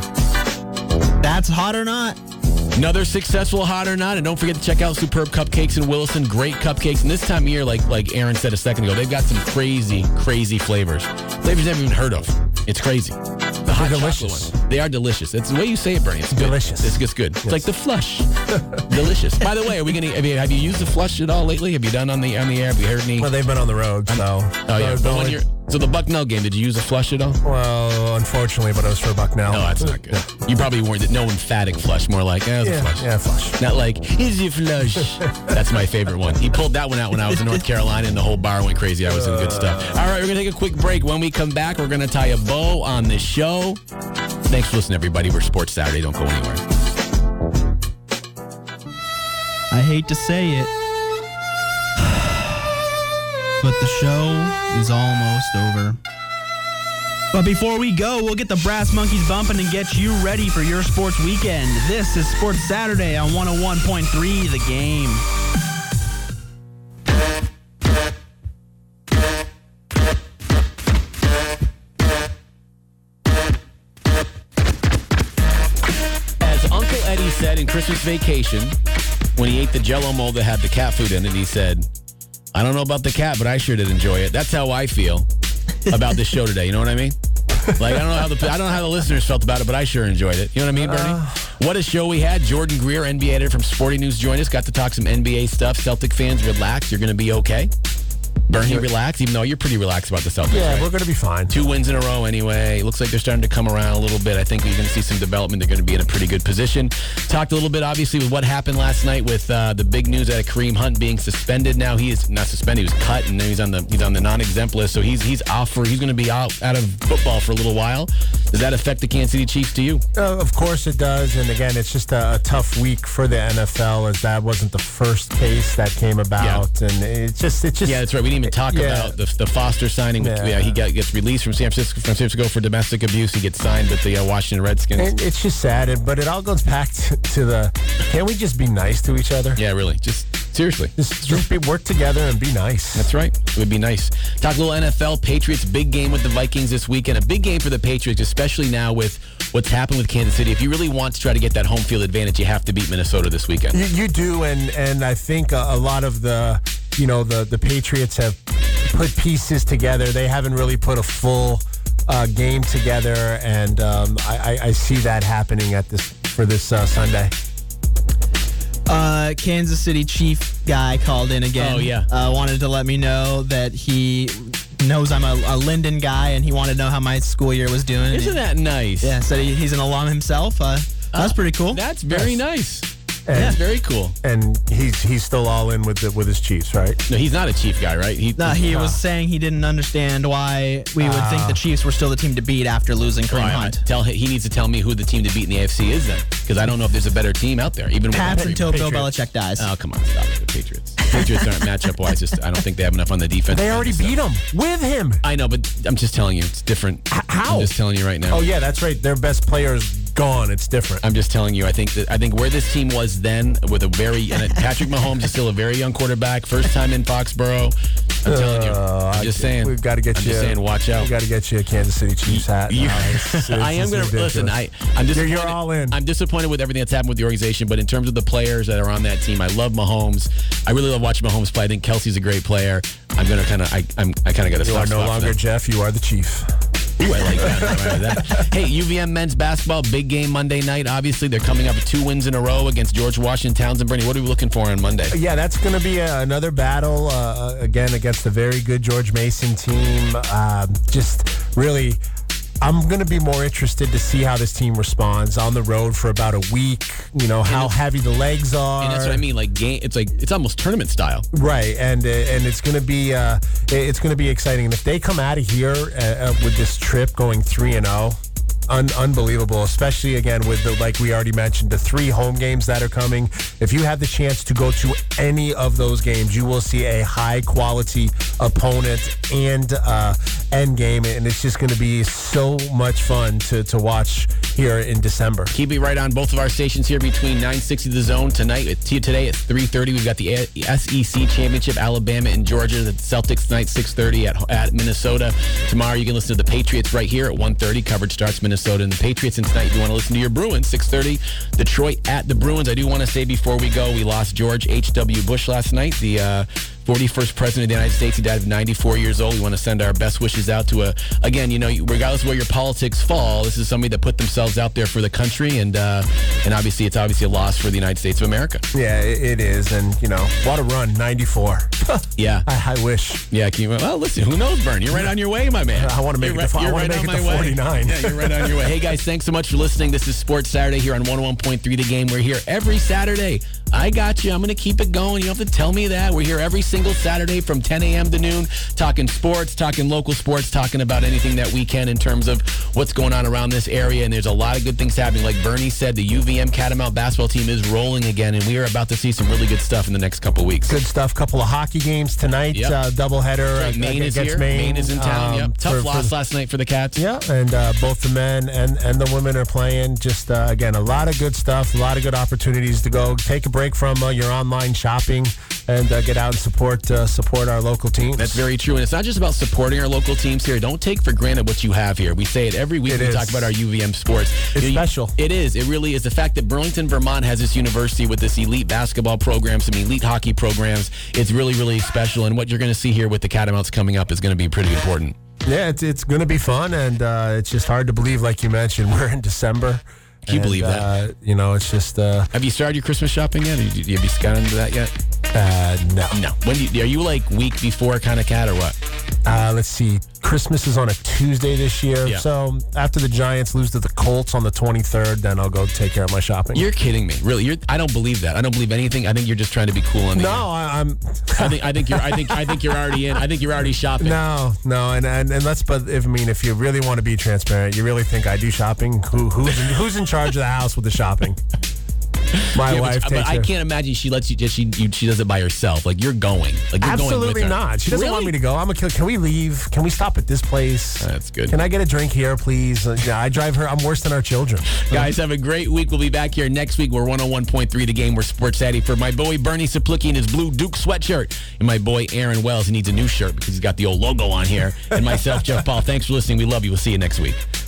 That's hot or not? Another successful hot or not, and don't forget to check out Superb Cupcakes in Williston. Great cupcakes, and this time of year, like like Aaron said a second ago, they've got some crazy, crazy flavors. Flavors you've never even heard of. It's crazy. The hot They're chocolate delicious. ones. They are delicious. It's the way you say it, Bernie. It's good. Delicious. It's, it's good. It's like the flush. Delicious. By the way, are we gonna have you, have you used the flush at all lately? Have you done on the on the air? Have you heard any? Well, they've been on the road, so. Oh yeah. So But when don't- you're, so the Bucknell game, did you use a flush at all? well, unfortunately, but it was for Bucknell. No, that's not good. You probably weren't. No emphatic flush. More like, eh, it was a Yeah, flush. yeah, flush. Not like, is it flush? That's my favorite one. He pulled that one out when I was in North Carolina, and the whole bar went crazy. I was in good stuff. All right, we're going to take a quick break. When we come back, we're going to tie a bow on this show. Thanks for listening, everybody. We're Sports Saturday. Don't go anywhere. I hate to say it, but the show is almost over. But before we go, we'll get the Brass Monkeys bumping and get you ready for your sports weekend. This is Sports Saturday on one oh one point three The Game. As Uncle Eddie said in Christmas Vacation, when he ate the Jell-O mold that had the cat food in it, he said, I don't know about the cat, but I sure did enjoy it. That's how I feel about this show today. You know what I mean? Like, I don't know how the I don't know how the listeners felt about it, but I sure enjoyed it. You know what I mean, Bernie? Uh, What a show we had. Jordan Greer, N B A editor from Sporting News, joined us. Got to talk some N B A stuff. Celtic fans, relax. You're going to be okay. Bernie, relax, even though you're pretty relaxed about the Celtics, Yeah, right? we're going to be fine. Two wins in a row anyway. It looks like they're starting to come around a little bit. I think you're going to see some development. They're going to be in a pretty good position. Talked a little bit, obviously, with what happened last night with uh, the big news out of Kareem Hunt being suspended. Now he is not suspended. He was cut, and now he's on the he's on the non-exempt list. So he's he's off for he's going to be out out of football for a little while. Does that affect the Kansas City Chiefs to you? Uh, of course it does, and again, it's just a, a tough week for the N F L, as that wasn't the first case that came about, and it's just, it's just. Yeah, that's right. We didn't even talk Yeah. about the, the Foster signing. With, Yeah. yeah, he got, gets released from San Francisco from San Francisco for domestic abuse. He gets signed with the uh, Washington Redskins. And it's just sad, and- but it all goes back to, to the. Can't we just be nice to each other? Yeah, really. Just seriously. Just, just be, work together and be nice. That's right. It would be nice. Talk a little N F L. Patriots, big game with the Vikings this weekend. A big game for the Patriots, especially now with what's happened with Kansas City. If you really want to try to get that home field advantage, you have to beat Minnesota this weekend. You, you do, and and I think a, a lot of the, you know, the the Patriots have put pieces together. They haven't really put a full uh, game together, and um, I, I, I see that happening at this for this uh, Sunday. Uh, Kansas City Chief guy called in again. Oh, yeah. Uh, wanted to let me know that he knows I'm a, a Linden guy, and he wanted to know how my school year was doing. Isn't that nice? Yeah, said he, he's an alum himself. Uh, That's pretty cool. That's very Yes. nice. And, That's very cool. and he's he's still all in with the, with his Chiefs, right? No, he's not a Chief guy, right? He, No, he was saying he didn't understand why we would think the Chiefs were still the team to beat after losing Kareem All right, Hunt. tell he needs to tell me who the team to beat in the A F C is then, because I don't know if there's a better team out there. Even with Pats Kareem. until Bill Patriots. Belichick dies. Oh, come on, stop it. The Patriots. The Patriots aren't matchup wise. Just I don't think they have enough on the defense. They already beat him with him. I know, but I'm just telling you, it's different. how? I'm just telling you right now. Oh yeah, that's right. Their best player's gone. It's different. I'm just telling you. I think that I think where this team was then, with a very and Patrick Mahomes is still a very young quarterback, first time in Foxborough. I'm telling you. Uh, I'm just saying. We've got to get I'm you. just saying. Watch out. We got to get you a Kansas City Chiefs hat. You- now. It's- it's I am just going to listen. I, ridiculous. I'm You're, disappointed. you're all in. I'm disappointed with everything that's happened with the organization, but in terms of the players that are on that team, I love Mahomes. I really love watching Mahomes play. I think Kelsey's a great player. I'm going to kind of. I I'm, I kind of got to You stop. are no longer Jeff. You are the Chief. Ooh, I like that. I like that. Hey, U V M men's basketball, big game Monday night. Obviously, they're coming up with two wins in a row against George Washington, Townsend, Bernie. What are we looking for on Monday? Yeah, that's going to be a, another battle uh, again against the very good George Mason team. Um, just really, I'm going to be more interested to see how this team responds on the road for about a week. You know how heavy the legs are. And that's what I mean. Like game, it's like it's almost tournament style. Right, and uh, and it's going to be uh, it's going to be exciting. And if they come out of here uh, uh, with this trip going three and zero, un- unbelievable. Especially again with the, like we already mentioned, the three home games that are coming. If you have the chance to go to any of those games, you will see a high quality opponent and uh, end game, and it's just going to be so much fun to to watch here in December. Keep it right on both of our stations here between nine sixty The Zone tonight. At, today at three thirty, we've got the S E C Championship, Alabama and Georgia. The Celtics tonight, six thirty at, at Minnesota. Tomorrow, you can listen to the Patriots right here at one thirty. Coverage starts Minnesota and the Patriots. And tonight, if you want to listen to your Bruins, six thirty, Detroit at the Bruins. I do want to say before we go, we lost George H W. Bush last night, the uh, forty-first president of the United States. He died at ninety-four years old. We want to send our best wishes out to a, again, you know, regardless of where your politics fall, this is somebody that put themselves out there for the country, and uh, and obviously it's obviously a loss for the United States of America. Yeah, it, it is, and you know what a run, ninety-four. Yeah. I, I wish. Yeah, can you, well, listen, who knows, Bern? You're right on your way, my man. I wanna make You're it to- right- I you're wanna right make on it to my way. forty-nine. Yeah, you're right on your way. Hey, guys, thanks so much for listening. This is Sports Saturday here on one oh one point three The Game. We're here every Saturday. I got you. I'm going to keep it going. You don't have to tell me that. We're here every single Saturday from ten a.m. to noon, talking sports, talking local sports, talking about anything that we can in terms of what's going on around this area. And there's a lot of good things happening. Like Bernie said, the U V M Catamount basketball team is rolling again, and we are about to see some really good stuff in the next couple weeks. Good stuff. Couple of hockey games tonight. Yep. Uh, doubleheader. Right, uh, Maine is against here. Maine. Maine is in town. Um, Yep. Tough for- for loss the- last night for the Cats. Yeah, and uh, both the men and, and the women are playing. Just, uh, again, a lot of good stuff, a lot of good opportunities to go take a break from uh, your online shopping and uh, get out and support uh, support our local teams. That's very true. And it's not just about supporting our local teams here. Don't take for granted what you have here. We say it every week It when we is. talk about our U V M sports. It's You know, special. It is. It really is. The fact that Burlington, Vermont has this university with this elite basketball program, some elite hockey programs, it's really, really special. And what you're going to see here with the Catamounts coming up is going to be pretty important. Yeah, it's, it's going to be fun, and uh, it's just hard to believe, like you mentioned, we're in December. Can you And, believe that? Uh, you know, it's just, uh, Have you started your Christmas shopping yet? Have you, have you gotten into that yet? uh, no. No. When do you, are you like week before kind of cat or what? Uh, let's see. Christmas is on a Tuesday this year. Yeah. So after the Giants lose to the Colts on the twenty-third, then I'll go take care of my shopping. You're kidding me. Really? You're, I don't believe that. I don't believe anything. I think you're just trying to be cool on the no, air. I, I'm. I think I think you're I think I think you're already in. I think you're already shopping. No, no, and, and and let's. But if I mean, if you really want to be transparent, you really think I do shopping? Who who's in, who's in charge of the house with the shopping? My Yeah, wife but, takes but I care- can't imagine she lets you. She you, she does it by herself. Like you're going. Like you're Absolutely going with her. not. She doesn't Really? want me to go. I'm a. Can we leave? Can we stop at this place? That's good. Can I get a drink here, please? Uh, yeah, I drive her. I'm worse than our children. Guys, have a great week. We'll be back here next week. We're one oh one point three The Game. We're Sports Daddy. For my boy Bernie Saplicki in his blue Duke sweatshirt, and my boy Aaron Wells, he needs a new shirt because he's got the old logo on here, and myself, Jeff Paul. Thanks for listening. We love you. We'll see you next week.